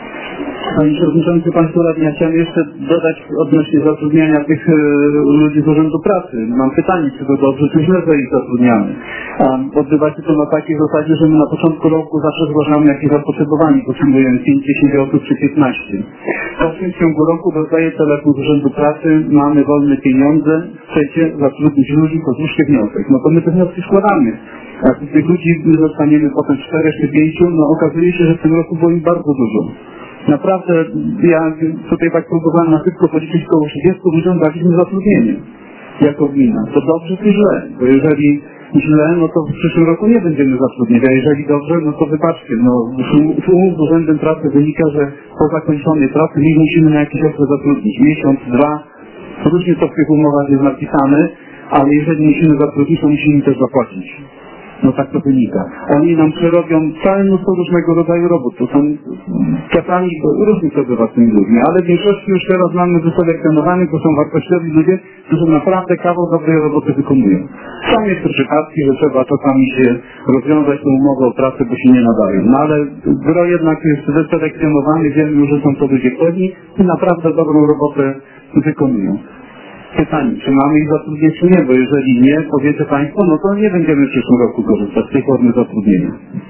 Panie Przewodniczący, Państwo Radni, ja chciałem jeszcze dodać odnośnie zatrudniania tych e, ludzi z Urzędu Pracy. Mam pytanie, czy to dobrze, czy źle, że ich zatrudniamy. Um, odbywa się to na takiej zasadzie, że my na początku roku zawsze zgłaszamy jakieś zapotrzebowanie, potrzebujemy pięć dziesięć osób czy piętnaście. Potem w ciągu roku dostaje telefon z Urzędu Pracy, mamy wolne pieniądze, chcecie zatrudnić ludzi, to złóżcie wniosek. No to my te wnioski składamy. Jak tych ludzi zostaniemy potem czterech czy pięciu, no okazuje się, że w tym roku było ich bardzo dużo. Naprawdę, ja tutaj tak próbowałem na szybko policzyć, około trzydziestu ludziom daliśmy zatrudnienie jako gmina. To dobrze czy źle? Bo jeżeli źle, no to w przyszłym roku nie będziemy zatrudniać, a jeżeli dobrze, no to wybaczcie, no z umów z Urzędem Pracy wynika, że po zakończonej pracy my musimy na jakiś okres zatrudnić. Miesiąc, dwa, różnie to w tych umowach jest napisane, ale jeżeli musimy zatrudnić, to musimy też zapłacić. No tak to wynika. Oni nam przerobią całe mnóstwo różnego rodzaju robót. To są czasami różni sobie prywatnymi ludźmi, ale w większości już teraz mamy wyselekcjonowanych, to są wartościowi ludzie, którzy naprawdę kawał dobrej roboty wykonują. Są jeszcze przypadki, że trzeba czasami się rozwiązać tą umowę o pracę, bo się nie nadają. No ale gro jednak jest wyselekcjonowany, wiemy już, że są to ludzie pewni i naprawdę dobrą robotę wykonują. Pytanie, czy mamy ich zatrudnić, czy nie, bo jeżeli nie, powiecie Państwo, no to nie będziemy w przyszłym roku korzystać z tej formy zatrudnienia.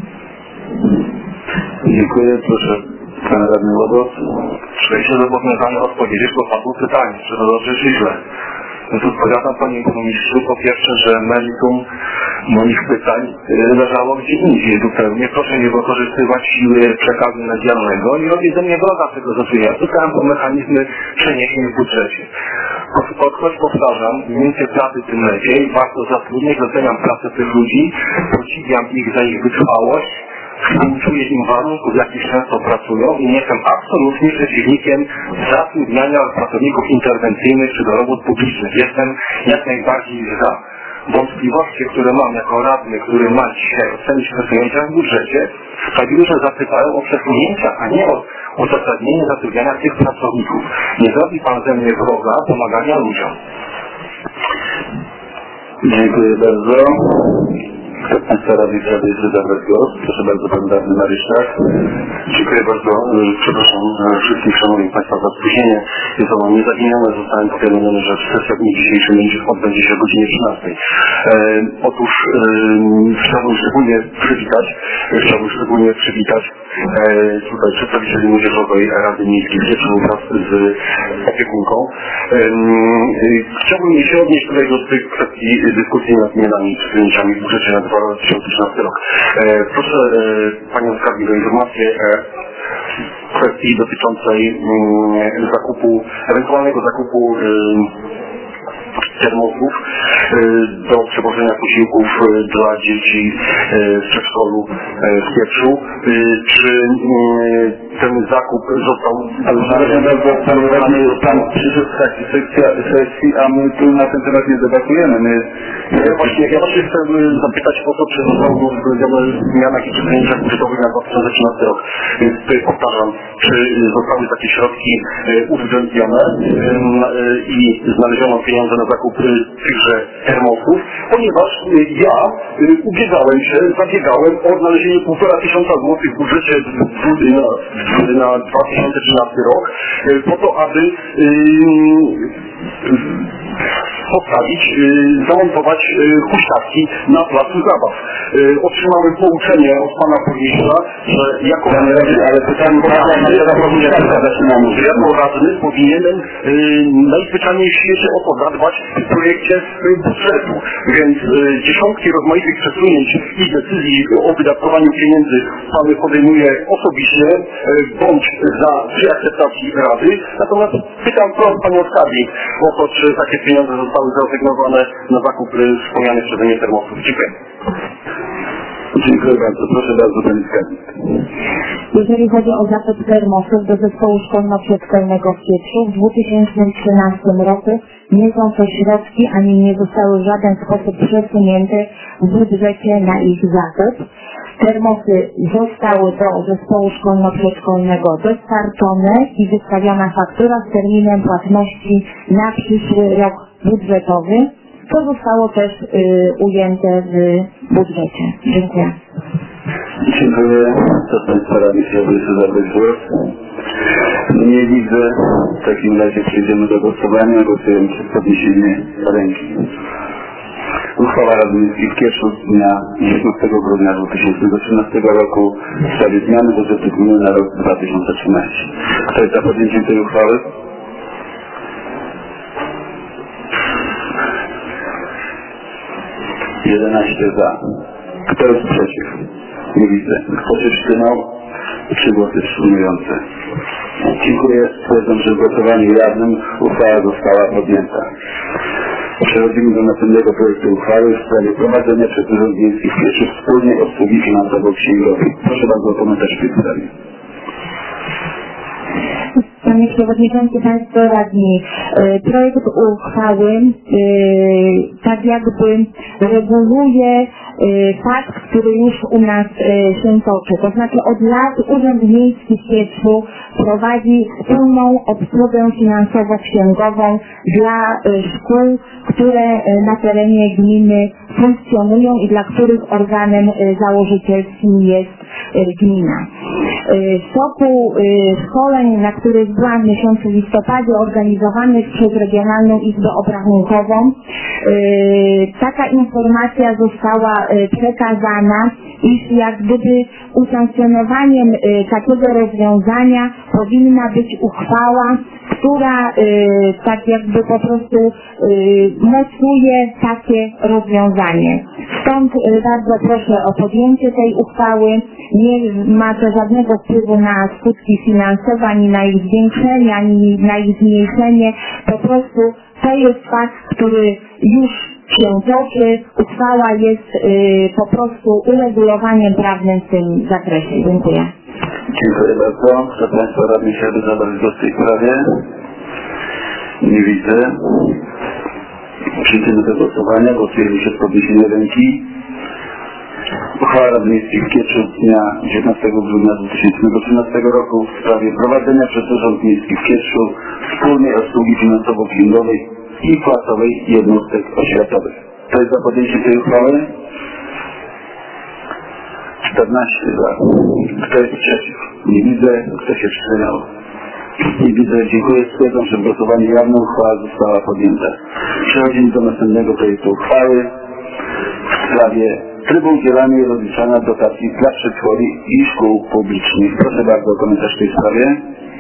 Dziękuję, proszę Pan Radny Łobos. Czuję się zobowiązany odpowiedzieć, bo padło pytanie, czy to dobrze, czy źle. No to odpowiadam Panie Burmistrzu, po pierwsze, że meritum moich pytań leżało gdzie indziej zupełnie. Proszę nie wykorzystywać siły przekazu medialnego i robię ze mnie wroga tego zatrudnienia. Ja pytałem o mechanizmy przeniesień w budżecie. Choć powtarzam, im więcej pracy, tym lepiej. Warto zatrudniać, doceniam pracę tych ludzi, podziwiam ich za ich wytrwałość, limituję im warunków, w jakich często pracują i nie jestem absolutnie przeciwnikiem zatrudniania pracowników interwencyjnych czy do robót publicznych. Jestem jak najbardziej za. Wątpliwości, które mam jako radny, który ma dzisiaj ocenić przesunięcia w budżecie, sprawiły, że zapytałem o przesunięcia, a nie o uzasadnienie zatrudniania tych pracowników. Nie zrobi pan ze mnie wroga pomagania ludziom. Dziękuję bardzo. Kto z Państwa radnych chce jeszcze zabrać głos? Proszę bardzo, Pan radny Mariuszczak. Dziękuję bardzo. Przepraszam wszystkich szanownych Państwa za spóźnienie. Jest ono niezaginione. Zostałem powiadomiony, że sesja w dniu dzisiejszym odbędzie się o godzinie trzynastej. E, otóż e, chciałbym szczególnie przywitać, chciałbym szczególnie przywitać e, tutaj przedstawicieli Młodzieżowej Rady Miejskiej w Gieczu wraz z opiekunką. E, e, chciałbym się odnieść tutaj do tych kwestii dyskusji nad zmianami i przesunięciami w budżecie na dwa tysiące trzynasty rok. E, proszę e, Panią Skarbnik o informację e, kwestii dotyczącej mm, zakupu, ewentualnego zakupu y, termosów y, do przewożenia posiłków y, dla dzieci y, w przedszkolu y, w Pieprzu. Y, czy y, ten zakup został... Pan przyszedł z takiej sesji, a my tu na ten temat nie debatujemy. My, ja, właśnie, ja właśnie chcę zapytać o to, czy zostały uwzględnione zmianach i przesunięciach budżetowych na dwa tysiące trzynasty rok. Więc tutaj powtarzam, czy zostały takie środki uwzględnione i znaleziono pieniądze na zakup tychże termosów, ponieważ ja ubiegałem się, zabiegałem o znalezienie półtora tysiąca złotych w budżecie na, na dwa tysiące trzynasty rok, po to, aby postawić, zamontować huśtawki na placu zabaw. Otrzymałem pouczenie od pana burmistrza, że jako radny, ale pytanie że jako radny powinienem najzwyczajniej w świecie o to zadbać w projekcie budżetu. Więc dziesiątki rozmaitych przesunięć i decyzji o wydatkowaniu pieniędzy pan podejmuje osobiście, bądź za przy akceptacji Rady. Natomiast pytam panią skarbnik o to, czy takie pieniądze zostały zrezygnowane na zakup wspomnianych przeze mnie termosów. Dziękuję. Dziękuję bardzo. Proszę bardzo, Pani Skarbnik. Jeżeli chodzi o zakup termosów do zespołu szkolno-przedszkolnego w Pieprzu, w dwa tysiące trzynastym roku nie są to środki, ani nie zostały w żaden sposób przesunięte w budżecie na ich zakup. Termosy zostały do zespołu szkolno-przedszkolnego dostarczone i wystawiona faktura z terminem płatności na przyszły rok budżetowy. To zostało też y, ujęte w budżecie. Dziękuję. Dziękuję. Co z Państwa radnych chciałby jeszcze zabrać głos? Nie widzę. W takim razie przejdziemy do głosowania. Głosujemy przez podniesienie ręki. Uchwała Rady Miejskiej w Kieszu z dnia dziewiętnastego grudnia dwa tysiące trzynastego roku w sprawie zmiany budżetu gminy na rok dwa tysiące trzynasty. Kto jest za podjęciem tej uchwały? jedenaście za. Kto jest przeciw? Nie widzę. Kto się wstrzymał? Trzy głosy wstrzymujące. Dziękuję. Stwierdzam, że w głosowaniu jawnym uchwała została podjęta. Przechodzimy do następnego projektu uchwały w sprawie prowadzenia przez Urząd Miejski w Kieszu wspólnej obsługi finansowo-księgowej. Proszę bardzo o komentarz w tej sprawie. Panie Przewodniczący, Państwo Radni, projekt uchwały tak jakby reguluje fakt, który już u nas się toczy. To znaczy od lat Urząd Miejski w Kieszu prowadzi wspólną obsługę finansowo-księgową dla szkół, które na terenie gminy funkcjonują i dla których organem założycielskim jest gmina. W toku szkoleń, na których byłam w miesiącu listopadzie, organizowanych przez Regionalną Izbę Obrachunkową, taka informacja została przekazana, iż jak gdyby usankcjonowaniem takiego rozwiązania powinna być uchwała, która tak jakby po prostu mocuje takie rozwiązanie. Stąd bardzo proszę o podjęcie tej uchwały. Nie ma to żadnego wpływu na skutki finansowe, ani na ich zwiększenie, ani na ich zmniejszenie. Po prostu to jest fakt, który już się toczy. Uchwała jest y, po prostu uregulowaniem prawnym w tym zakresie. Dziękuję. Dziękuję bardzo. Kto z Państwa radnych chciałby zabrać głos w tej sprawie? Nie widzę. Przejdziemy do głosowania. Głosujemy się z podniesieniem ręki. Uchwała Rady Miejskiej w Kieczu z dnia dziewiętnastego grudnia dwa tysiące trzynastego roku w sprawie prowadzenia przez Urząd Miejski w Kieczu wspólnej obsługi finansowo-księgowej i płacowej jednostek oświatowych. Kto jest za podjęciem tej uchwały? czternaście za. Kto jest przeciw? Nie widzę. Kto się wstrzymał? Nie widzę. Dziękuję. Stwierdzam, że w głosowaniu jawnym uchwała została podjęta. Przechodzimy do następnego projektu uchwały w sprawie trybu udzielania i rozliczania dotacji dla przedszkoli i szkół publicznych. Proszę bardzo o komentarz w tej sprawie.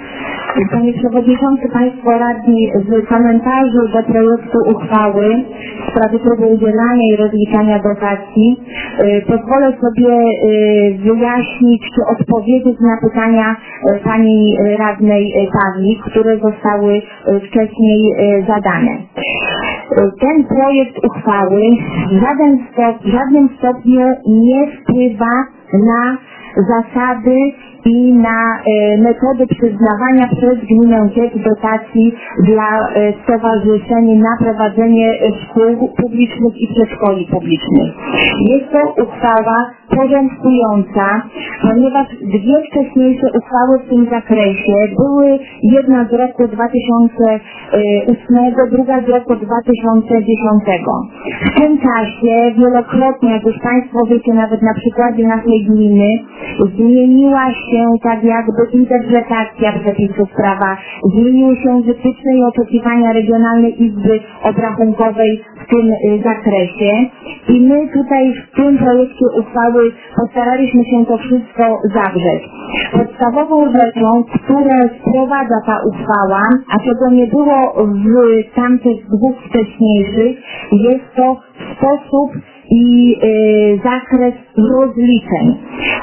Panie Przewodniczący, Państwo Radni, z komentarzu do projektu uchwały w sprawie trybu udzielania i rozliczania dotacji y, pozwolę sobie y, wyjaśnić czy odpowiedzieć na pytania y, Pani Radnej Pawlik, które zostały y, wcześniej y, zadane. Y, ten projekt uchwały w żaden stop, w żadnym stopniu nie wpływa na zasady i na e, metody przyznawania przez gminę Kiecz dotacji dla e, stowarzyszeń na prowadzenie szkół publicznych i przedszkoli publicznych. Jest to uchwała porządkująca, ponieważ dwie wcześniejsze uchwały w tym zakresie były, jedna z roku dwa tysiące ósmego, druga z roku dwa tysiące dziesiątego. W tym czasie wielokrotnie, jak już Państwo wiecie, nawet na przykładzie naszej gminy, zmieniła się tak jakby interpretacja przepisów prawa, zmieniły się wytyczne i oczekiwania Regionalnej Izby Obrachunkowej w tym y, zakresie i my tutaj w tym projekcie uchwały postaraliśmy się to wszystko zawrzeć. Podstawową rzeczą, którą wprowadza ta uchwała, a czego nie było w tamtych dwóch wcześniejszych, jest to sposób i y, zakres rozliczeń.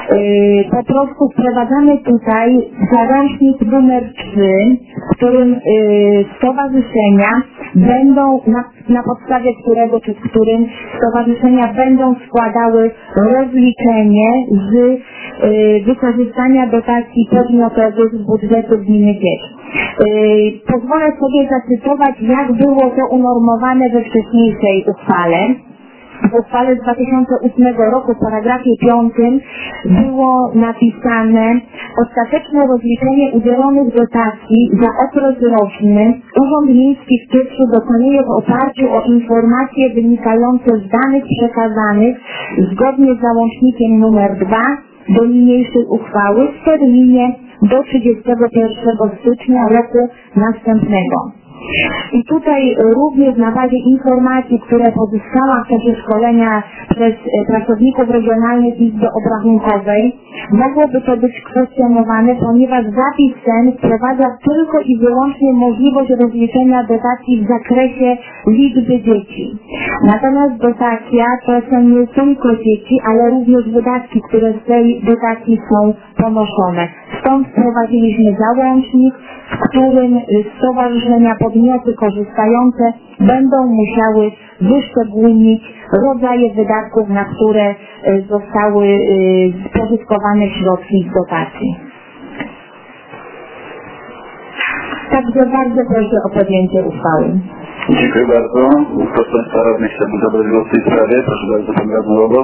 Y, po prostu wprowadzamy tutaj załącznik numer trzy, w którym y, stowarzyszenia będą, na, na podstawie którego czy w którym stowarzyszenia będą składały rozliczenie z y, wykorzystania dotacji podmiotowych z budżetu gminy Kiecz. Yy, pozwolę sobie zacytować, jak było to unormowane we wcześniejszej uchwale. W uchwale z dwa tysiące ósmego roku w paragrafie piątym było napisane: ostateczne rozliczenie udzielonych dotacji za okres roczny Urząd Miejski w Kieczu dokonuje w oparciu o informacje wynikające z danych przekazanych zgodnie z załącznikiem numer dwa do niniejszej uchwały w terminie do trzydziestego pierwszego stycznia roku następnego. I tutaj również na bazie informacji, które pozyskałam w czasie szkolenia przez pracowników Regionalnej Izby Obrachunkowej, mogłoby to być kwestionowane, ponieważ zapis ten wprowadza tylko i wyłącznie możliwość rozliczenia dotacji w zakresie liczby dzieci. Natomiast dotacja to są nie tylko dzieci, ale również wydatki, które z tej dotacji są ponoszone. Stąd wprowadziliśmy załącznik, w którym stowarzyszenia, podmioty korzystające będą musiały wyszczególnić rodzaje wydatków, na które zostały spożytkowane środki z dotacji. Także bardzo proszę o podjęcie uchwały. Dziękuję bardzo. Kto z Państwa radnych chciałby zabrać głos w tej sprawie? Proszę bardzo, Pan Radny Łobot.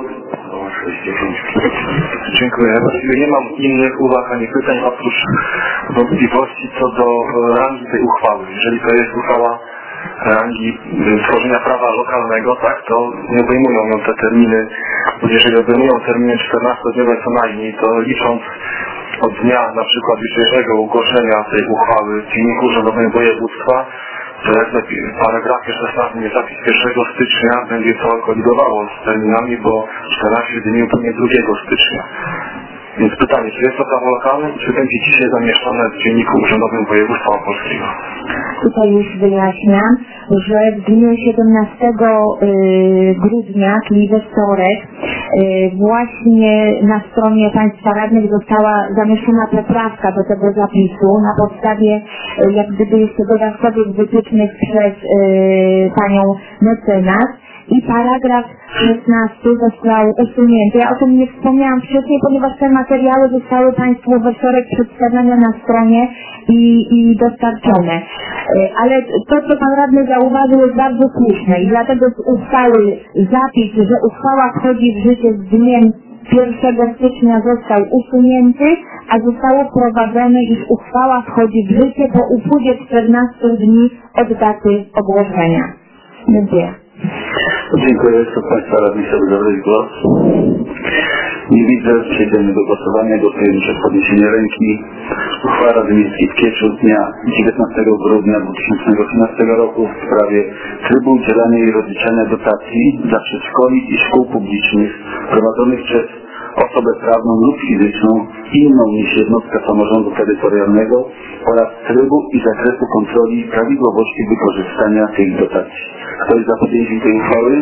Dziękuję. Właściwie nie mam innych uwag ani pytań oprócz wątpliwości co do rangi tej uchwały. Jeżeli to jest uchwała rangi tworzenia prawa lokalnego, tak, to nie obejmują ją te terminy, bo jeżeli obejmują terminy czternastodniowe co najmniej, to licząc od dnia na przykład dzisiejszego ogłoszenia tej uchwały w Dzienniku Urzędowym Województwa, to jak w paragrafie szesnastym jest zapis pierwszego stycznia, będzie to kolidowało z terminami, bo czternaście dni upłynie drugiego stycznia. Więc pytanie, czy jest to prawo lokalne i czy będzie dzisiaj zamieszczone w Dzienniku Urzędowym Województwa Opolskiego? Tutaj już wyjaśniam, że w dniu siedemnastego grudnia, czyli we wtorek, właśnie na stronie Państwa Radnych została zamieszczona poprawka do tego zapisu na podstawie jak gdyby jeszcze dodatkowych wytycznych przez Panią mecenas. i paragraf szesnasty został usunięty. Ja o tym nie wspomniałam wcześniej, ponieważ te materiały zostały Państwu we wtorek przedstawione na stronie i, i dostarczone. Ale to, co Pan Radny zauważył, jest bardzo słuszne i dlatego z uchwały zapis, że uchwała wchodzi w życie z dniem pierwszego stycznia został usunięty, a zostało wprowadzone, iż uchwała wchodzi w życie po upływie czternastu dni od daty ogłoszenia. Dziękuję. Dziękuję. Kto z Państwa radnych chciałby zabrać głos? Nie widzę. Przejdziemy do głosowania. Głosujemy przez podniesienie ręki. Uchwała Rady Miejskiej w Kieczu z dnia dziewiętnastego grudnia dwa tysiące osiemnastego roku w sprawie trybu udzielania i rozliczania dotacji dla przedszkoli i szkół publicznych prowadzonych przez osobę prawną lub fizyczną inną niż jednostka samorządu terytorialnego oraz trybu i zakresu kontroli prawidłowości wykorzystania tych dotacji. Kto jest za podjęciem tej uchwały?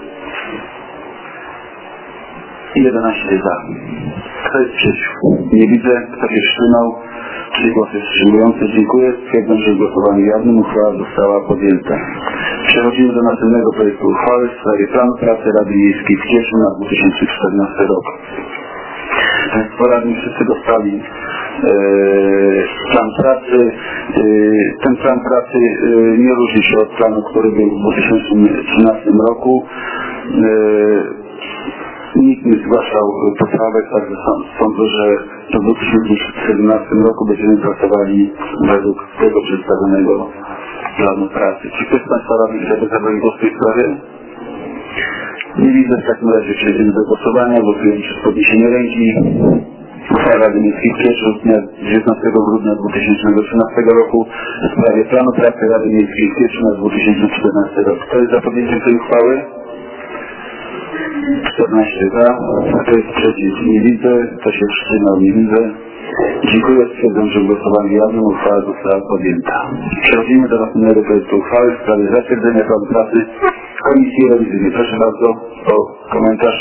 jedenaście za. Kto jest przeciw? Nie widzę. Kto się wstrzymał? Trzy głosy wstrzymujące. Dziękuję. Stwierdzam, że w głosowaniu jawnym uchwała została podjęta. Przechodzimy do następnego projektu uchwały w sprawie planu pracy Rady Miejskiej w Kieczu na dwa tysiące czternasty rok. Państwo radni wszyscy dostali e, plan pracy. E, ten plan pracy e, nie różni się od planu, który był w dwa tysiące trzynastym roku. E, Nikt nie zgłaszał poprawek, także sądzę, że w dwa tysiące siedemnastym roku będziemy pracowali według tego przedstawionego planu pracy. Czy ktoś z Państwa radnych chciałby zabrać głos w tej sprawie? Nie widzę. W takim razie przejdziemy do głosowania. Głosujemy przez podniesienie ręki. Uchwała Rady Miejskiej w Kieczu z dnia dziewiętnastego grudnia dwa tysiące trzynastego roku w sprawie planu pracy Rady Miejskiej w Kieczu na dwa tysiące czternasty rok. Kto jest za podjęciem tej uchwały? czternaście za. Kto jest przeciw? Nie widzę. Kto się wstrzymał? Nie widzę. Dziękuję. Stwierdzam, że w głosowaniu jawnym uchwała została podjęta. Przechodzimy do następnego projektu uchwały w sprawie zatwierdzenia planu pracy Komisji Rewizyjnej. Proszę bardzo o komentarz.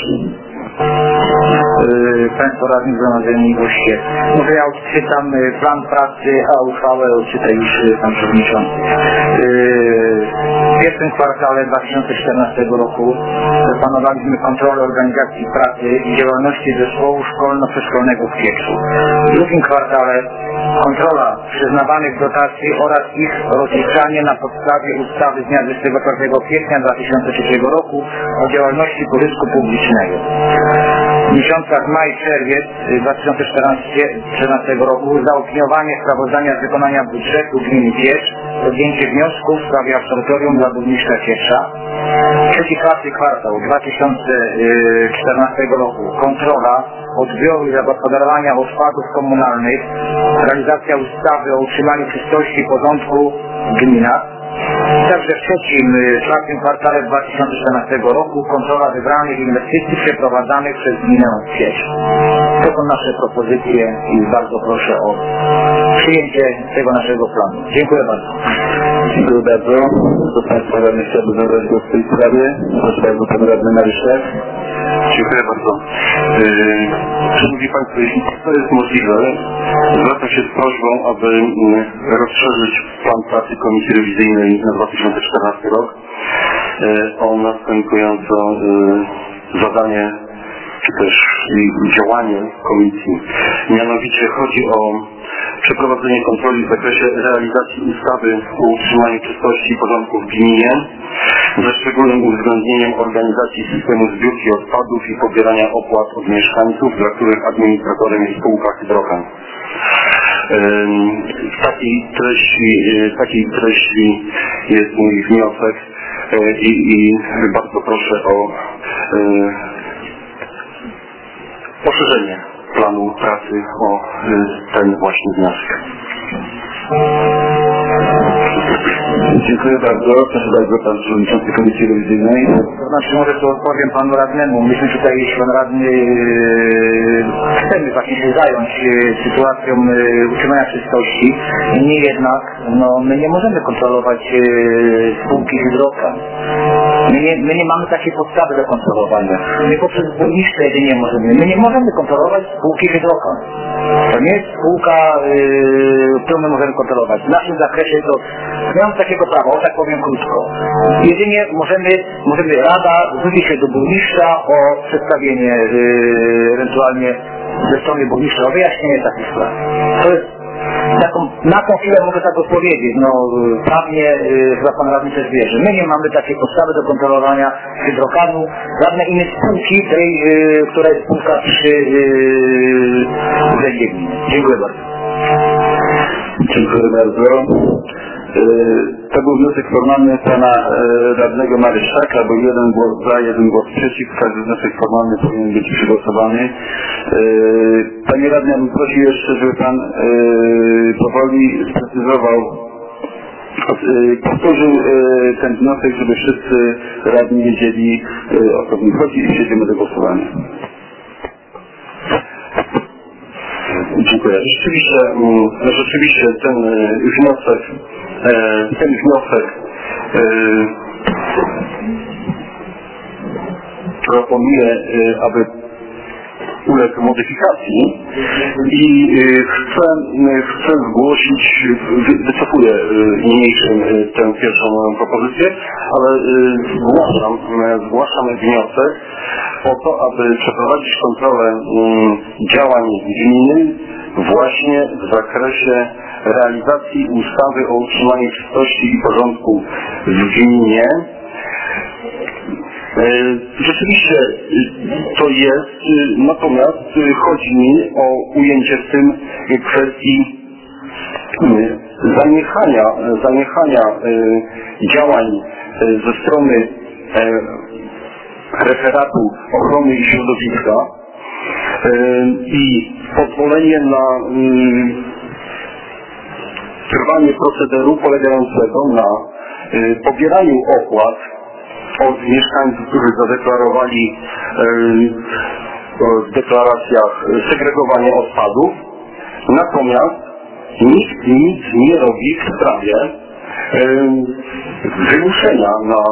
Yy, Państwo radni zgromadzeni goście. Może ja odczytam yy, plan pracy, a uchwałę odczyta już yy, Pan Przewodniczący. Yy, w pierwszym kwartale dwa tysiące czternastego roku planowaliśmy kontrolę organizacji pracy i działalności zespołu szkolno-przedszkolnego w Kieczu. W drugim kwartale kontrola przyznawanych dotacji oraz ich rozliczanie na podstawie ustawy z dnia dwudziestego czwartego kwietnia dwa tysiące trzeciego roku o działalności pożytku publicznego. W miesiącach maj i czerwiec dwa tysiące czternastego roku zaopiniowanie sprawozdania z wykonania budżetu gminy Kiecz, podjęcie wniosków w sprawie absolutorium dla burmistrza Kiecza. Trzeci czwarty kwartał dwa tysiące czternastego roku kontrola odbioru i zagospodarowania odpadów komunalnych, realizacja ustawy o utrzymaniu czystości i porządku w gminach. Także w trzecim, czwartym kwartale dwa tysiące czternastego roku kontrola wybranych inwestycji przeprowadzanych przez gminę Kiecz. To są nasze propozycje i bardzo proszę o przyjęcie tego naszego planu. Dziękuję bardzo. Dziękuję bardzo. Kto z Państwa radnych chciałby zabrać głos w tej sprawie? Proszę bardzo, Pan Radny Mariuszek. Dziękuję bardzo. Yy, Szanowni Państwo, jeśli to jest możliwe, zwracam się z prośbą, aby yy, rozszerzyć plan pracy Komisji Rewizyjnej na dwa tysiące czternasty rok yy, o następujące yy, zadanie czy też yy, działanie Komisji. Mianowicie chodzi o przeprowadzenie kontroli w zakresie realizacji ustawy o utrzymaniu czystości i porządku w gminie ze szczególnym uwzględnieniem organizacji systemu zbiórki odpadów i pobierania opłat od mieszkańców, dla których administratorem jest spółka Hydrokan. W takiej treści, takiej treści jest mój wniosek i, i bardzo proszę o poszerzenie planu pracy o ten właśnie wniosek. Dziękuję bardzo. Proszę bardzo, Pan Przewodniczący Komisji Rewizyjnej. To znaczy może to odpowiem Panu Radnemu. Myśmy tutaj, jeśli Pan Radny, chcemy właśnie się zająć sytuacją utrzymania czystości. Niemniej jednak no my nie możemy kontrolować yy, spółki Hydrokan. My nie, my nie mamy takiej podstawy do kontrolowania. My poprzez burmistrza jedynie możemy. My nie możemy kontrolować spółki Hydrokan. To nie jest spółka, yy, którą my możemy kontrolować. W naszym zakresie to nie mam takiego prawa, o tak powiem krótko. Jedynie możemy, możemy Rada zwrócić się do burmistrza o przedstawienie yy, ewentualnie ze strony burmistrza o wyjaśnienie takich spraw. To jest taką, na tą chwilę mogę tak odpowiedzieć, no prawnie yy, chyba pan radny też wierzy. My nie mamy takiej podstawy do kontrolowania Hydrokanu, żadnej innej spółki, tej, yy, która jest spółka przy yy, urzędzie gminy. Dziękuję bardzo. Dziękuję bardzo. To był wniosek formalny pana radnego Maryszczaka, był jeden głos za, jeden głos przeciw. Każdy wniosek formalny powinien być przegłosowany. Panie radny, ja bym prosił jeszcze, żeby pan powoli sprecyzował, powtórzył ten wniosek, żeby wszyscy radni wiedzieli, o co w nim chodzi, i przejdziemy do głosowania. Dziękuję. Rzeczywiście, rzeczywiście ten wniosek, ten wniosek proponuje, aby uległ modyfikacji i chcę, chcę zgłosić, wycofuję niniejszym tę pierwszą propozycję, ale zgłaszam, zgłaszam wniosek o to, aby przeprowadzić kontrolę działań gminy właśnie w zakresie realizacji ustawy o utrzymaniu czystości i porządku w gminie. Rzeczywiście to jest, natomiast chodzi mi o ujęcie w tym kwestii zaniechania, zaniechania działań ze strony referatu ochrony i środowiska i pozwolenie na trwanie procederu polegającego na pobieraniu opłat od mieszkańców, którzy zadeklarowali w deklaracjach segregowanie odpadów, natomiast nikt nic nie robi w sprawie wymuszenia na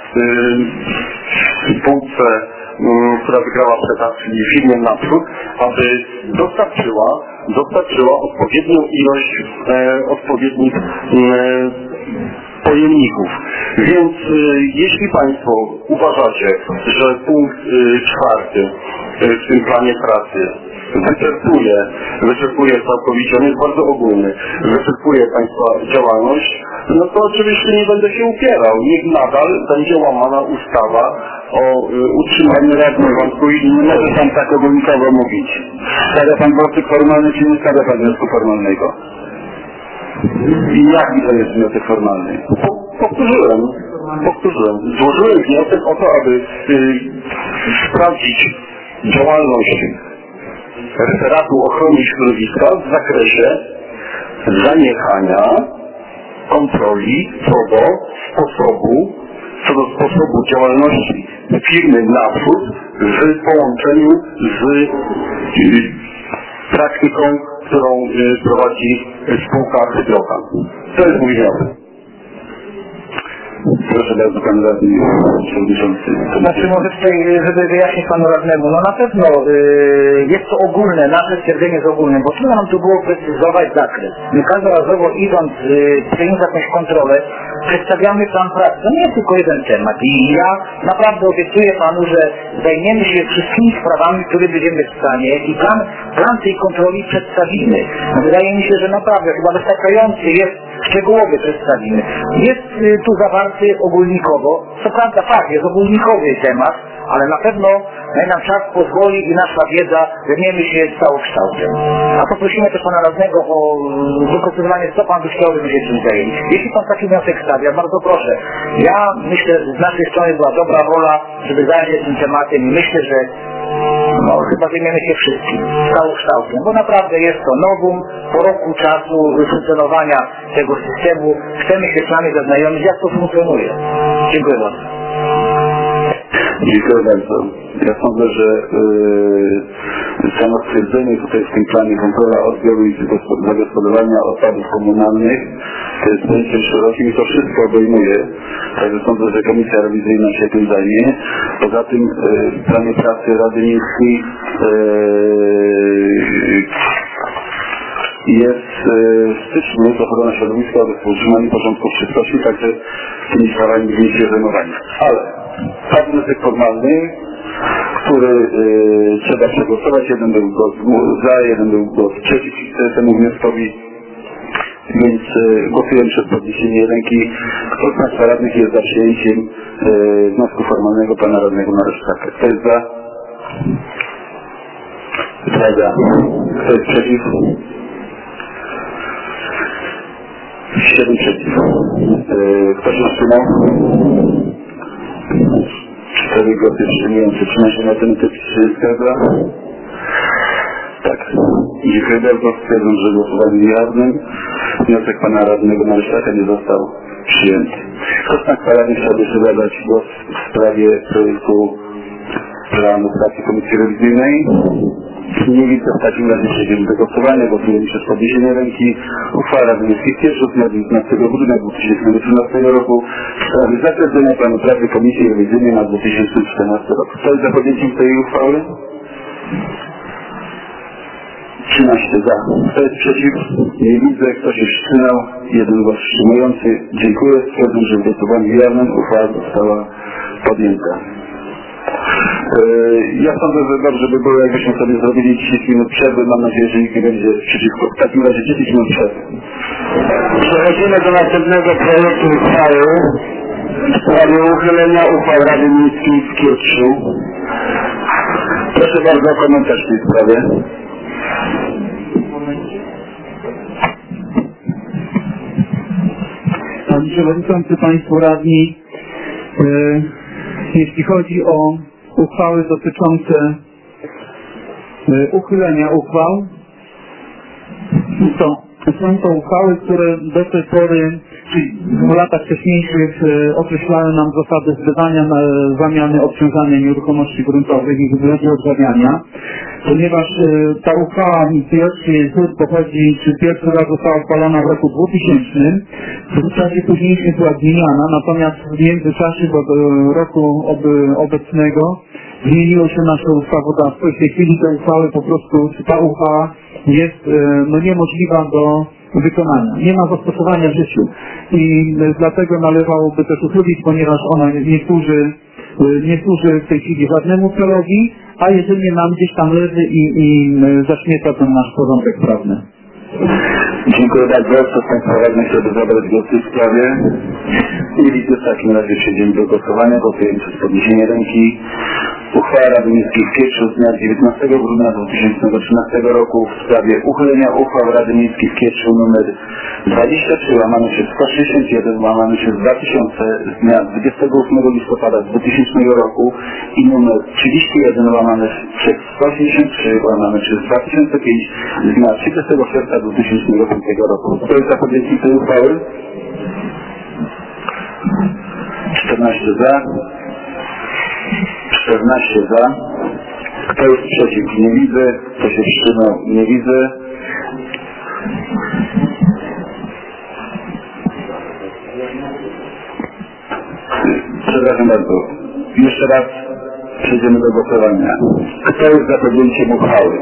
spółce, która wygrała przetarg, czyli firmie Naprzód, aby dostarczyła, dostarczyła odpowiednią ilość e, odpowiednich e, pojemników. Więc e, jeśli Państwo uważacie, że punkt e, czwarty e, w tym planie pracy wyczerpuje, wyczerpuje całkowicie, on jest bardzo ogólny, wyczerpuje Państwa działalność, no to oczywiście nie będę się upierał. Niech nadal będzie łamana ustawa o y, utrzymaniu radnych wątku i nie może Pan tak ogólnikowo mówić. Stawia Pan wniosek formalny, czy nie stawia Pan wniosku formalnego? I jaki to jest wniosek formalny? Powtórzyłem, powtórzyłem. Złożyłem wniosek o to, aby y, sprawdzić działalność referatu ochrony środowiska w zakresie zaniechania kontroli co do sposobu, co do sposobu działalności firmy Naprzód w połączeniu z praktyką, którą prowadzi spółka Hydrokan. To jest mój wniosek. Proszę bardzo, Pan Radny Przewodniczący. Znaczy może tutaj, żeby wyjaśnić Panu Radnemu, no na pewno yy, jest to ogólne, nasze stwierdzenie jest ogólne, bo trudno nam tu było precyzować zakres. My każdorazowo idąc, yy, przyjmując jakąś kontrolę, przedstawiamy plan pracy. To nie jest tylko jeden temat i ja naprawdę obiecuję Panu, że zajmiemy się wszystkimi sprawami, które będziemy w stanie i plan, plan tej kontroli przedstawimy. No, wydaje mi się, że naprawdę chyba wystarczający jest, szczegółowy przedstawimy. Jest yy, tu zawarty ogólnikowo, co prawda fakt, jest ogólnikowy temat, ale na pewno nam czas pozwoli i nasza wiedza zajmiemy się całokształtem. A poprosimy też Pana Radnego o wykonanie, co Pan by chciał, żeby się tym zajęli. Jeśli Pan taki wniosek stawia, bardzo proszę. Ja myślę, że z naszej strony była dobra wola, żeby zająć się tym tematem i myślę, że no chyba zajmiemy się wszystkim, całokształtem, bo naprawdę jest to nowum, po roku czasu funkcjonowania tego systemu, chcemy się z nami zaznajomić, jak to funkcjonuje. Dziękuję bardzo. Dziękuję bardzo. Ja sądzę, że yy, samo stwierdzenie tutaj w tym planie kontrola odbioru i zagospodarowania odpadów komunalnych to jest pojęciem szerokim i to wszystko obejmuje. Także sądzę, że komisja rewizyjna się tym zajmie. Poza tym w planie pracy Rady Miejskiej jest w styczniu z ochrony środowiska oraz utrzymanie porządku w czystości, także tymi sprawami będziemy się zajmowali. Ale tak wniosek formalny, który y, trzeba przegłosować, jeden był głos za, jeden był głos przeciw temu wnioskowi, więc y, głosujemy przez podniesienie ręki. Kto z Państwa radnych jest za przyjęciem y, wniosku formalnego Pana Radnego Marszałka? Kto jest za? Dwa za. Kto jest przeciw? Siedem przeciw. Y, kto się wstrzymał? Cztery głosy wstrzymujące. trzynaście na ten typ zgadza? Tak. Dziękuję bardzo. Stwierdzam, że głosowaniem jawnym wniosek Pana Radnego Marszałka nie został przyjęty. Kto z Państwa radnych chciałby się zadać głos w sprawie projektu planu pracy Komisji Rewizyjnej? Nie widzę, w takim razie przejdziemy do głosowania. Głosujemy przez podniesienie ręki. Uchwała Rady Miejskiej pierwszy z dnia dziewiętnastego grudnia dwa tysiące trzynastego roku w sprawie zatwierdzenia planu pracy Komisji Rewizyjnej na dwa tysiące czternasty rok. Kto jest za podjęciem tej uchwały? trzynaście za. Kto jest przeciw? Nie widzę. Kto się wstrzymał? Jeden głos wstrzymujący. Dziękuję. Stwierdzam, że w głosowaniu jawnym uchwała została podjęta. Ja sądzę, że dobrze by było, jakbyśmy sobie zrobili dziesięć minut przerwy. Mam nadzieję, że nikt nie będzie przeciwko. W takim razie dziesięć minut przerwy. Przechodzimy do następnego projektu uchwały w sprawie uchylenia uchwał Rady Miejskiej w Kietrzu. Proszę bardzo o komentarz w tej sprawie. Panie Przewodniczący, Państwo Radni, e, jeśli chodzi o uchwały dotyczące e, uchylenia uchwał, to są to uchwały, które do tej pory, czyli w latach wcześniejszych e, określały nam zasady zbywania na zamiany obciążania nieruchomości gruntowych i wybudowy odwadniania. Ponieważ e, ta uchwała pierwszy rzut pochodzi, czy pierwszy raz została uchwalona w roku dwutysięcznym, w czasie późniejszym była zmieniana, natomiast w międzyczasie do roku ob, obecnego zmieniło się nasze ustawodawstwo i w tej chwili te uchwały po prostu, czy ta uchwała jest e, no, niemożliwa do wykonania. Nie ma zastosowania w życiu i e, dlatego należałoby też uchylić, ponieważ ona nie służy, e, nie służy w tej chwili żadnemu celowi, a jedynie nam gdzieś tam leży i, i zaśmieca ten nasz porządek prawny. Dziękuję bardzo. Kto z Państwa radnych chciałby zabrać głos w tej sprawie? Nie widzę. W takim razie przejdziemy do głosowania. Głosujemy przez podniesienie ręki. Uchwała Rady Miejskiej w Kietrzu z dnia dziewiętnastego grudnia dwa tysiące trzynastego roku w sprawie uchylenia uchwał Rady Miejskiej w Kietrzu nr dwadzieścia trzy łamane przez sto sześćdziesiąt jeden łamane przez dwa tysiące z dnia dwudziestego ósmego listopada dwutysięcznego roku i nr trzydzieści jeden łamane przez sto sześćdziesiąt trzy łamane przez dwa tysiące pięć z dnia trzydziestego czerwca dwa tysiące piątego roku. Kto jest za podjęciem tej uchwały? czternaście za. czternaście za. Kto jest przeciw? Nie widzę. Kto się wstrzymał? Nie widzę. Przepraszam bardzo. Jeszcze raz przejdziemy do głosowania. Kto jest za podjęciem uchwały?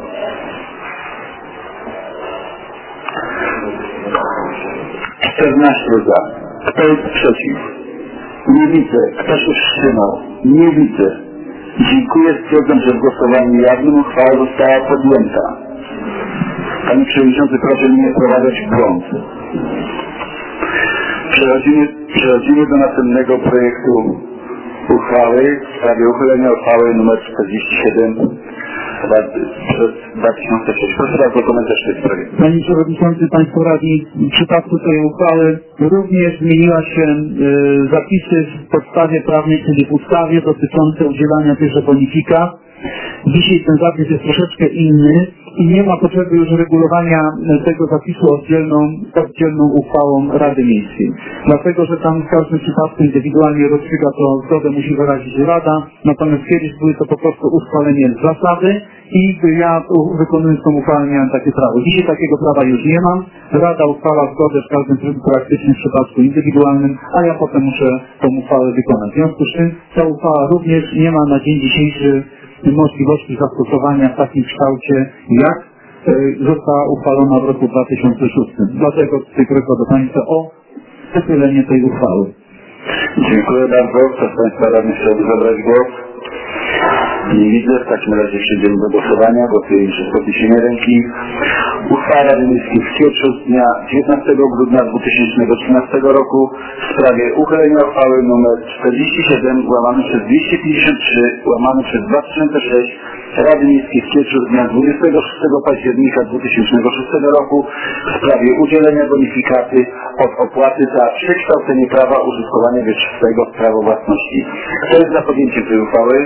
czternaście za. Kto jest przeciw? Nie widzę. Kto się wstrzymał? Nie widzę. Dziękuję. Stwierdzam, że w głosowaniu jawnym uchwała została podjęta. Panie Przewodniczący, proszę mnie wprowadzać w błąd. Przechodzimy, przechodzimy do następnego projektu uchwały w sprawie uchylenia uchwały nr czterdzieści siedem przez dwa tysiące sześć. Proszę bardzo o komentarz w tej sprawie. Panie Przewodniczący, Państwo Radni, w przypadku tej uchwały również zmieniła się e, zapisy w podstawie prawnej, czyli w ustawie dotyczące udzielania tychże bonifikat. Dzisiaj ten zapis jest troszeczkę inny i nie ma potrzeby już regulowania tego zapisu oddzielną, oddzielną uchwałą Rady Miejskiej. Dlatego, że tam w każdym przypadku indywidualnie rozstrzyga to zgodę musi wyrazić Rada, natomiast kiedyś były to po prostu ustalenie z zasady i ja wykonując tą uchwałę miałem takie prawo. Dzisiaj takiego prawa już nie mam. Rada uchwala zgodę w każdym praktycznym przypadku indywidualnym, a ja potem muszę tą uchwałę wykonać. W związku z czym ta uchwała również nie ma na dzień dzisiejszy możliwości zastosowania w takim kształcie, jak została uchwalona w roku dwa tysiące szóstym. Dlatego tutaj proszę do Państwa o uchylenie tej uchwały. Dziękuję bardzo. Kto z Państwa radnych chciałby zabrać głos? Nie widzę. W takim razie przejdziemy do głosowania. Głosujemy przez podniesienie ręki. Uchwała Rady Miejskiej w Kieczu z dnia dziewiętnastego grudnia dwa tysiące trzynastego roku w sprawie uchylenia uchwały nr czterdzieści siedem łamane przez dwieście pięćdziesiąt trzy łamane przez dwa tysiące sześć Rady Miejskiej w Kieczu z dnia dwudziestego szóstego października dwa tysiące szóstego roku w sprawie udzielenia bonifikaty od opłaty za przekształcenie prawa użytkowania wieczystego w prawo własności. Kto jest za podjęciem tej uchwały?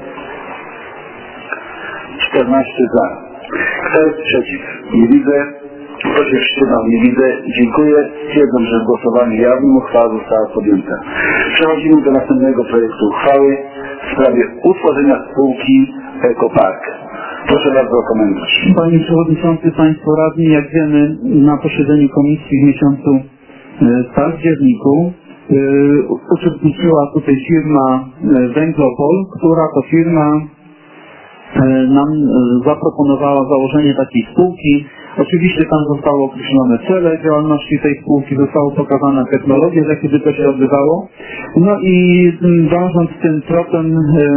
czternaście za. Kto jest przeciw? Nie widzę. Kto się wstrzymał? Nie widzę. Dziękuję. Stwierdzam, że w głosowaniu jawnym uchwała została podjęta. Przechodzimy do następnego projektu uchwały w sprawie utworzenia spółki Ekopark. Proszę bardzo o komentarz. Panie Przewodniczący, Państwo Radni, jak wiemy, na posiedzeniu Komisji w miesiącu w październiku uczestniczyła tutaj firma Węglopol, która to firma nam zaproponowała założenie takiej spółki. Oczywiście tam zostały określone cele działalności tej spółki, została pokazana technologia, w jakiej by to się odbywało. No i dążąc tym tropem,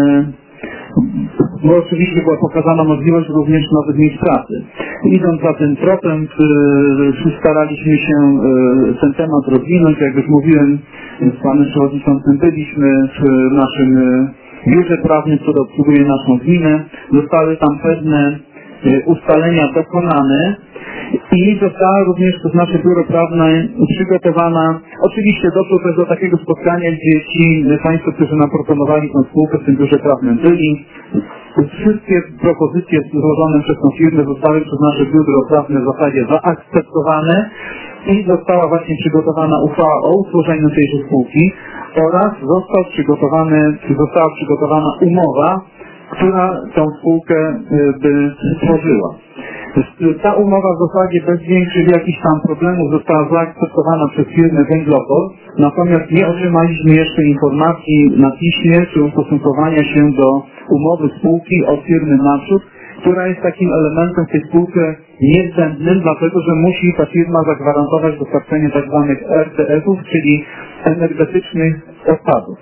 bo oczywiście była pokazana możliwość również nowych miejsc pracy. Idąc za tym tropem, staraliśmy się ten temat rozwinąć. Jak już mówiłem, z Panem Przewodniczącym byliśmy w naszym biurze prawnym, które obsługuje naszą gminę. Zostały tam pewne ustalenia dokonane i została również przez nasze biuro prawne przygotowana. Oczywiście doszło też do takiego spotkania, gdzie ci Państwo, którzy nam proponowali tę spółkę w tym biurze prawnym byli. Wszystkie propozycje złożone przez tą firmę zostały przez nasze biuro prawne w zasadzie zaakceptowane i została właśnie przygotowana uchwała o utworzeniu tejże spółki oraz został przygotowany, została przygotowana umowa, która tą spółkę by stworzyła. Ta umowa w zasadzie bez większych jakichś tam problemów została zaakceptowana przez firmę Węglopol, natomiast nie otrzymaliśmy jeszcze informacji na piśmie czy ustosunkowania się do umowy spółki od firmy Naprzód, która jest takim elementem w tej spółce niezbędnym, dlatego że musi ta firma zagwarantować dostarczenie tzw. R D F-ów, czyli energetycznych odpadów.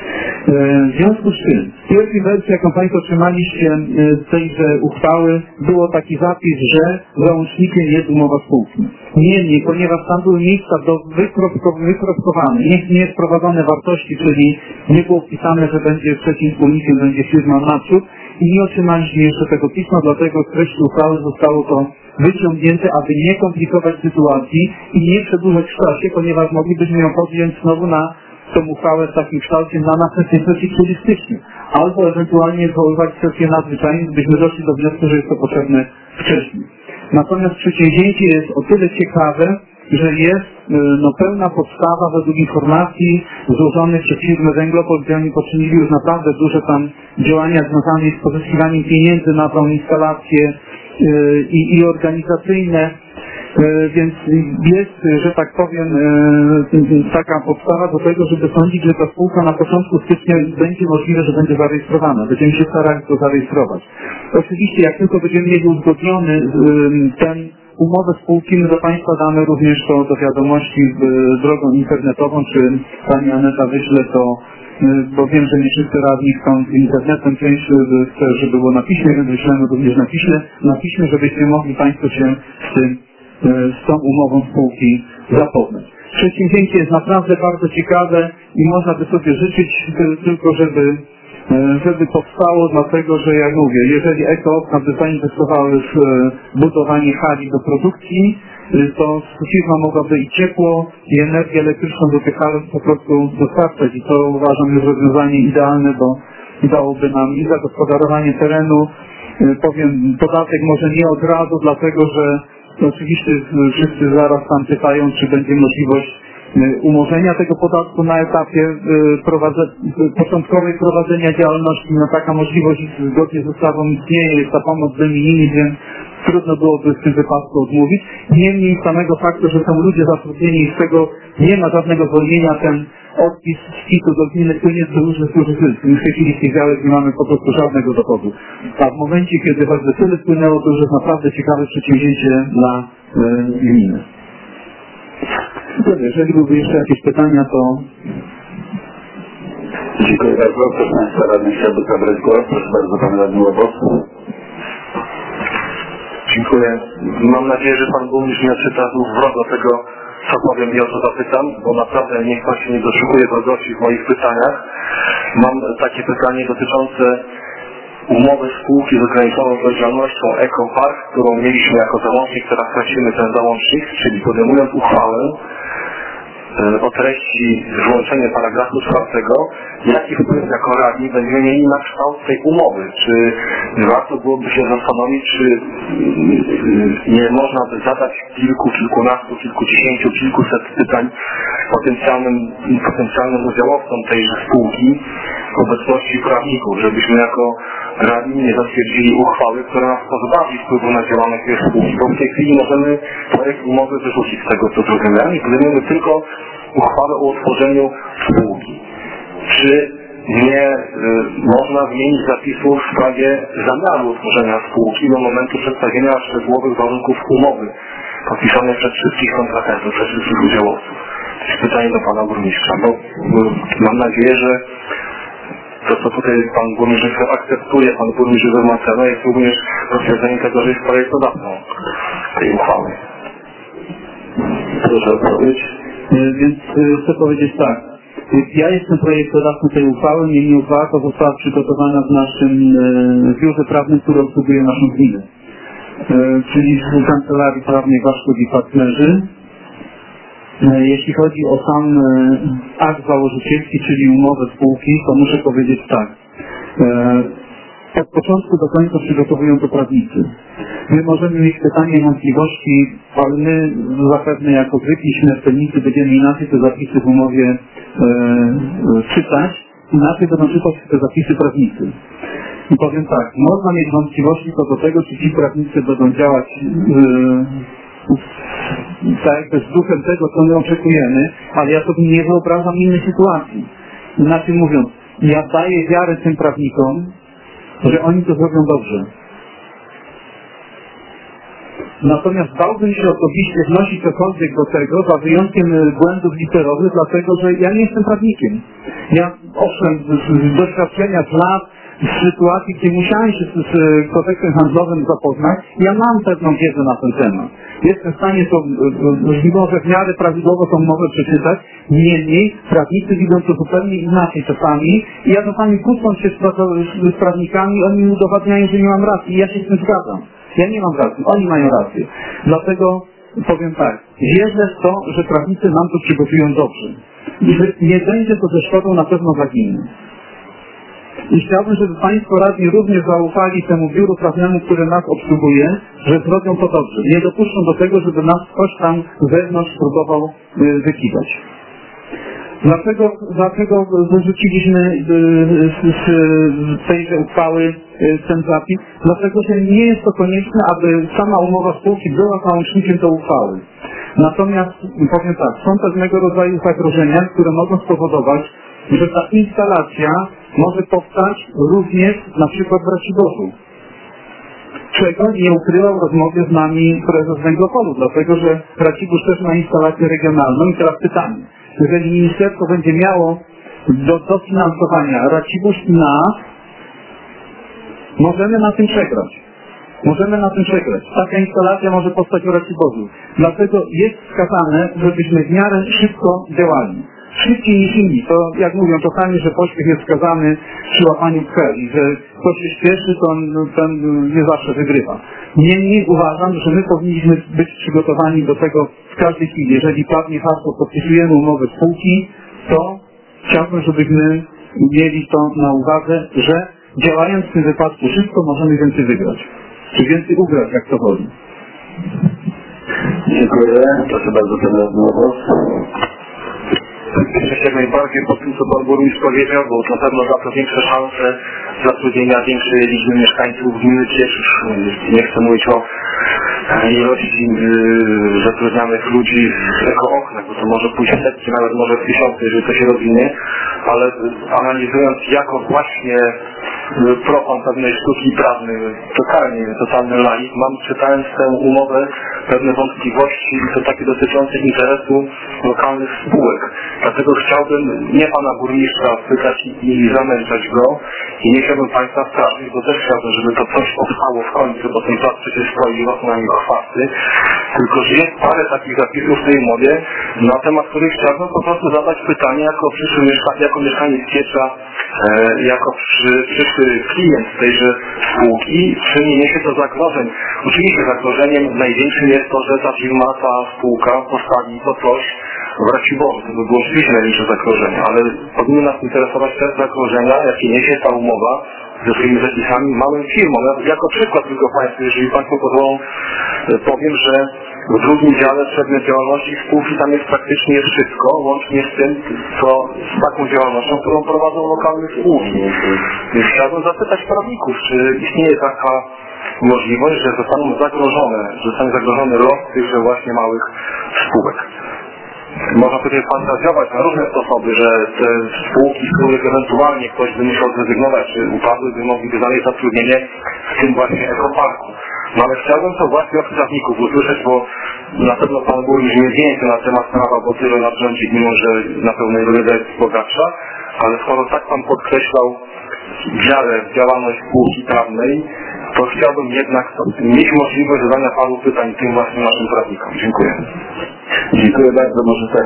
W związku z czym w pierwszej wersji, jaką Państwo otrzymaliście z tejże uchwały, było taki zapis, że załącznikiem jest umowa spółki. Niemniej, ponieważ tam były miejsca do wyprostowane, nie, nie wprowadzone wartości, czyli nie było wpisane, że będzie trzecim wspólnikiem będzie firma Naprzód i nie otrzymaliśmy jeszcze tego pisma, dlatego z treści uchwały zostało to wyciągnięte, aby nie komplikować sytuacji i nie przedłużać w czasie, ponieważ moglibyśmy ją podjąć znowu na tą uchwałę w takim kształcie na następnej sesji turystycznej, albo ewentualnie zwoływać sesję nadzwyczajną, gdybyśmy doszli do wniosku, że jest to potrzebne wcześniej. Natomiast przedsięwzięcie jest o tyle ciekawe, że jest no, pełna podstawa według informacji złożonych przez firmę Węglopol, gdzie oni poczynili już naprawdę duże tam działania związane z pozyskiwaniem pieniędzy na tą instalację yy, i, i organizacyjne. Więc jest, że tak powiem, taka podstawa do tego, żeby sądzić, że ta spółka na początku stycznia będzie możliwe, że będzie zarejestrowana. Będziemy się starali to zarejestrować. Oczywiście, jak tylko będziemy mieli uzgodniony ten umowę spółki, my do Państwa damy również to do wiadomości drogą internetową, czy Pani Aneta wyśle to, bo wiem, że nie wszyscy radni chcą internetem, część chce, żeby było na piśmie, więc wyślemy również na piśmie, na piśmie, żebyście mogli Państwo się z tym z tą umową spółki zapoznać. Przedsięwzięcie jest naprawdę bardzo ciekawe i można by sobie życzyć tylko, żeby, żeby powstało, dlatego że jak mówię, jeżeli Ekookna by zainwestowały w budowanie hali do produkcji, to firma mogłaby i ciepło, i energię elektryczną do tych hal po prostu dostarczać i to uważam jest rozwiązanie idealne, bo dałoby nam i zagospodarowanie terenu, powiem, podatek może nie od razu, dlatego że oczywiście wszyscy zaraz tam pytają, czy będzie możliwość umorzenia tego podatku na etapie prowadze, początkowej prowadzenia działalności. No taka możliwość zgodnie z ustawą istnieje, jest ta pomoc de minimis, więc trudno byłoby w tym wypadku odmówić. Niemniej samego faktu, że są ludzie zatrudnieni i z tego nie ma żadnego zwolnienia, ten odpis z K I T-u do gminy płynie z różnych służb. My w tej chwili z tych działek nie mamy po prostu żadnego dochodu. A w momencie, kiedy choćby tyle wpłynęło, to już jest naprawdę ciekawe przedsięwzięcie dla e, gminy. Dobrze, jeżeli były jeszcze jakieś pytania, to... Dziękuję bardzo. Proszę Państwa, radny chciałby zabrać głos. Proszę bardzo, Pan Radny Łobos. Dziękuję. Mam nadzieję, że Pan Burmistrz nie odczyta wrogo tego, co powiem i o co zapytam, bo naprawdę niech Pan się nie doszukuje wrogości w moich pytaniach. Mam takie pytanie dotyczące umowy spółki z ograniczoną odpowiedzialnością EcoPark, którą mieliśmy jako załącznik, teraz tracimy ten załącznik, czyli podejmując uchwałę o treści wyłączenie paragrafu czwartego, jaki wpływ jako radni będziemy mieli na kształt tej umowy? Czy warto byłoby się zastanowić, czy nie można by zadać kilku, kilkunastu, kilkudziesięciu, kilkuset pytań potencjalnym, potencjalnym udziałowcom tej spółki w obecności prawników, żebyśmy jako radni nie zatwierdzili uchwały, która nas pozbawi wpływu na działalność tej spółki, bo w tej chwili możemy projekt umowy wyrzucić z tego, co zrozumiałem i podejmiemy tylko uchwałę o utworzeniu spółki. Czy nie y, można zmienić zapisów w sprawie zamiaru utworzenia spółki do momentu przedstawienia szczegółowych warunków umowy podpisanej przez wszystkich kontrahentów, przez wszystkich udziałowców? To jest pytanie do Pana Burmistrza, bo y, mam nadzieję, że to, co tutaj Pan Burmistrz akceptuje, Pan Burmistrz Zermacena, jest również potwierdzenie tego, że jest projektodawcą tej uchwały. Proszę odpowiedzieć. Więc chcę powiedzieć tak. Ja jestem projektodawcą tej uchwały, niemniej uchwała ta została przygotowana w naszym biurze prawnym, które obsługuje naszą gminę. Czyli w Kancelarii Prawnej Waszków i Partnerzy. Jeśli chodzi o sam akt założycielski, czyli umowę spółki, to muszę powiedzieć tak. Od początku do końca przygotowują to prawnicy. My możemy mieć pytania i wątpliwości, ale my zapewne jako zwykli śmiertelnicy będziemy inaczej te zapisy w umowie e, czytać, inaczej będą czytać te zapisy prawnicy. I powiem tak, można mieć wątpliwości co do tego, czy ci prawnicy będą działać e, tak jakby z duchem tego, co my oczekujemy, ale ja sobie nie wyobrażam innej sytuacji. Inaczej mówiąc, ja daję wiarę tym prawnikom, że oni to zrobią dobrze. Natomiast bałbym się osobiście wnosić cokolwiek do tego, za wyjątkiem błędów literowych, dlatego że ja nie jestem prawnikiem. Ja owszem, z doświadczenia z lat, z sytuacji, gdzie musiałem się z, z kodeksem handlowym zapoznać, ja mam pewną wiedzę na ten temat. Jestem w stanie to, mimo że w miarę prawidłowo tą umowę przeczytać, niemniej prawnicy widzą to zupełnie inaczej czasami i ja czasami kłócąc się z, z prawnikami, oni mi udowadniają, że nie mam racji i ja się z tym zgadzam. Ja nie mam racji, oni mają rację. Dlatego powiem tak, wierzę w to, że prawnicy nam to przygotują dobrze. I że nie będzie to ze szkodą na pewno dla gminy. I chciałbym, żeby Państwo radni również zaufali temu biuru prawnemu, które nas obsługuje, że zrobią to dobrze. Nie dopuszczą do tego, żeby nas ktoś tam z zewnątrz próbował y, wykidać. Dlaczego, dlaczego wyrzuciliśmy z, z tejże uchwały ten zapis? Dlatego, że nie jest to konieczne, aby sama umowa spółki była załącznikiem do uchwały. Natomiast, powiem tak, są pewnego rodzaju zagrożenia, które mogą spowodować, że ta instalacja może powstać również na przykład w Raciborzu. Czego nie ukrywał w rozmowie z nami prezes Węglopolu, dlatego że Racibórz też ma instalację regionalną i teraz pytanie. Jeżeli ministerstwo będzie miało do dofinansowania Racibórz i nas, możemy na tym przegrać. Możemy na tym przegrać. Taka instalacja może powstać w Raciborzu. Dlatego jest wskazane, żebyśmy w miarę szybko działali. Szybciej niż inni. To jak mówią czasami, że pośpiech jest wskazany przy łapaniu kweli, że kto się śpieszy, to on, ten nie zawsze wygrywa. Niemniej uważam, że my powinniśmy być przygotowani do tego w każdej chwili. Jeżeli padnie hasło, podpisujemy umowę spółki, to chciałbym, żebyśmy mieli to na uwadze, że działając w tym wypadku szybko, możemy więcej wygrać. Czy więcej ugrać, jak to chodzi. Dziękuję. Proszę bardzo, pan radny o głos. Cieszę się jak najbardziej po tym, co pan burmistrz powiedział, bo na pewno da to większe szanse zatrudnienia większej liczby mieszkańców gminy Cieszysz. Nie chcę mówić o ilości yy, zatrudnianych ludzi w ekooknach, bo to może pójść setki, nawet może tysiące, jeżeli to się rozwinie, ale analizując jako właśnie profan pewnej sztuki prawnej, totalnie, totalny laik, mam czytając tę umowę pewne wątpliwości i to takie dotyczące interesu lokalnych spółek. Dlatego chciałbym nie pana burmistrza spytać i, i zamęczać go i nie chciałbym państwa straszyć, bo też chciałbym, żeby to coś powstało w końcu, bo ten plac przecież stoi rosną na nim chwasty, tylko że jest parę takich zapisów w tej umowie, na temat których chciałbym po prostu zadać pytanie jako przyszły mieszkaniec, jako mieszkaniec Kiecza, e, jako przy, przyszły klient tejże spółki, czy nie niesie to zagrożeń. Oczywiście zagrożeniem największym jest to, że ta firma, ta spółka postawi to coś w Raciborzu. To by było oczywiście największe zagrożenie, ale powinny nas interesować te zagrożenia, jakie niesie ta umowa ze swoimi zapisami małym firmom. Ja, jako przykład tylko państwu, jeżeli państwo pozwolą, powiem, że w drugim dziale przedmiot działalności spółki tam jest praktycznie wszystko, łącznie z tym, co z taką działalnością, którą prowadzą lokalne spółki. Więc chciałbym zapytać prawników, czy istnieje taka możliwość, że zostaną zagrożone, że zostanie zagrożony los tychże właśnie małych spółek. Można powiedzieć fantazjować na różne sposoby, że te spółki, z których ewentualnie ktoś by musiał zrezygnować, czy upadły, by mogliby znaleźć zatrudnienie w tym właśnie ekoparku. No ale chciałbym to właśnie od prawników usłyszeć, bo na pewno pan burmistrz nie więcej na temat prawa, bo tyle nadrządzi, mimo że na pewno jego wiedza jest bogatsza, ale skoro tak pan podkreślał wiarę w działalność spółki prawnej, to chciałbym jednak mieć możliwość zadania paru pytań tym właśnie naszym prawnikom. Dziękuję. Dziękuję bardzo. Może tak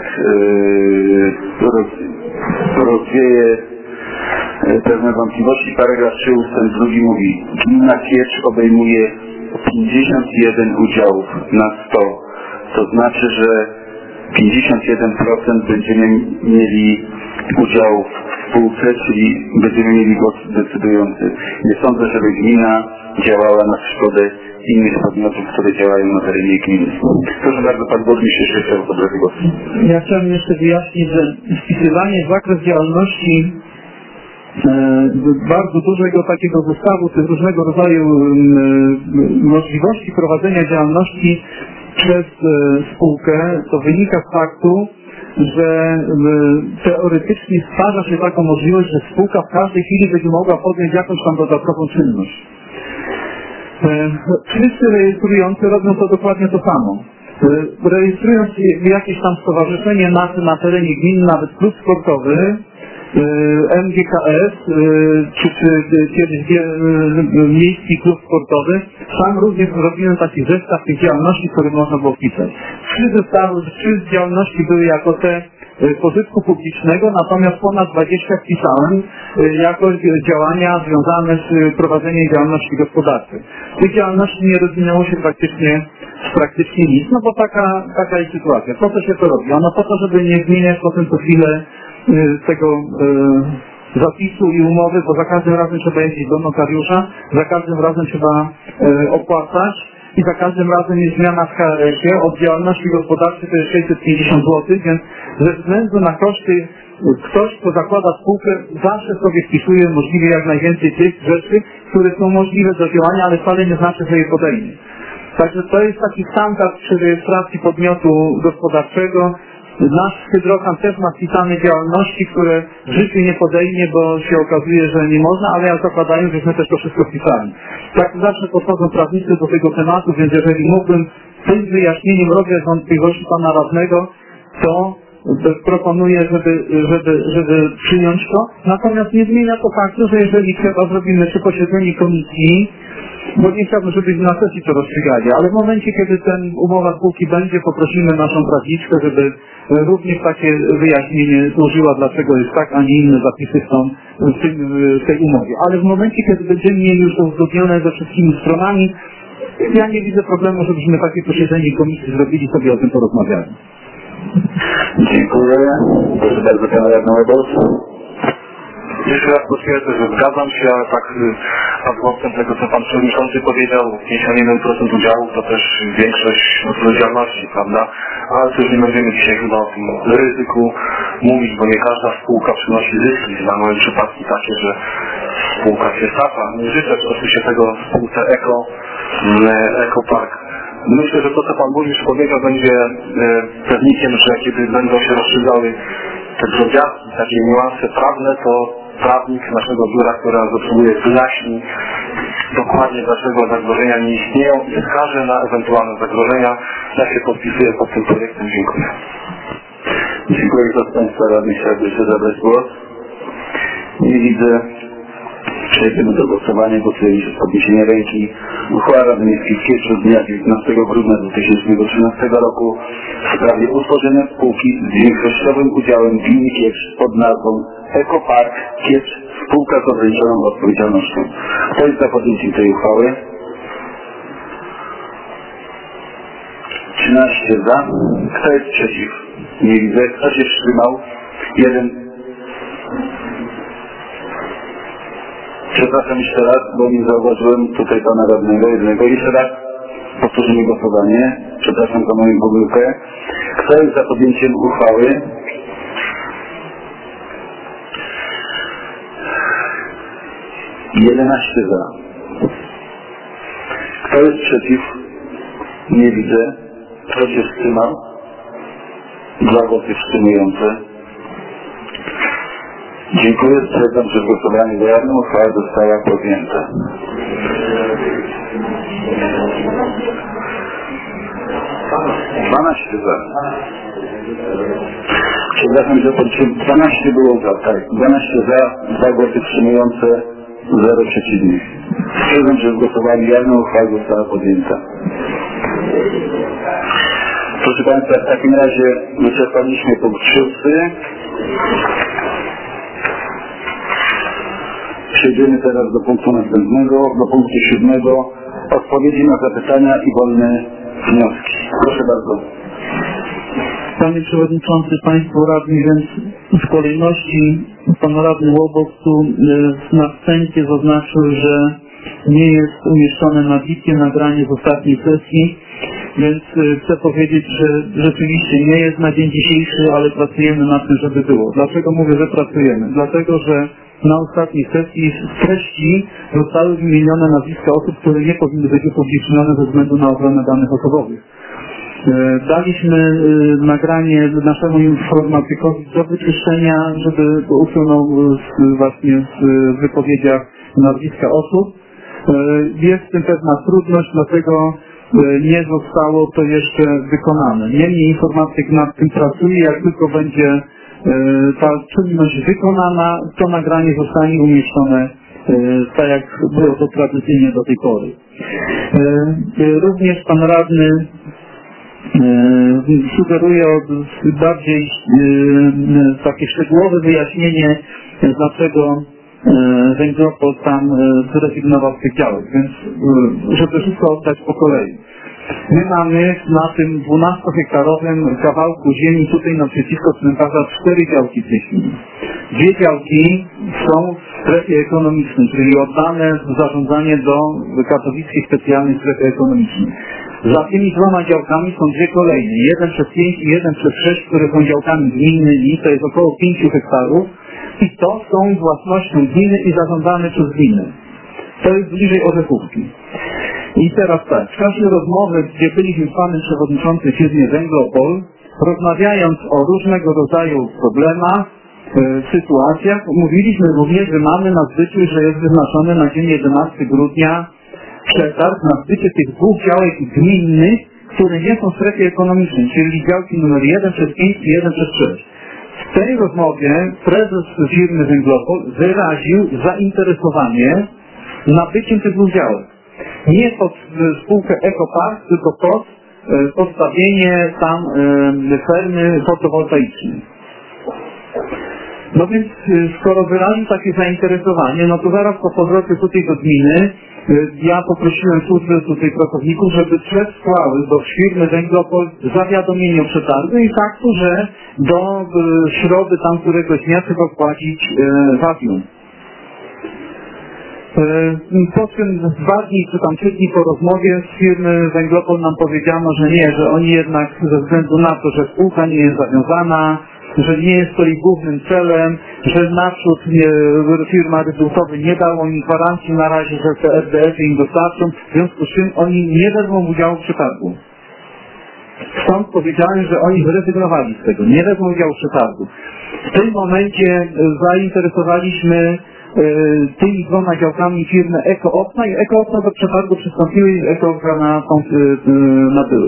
yy, roz, rozwieję yy, pewne wątpliwości. Paragraf trzy ustęp drugi mówi: gmina Kiecz obejmuje pięćdziesiąt jeden udziałów na sto. To znaczy, że pięćdziesiąt jeden procent będziemy mieli udziałów w spółce, czyli będziemy mieli głos decydujący. Nie sądzę, żeby gmina działała na szkodę innych podmiotów, które działają na terenie gminy. Proszę bardzo, pan burmistrz jeszcze chciał zabrać głos. Ja chciałem jeszcze wyjaśnić, że wpisywanie w zakres działalności e, bardzo dużego takiego zestawu tych różnego rodzaju e, możliwości prowadzenia działalności przez e, spółkę, to wynika z faktu, że e, teoretycznie stwarza się taką możliwość, że spółka w każdej chwili będzie mogła podjąć jakąś tam dodatkową czynność. Wszyscy rejestrujący robią to dokładnie to samo. Rejestrując jakieś tam stowarzyszenie na, na terenie gminy, nawet klub sportowy, M G K S, czy, czy kiedyś miejski klub sportowy, sam również robiłem taki zestaw tych działalności, które można było wpisać. Trzy zestawy, trzy działalności były jako te pożytku publicznego, natomiast ponad dwadzieścia wpisałem jako działania związane z prowadzeniem działalności gospodarczej. Tych działalności nie rozwinęło się praktycznie, praktycznie nic, no bo taka, taka jest sytuacja. Po co się to robi? Ono po to, żeby nie zmieniać potem co chwilę tego e, zapisu i umowy, bo za każdym razem trzeba jeździć do notariusza, za każdym razem trzeba e, opłacać i za każdym razem jest zmiana w K R S-ie. Od działalności gospodarczej to jest sześćset pięćdziesiąt złotych, więc ze względu na koszty ktoś, kto zakłada spółkę, zawsze sobie wpisuje możliwie jak najwięcej tych rzeczy, które są możliwe do działania, ale wcale nie znaczy, że je podejmie. Także to jest taki standard przy rejestracji podmiotu gospodarczego. Nasz Hydrokan też ma wpisane działalności, które w życiu nie podejmie, bo się okazuje, że nie można, ale ja zakładają, żeśmy też to wszystko wpisali. Tak zawsze podchodzą prawnicy do tego tematu, więc jeżeli mógłbym tym wyjaśnieniem rozwiać wątpliwości pana radnego, to proponuję, żeby, żeby, żeby przyjąć to. Natomiast nie zmienia to faktu, że jeżeli trzeba, zrobimy przy posiedzeniu komisji, bo nie chciałbym, żebyśmy na sesji to rozstrzygali, ale w momencie, kiedy ten umowa spółki będzie, poprosimy naszą prawniczkę, żeby również takie wyjaśnienie złożyła, dlaczego jest tak, a nie inne zapisy są w, tym, w tej umowie. Ale w momencie, kiedy będziemy mieli już to uzgodnione ze wszystkimi stronami, ja nie widzę problemu, żebyśmy takie posiedzenie komisji zrobili, sobie o tym porozmawiali. Dziękuję. Proszę bardzo, pana radnego. Jeszcze raz potwierdzę, że zgadzam się, ale tak ad vocem tego, co Pan Przewodniczący powiedział, pięćdziesiąt jeden procent udziałów to też większość odpowiedzialności, prawda? Ale też nie będziemy dzisiaj chyba o tym ryzyku mówić, bo nie każda spółka przynosi zyski. Znamy przypadki takie, że spółka się stacza. Nie życzę oczywiście tego spółce Eko, Ekopark. Myślę, że to, co Pan Burmistrz powiedział, będzie pewnikiem, że kiedy będą się rozstrzygały te drobiazgi, takie niuanse prawne, to prawnik naszego biura, który nas obsługuje, wyjaśni dokładnie, dlaczego zagrożenia nie istnieją i wskaże na ewentualne zagrożenia. Ja się podpisuję pod tym projektem. Dziękuję. Dziękuję. Kto z Państwa radnych chciałby jeszcze zabrać głos? Nie widzę. Przejdziemy do głosowania. Głosujemy przez podniesienie ręki. Uchwała Rady Miejskiej w Kieczu z dnia dziewiętnastego grudnia dwa tysiące trzynastego roku w sprawie utworzenia spółki z większościowym udziałem gminy Kiecz pod nazwą Ekopark Kiecz, spółka z ograniczoną odpowiedzialnością. Kto jest za podjęciem tej uchwały? trzynaście za. Kto jest przeciw? Nie widzę. Kto się wstrzymał? Jeden. Przepraszam jeszcze raz, bo nie zauważyłem tutaj pana radnego jednego. Jeszcze raz powtórzymy głosowanie. Przepraszam za moją pomyłkę. Kto jest za podjęciem uchwały? jedenaście za. Kto jest przeciw? Nie widzę. Kto się wstrzymał? Dwa głosy wstrzymujące. Dziękuję. Stwierdzam, że w głosowaniu dojawnym uchwała została podjęta. dwanaście za. Przepraszam, że policzyłem. dwanaście było za, tak. dwanaście za, dwa głosy wstrzymujące, zero przeciwnych. Stwierdzam, że w głosowaniu dojawnym uchwała została podjęta. Proszę Państwa, w takim razie wyczerpaliśmy punkt szósty. Przejdziemy teraz do punktu następnego, do punktu siódmego. Odpowiedzi na zapytania i wolne wnioski. Proszę bardzo. Panie Przewodniczący, Państwo Radni, więc w kolejności Pan Radny Łobot tu na wstępie zaznaczył, że nie jest umieszczone na bipie nagranie z ostatniej sesji, więc chcę powiedzieć, że rzeczywiście nie jest na dzień dzisiejszy, ale pracujemy nad tym, żeby było. Dlaczego mówię, że pracujemy? Dlatego, że na ostatniej sesji z treści zostały wymienione nazwiska osób, które nie powinny być upublicznione ze względu na ochronę danych osobowych. Daliśmy nagranie naszemu informatykowi do wyczyszczenia, żeby usunął właśnie w wypowiedziach nazwiska osób. Jest w tym pewna trudność, dlatego nie zostało to jeszcze wykonane. Niemniej informatyk nad tym pracuje, jak tylko będzie ta czynność wykonana, to nagranie zostanie umieszczone tak jak było to tradycyjnie do tej pory. Również Pan Radny sugeruje bardziej takie szczegółowe wyjaśnienie, dlaczego Węgropol tam zrezygnował z tych działek, więc żeby wszystko oddać po kolei. My mamy na tym dwunastohektarowym kawałku ziemi tutaj naprzeciwko cmentarza cztery działki w tej chwili. Dwie działki są w strefie ekonomicznej, czyli oddane w zarządzanie do katowickiej specjalnej strefy ekonomicznej. Za tymi dwoma działkami są dwie kolejne, jeden przez pięć i jeden przez sześć, które są działkami gminnymi, to jest około pięciu hektarów i to są własnością gminy i zarządzane przez gminę. To jest bliżej Orzechówki. I teraz tak, w czasie rozmowy, gdzie byliśmy z Panem Przewodniczącym firmy Węglopol, rozmawiając o różnego rodzaju problemach, e, sytuacjach, mówiliśmy również, że mamy na zwyczaju, że jest wyznaczony na dzień jedenastego grudnia przetarg na zbycie tych dwóch działek gminnych, które nie są w strefie ekonomicznej, czyli działki numer jeden przez pięć i jeden przez sześć. W tej rozmowie prezes firmy Węglopol wyraził zainteresowanie nabyciem tych dwóch działek. Nie pod spółkę Ekopark, tylko pod postawienie tam fermy fotowoltaicznej. No więc skoro wyraził takie zainteresowanie, no to zaraz po powrocie tutaj do gminy ja poprosiłem służbę tutaj pracowników, żeby przesłały do firmy Węglopol zawiadomienie o przetargu i faktu, że do środy tam któregoś dnia trzeba płacić wadium. Po czym dwa dni czy tam trzy dni po rozmowie z firmy Węglopol nam powiedziano, że nie, że oni jednak ze względu na to, że spółka nie jest zawiązana, że nie jest to ich głównym celem, że naprzód nie, firma rezultowa nie dała im gwarancji na razie, że te R D F-y im dostarczą, w związku z czym oni nie wezmą udziału w przetargu. Stąd powiedziałem, że oni zrezygnowali z tego, nie wezmą udziału w przetargu. W tym momencie zainteresowaliśmy tymi dwoma działkami firmy Ekoopna i Ekoopna do przetargu przystąpiły i Ekoopna na, na były.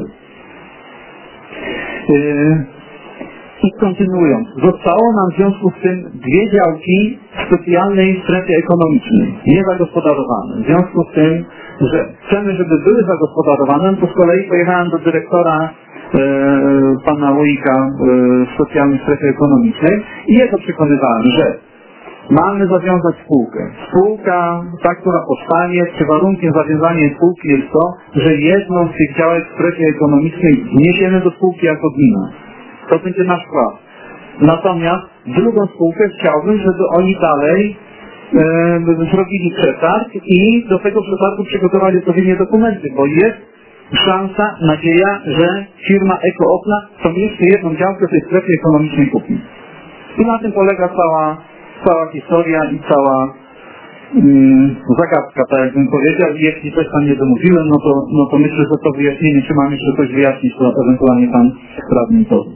I kontynuując, zostało nam w związku z tym dwie działki w specjalnej strefie ekonomicznej, niezagospodarowane. W związku z tym, że chcemy, żeby były zagospodarowane, to z kolei pojechałem do dyrektora e, pana Łoika e, w specjalnej strefie ekonomicznej i jego przekonywałem, że mamy zawiązać spółkę. Spółka, ta, która powstanie, czy warunkiem zawiązania spółki jest to, że jedną z tych działek w strefie ekonomicznej wniesiemy do spółki jako gmina. To będzie nasz wkład. Natomiast drugą spółkę chciałbym, żeby oni dalej e, zrobili przetarg i do tego przetargu przygotowali odpowiednie dokumenty, bo jest szansa, nadzieja, że firma Ekoopna tą jeszcze jedną działkę w tej strefie ekonomicznej kupi. I na tym polega cała, cała historia i cała mm, zagadka, tak jakbym powiedział. I jeśli coś tam nie domówiłem, no to, no to myślę, że to wyjaśnienie, czy mam jeszcze coś wyjaśnić, to ewentualnie pan radny powie.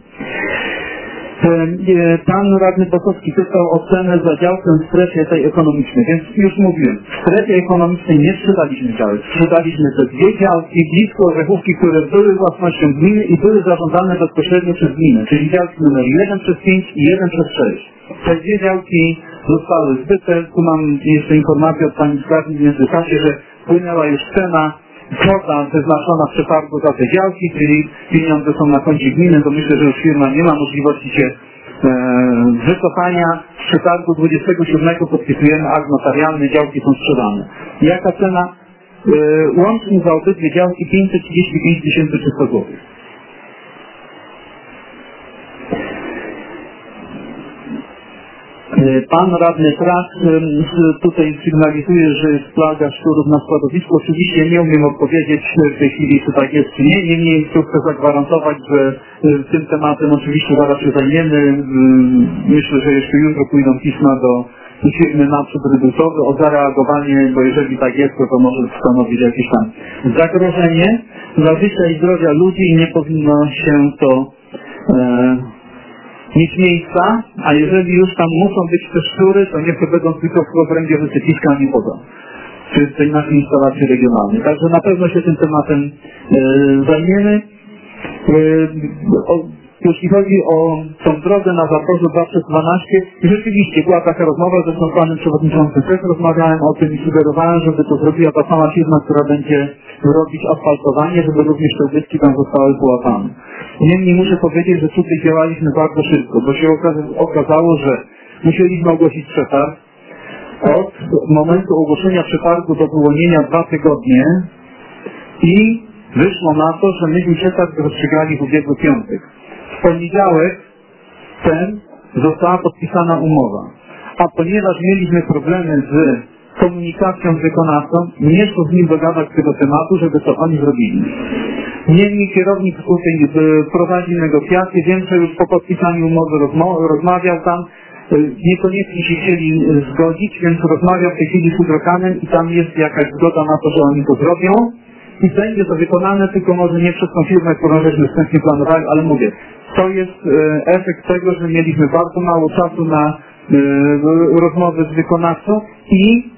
Pan radny Bosowski pytał o cenę za działkę w strefie tej ekonomicznej, więc już mówiłem, w strefie ekonomicznej nie sprzedaliśmy działek, sprzedaliśmy te dwie działki blisko Orzechówki, które były własnością gminy i były zarządzane bezpośrednio przez gminę, czyli działki numer jeden przez pięć i jeden przez sześć. Te dwie działki zostały zbyte, tu mam jeszcze informację od pani skarbnik w międzyczasie, że płynęła już cena kwota wyznaczona w przetargu za te działki, czyli pieniądze są na koncie gminy, to myślę, że już firma nie ma możliwości się e, wycofania. Z przetargu dwudziestego siódmego podpisujemy akt notarialny, działki są sprzedane. Jaka cena? E, łącznie za obydwie działki pięćset trzydzieści pięć tysięcy trzysta złotych. Pan radny Trach tutaj sygnalizuje, że jest plaga szczurów na składowisku. Oczywiście nie umiem odpowiedzieć w tej chwili, czy tak jest, czy nie. Niemniej chcę zagwarantować, że tym tematem oczywiście zaraz się zajmiemy. Myślę, że jeszcze jutro pójdą pisma do firmy naprzód redusowy o zareagowanie, bo jeżeli tak jest, to, to może stanowić jakieś tam zagrożenie dla życia i zdrowia ludzi i nie powinno się to e, mieć miejsca, a jeżeli już tam muszą być te szczury, to niech to będą tylko w obrębie wysypiska, a nie poza. Czy w tej naszej instalacji regionalnej. Także na pewno się tym tematem e, zajmiemy. E, o, jeśli chodzi o tą drogę na Zaporzu dwa przez dwanaście, rzeczywiście była taka rozmowa, zresztą z panem przewodniczącym też rozmawiałem o tym i sugerowałem, żeby to zrobiła ta sama firma, która będzie robić asfaltowanie, żeby również te ubytki tam zostały połapane. Niemniej muszę powiedzieć, że tutaj działaliśmy bardzo szybko, bo się okazało, że musieliśmy ogłosić przetarg. Od momentu ogłoszenia przetargu do wyłonienia dwa tygodnie i wyszło na to, że myśmy przetarg rozstrzygali w ubiegły piątek. W poniedziałek ten została podpisana umowa, a ponieważ mieliśmy problemy z komunikacją z wykonawcą, nie szło z nim dogadać tego tematu, żeby to oni zrobili. Niemniej kierownik tutaj prowadzi negocjacje, wiem, że już po podpisaniu umowy rozmawiał tam, niekoniecznie się chcieli zgodzić, więc rozmawiał w tej chwili z Hydrokanem i tam jest jakaś zgoda na to, że oni to zrobią i będzie to wykonane, tylko może nie przez tą firmę, którą żeśmy wstępnie planowali, ale mówię, to jest efekt tego, że mieliśmy bardzo mało czasu na rozmowy z wykonawcą i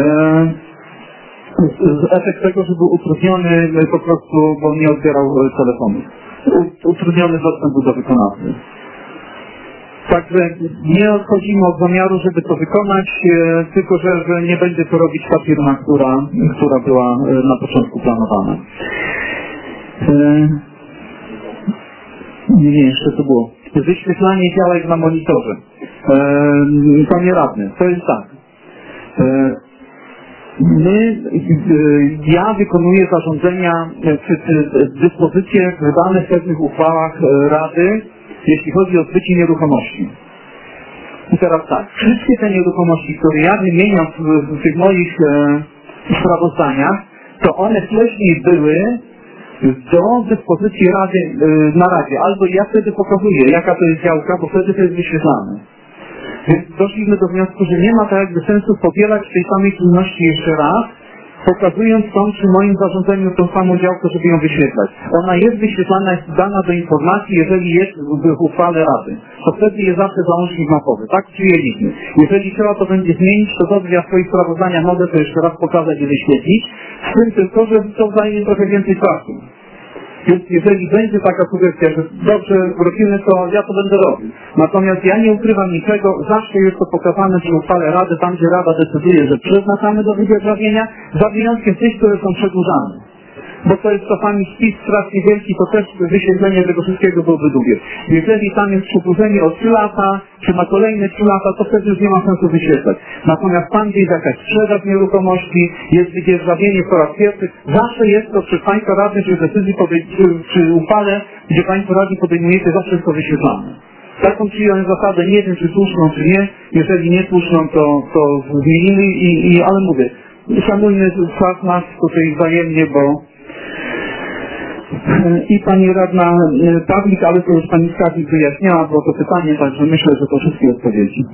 efekt tego, że był utrudniony po prostu, bo nie odbierał telefonu. Utrudniony dostęp do wykonawcy. Także nie odchodzimy od zamiaru, żeby to wykonać, tylko że, że nie będzie to robić ta firma, która, która była na początku planowana. Nie, nie, jeszcze to było. Wyświetlanie działek na monitorze. Panie radny, to jest tak. My, ja wykonuję zarządzenia, czy, czy dyspozycje wydane w pewnych uchwałach Rady, jeśli chodzi o zbycie nieruchomości. I teraz tak, wszystkie te nieruchomości, które ja wymieniam w, w tych moich e, sprawozdaniach, to one wcześniej były do dyspozycji Rady, e, na Radzie. Albo ja wtedy pokazuję, jaka to jest działka, bo wtedy to jest wyświetlane. Więc doszliśmy do wniosku, że nie ma tak jakby sensu powielać tej samej czynności jeszcze raz, pokazując tą przy moim zarządzeniu tą samą działkę, żeby ją wyświetlać. Ona jest wyświetlana, jest dana do informacji, jeżeli jest w uchwale Rady. To wtedy jest zawsze załącznik mapowy. Tak przyjęliśmy. Jeżeli trzeba to będzie zmienić, to dobrze, ja w swoich sprawozdaniach mogę to jeszcze raz pokazać i wyświetlić. Z tym tylko, że to zajmie trochę więcej czasu. Więc jeżeli będzie taka sugestia, że dobrze, wrócimy, to ja to będę robił. Natomiast ja nie ukrywam niczego, zawsze jest to pokazane przy uchwale Rady, tam gdzie Rada decyduje, że przeznaczamy do wydzierżawienia, za wyjątkiem tych, które są przedłużane. Bo to jest czasami spis strasznie wielki, to też wyświetlenie tego wszystkiego byłoby długie. Jeżeli tam jest przedłużenie o trzy lata, czy na kolejne trzy lata, to wtedy już nie ma sensu wyświetlać. Natomiast tam, gdzie jest jakaś sprzedaż nieruchomości, jest wydzierżawienie po raz pierwszy, zawsze jest to przy Państwa Rady, przy decyzji, przy, przy uchwale, gdzie Państwo Radni podejmujecie, zawsze jest to wyświetlane. Taką przyjąłem zasadę, nie wiem czy słuszną, czy nie. Jeżeli nie słuszną, to, to zmienimy, i, i, ale mówię, szanujmy czas nasz tutaj wzajemnie, bo i Pani Radna Pawlik, ale to już Pani Skarbnik wyjaśniała, było to pytanie, także myślę, że to wszystkie odpowiedzi.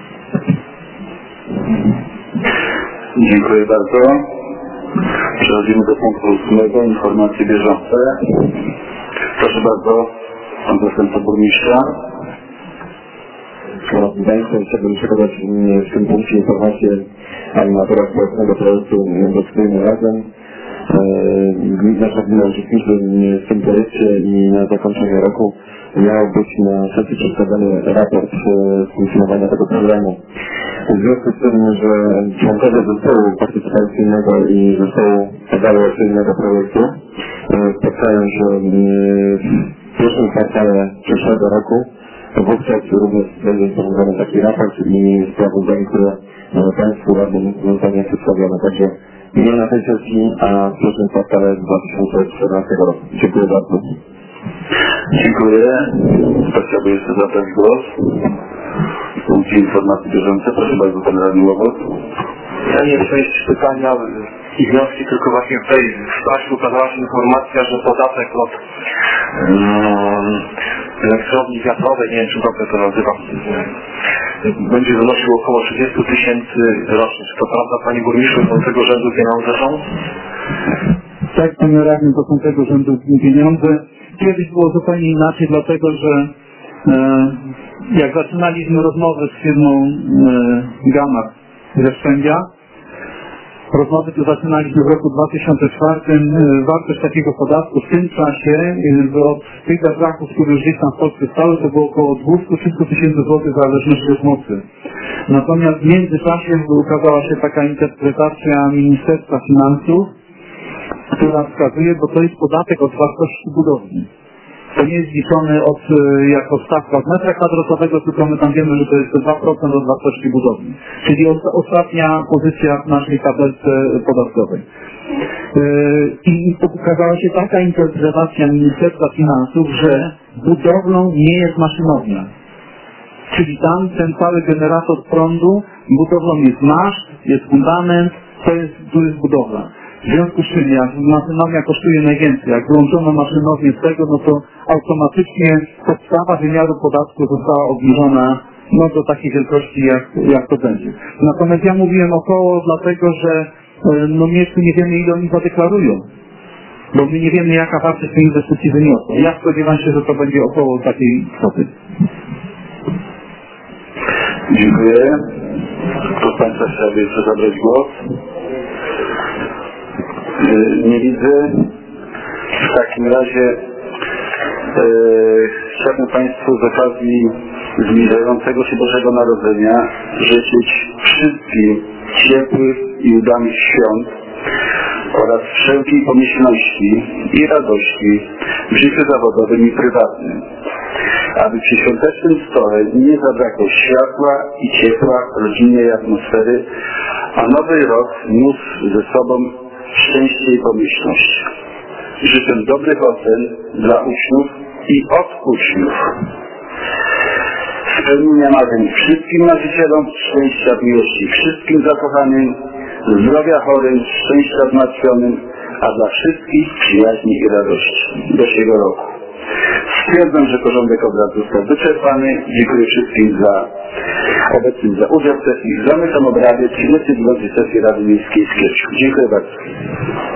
Dziękuję bardzo. Przechodzimy do punktu ósmego, informacje bieżące. Proszę bardzo, Pan Zastępca Burmistrza. Szanowni Państwo, chciałbym przekazać w tym punkcie informację animatora społecznego projektu Dostojmy Razem. Nasza gmina uczestniczy w tym projekcie i na zakończenie roku miał być na sesji przedstawiony raport funkcjonowania tego programu. W związku z tym, że członkowie zespołu partycypacyjnego i zespołu ewaluacyjnego projektu spotkają się w pierwszym kwartale przyszłego roku, wówczas również będzie stworzony taki raport i sprawozdanie, które Państwu radnym zostanie przedstawione. Także nie na tej sesji, a w pierwszym kwartale dwa tysiące czternastego roku. Dziękuję bardzo. Dziękuję. Kto chciałby jeszcze zabrać głos? W punkcie informacji bieżące. Proszę bardzo, Pan Radny Łobot. Ja nie chcę mieć pytania i wnioski, tylko właśnie w tej stacji ukazała się informacja, że podatek od um, elektrowni wiatrowej, nie wiem czy dobrze to nazywam, będzie wynosił około trzydzieści tysięcy rocznie. Czy to prawda, Panie Burmistrzu, są tego rzędu pieniądze są? Tak, Panie Radny, to są tego rzędu pieniądze. Kiedyś było zupełnie inaczej, dlatego że e, jak zaczynaliśmy rozmowę z firmą e, Gamach ze Szczędzia, rozmowy to zaczynaliśmy w roku dwa tysiące czwartym. Wartość takiego podatku w tym czasie od tych gazraków, które już gdzieś tam w Polsce stały, to było około dwieście do trzystu tysięcy złotych w zależności od mocy. Natomiast w międzyczasie ukazała się taka interpretacja Ministerstwa Finansów, która wskazuje, bo to jest podatek od wartości budowli. To nie jest liczony od, jako stawka od metra kwadratowego, tylko my tam wiemy, że to jest dwa procent od wartości budowli. Czyli ostatnia pozycja w naszej tabelce podatkowej. I ukazała się taka interpretacja Ministerstwa Finansów, że budowlą nie jest maszynownia. Czyli tam ten cały generator prądu, budowlą jest maszt, jest fundament, to jest, tu jest budowla. W związku z czym, jak maszynownia kosztuje najwięcej, jak wyłączono maszynownię z tego, no to automatycznie podstawa wymiaru podatku została obniżona no, do takiej wielkości, jak, jak to będzie. Natomiast ja mówiłem około, dlatego że no, my jeszcze nie wiemy, ile oni zadeklarują. Bo my nie wiemy, jaka wartość tej inwestycji wyniosła. Ja spodziewam się, że to będzie około takiej kwoty. Dziękuję. Kto z Państwa chciałby jeszcze zabrać głos? Nie widzę. W takim razie e, chciałbym Państwu z okazji zbliżającego się Bożego Narodzenia życzyć wszystkim ciepłych i udanych świąt oraz wszelkiej pomyślności i radości w życiu zawodowym i prywatnym, aby przy świątecznym stole nie zabrakło światła i ciepła rodzinnej atmosfery, a nowy rok niósł ze sobą szczęście i pomyślność. Życzę dobrych ocen dla uczniów i od uczniów. spełnienia marzeń wszystkim marzycielom, szczęścia w miłości wszystkim zakochanym, zdrowia chorym, szczęścia zmartwionym, a dla wszystkich przyjaźni i radości do siego roku. Stwierdzam, że porządek obrad został wyczerpany. Dziękuję wszystkim za obecnym za udział w sesji. Zamykam obrady trzydziestej drugiej sesji Rady Miejskiej w Kierszu. Dziękuję bardzo.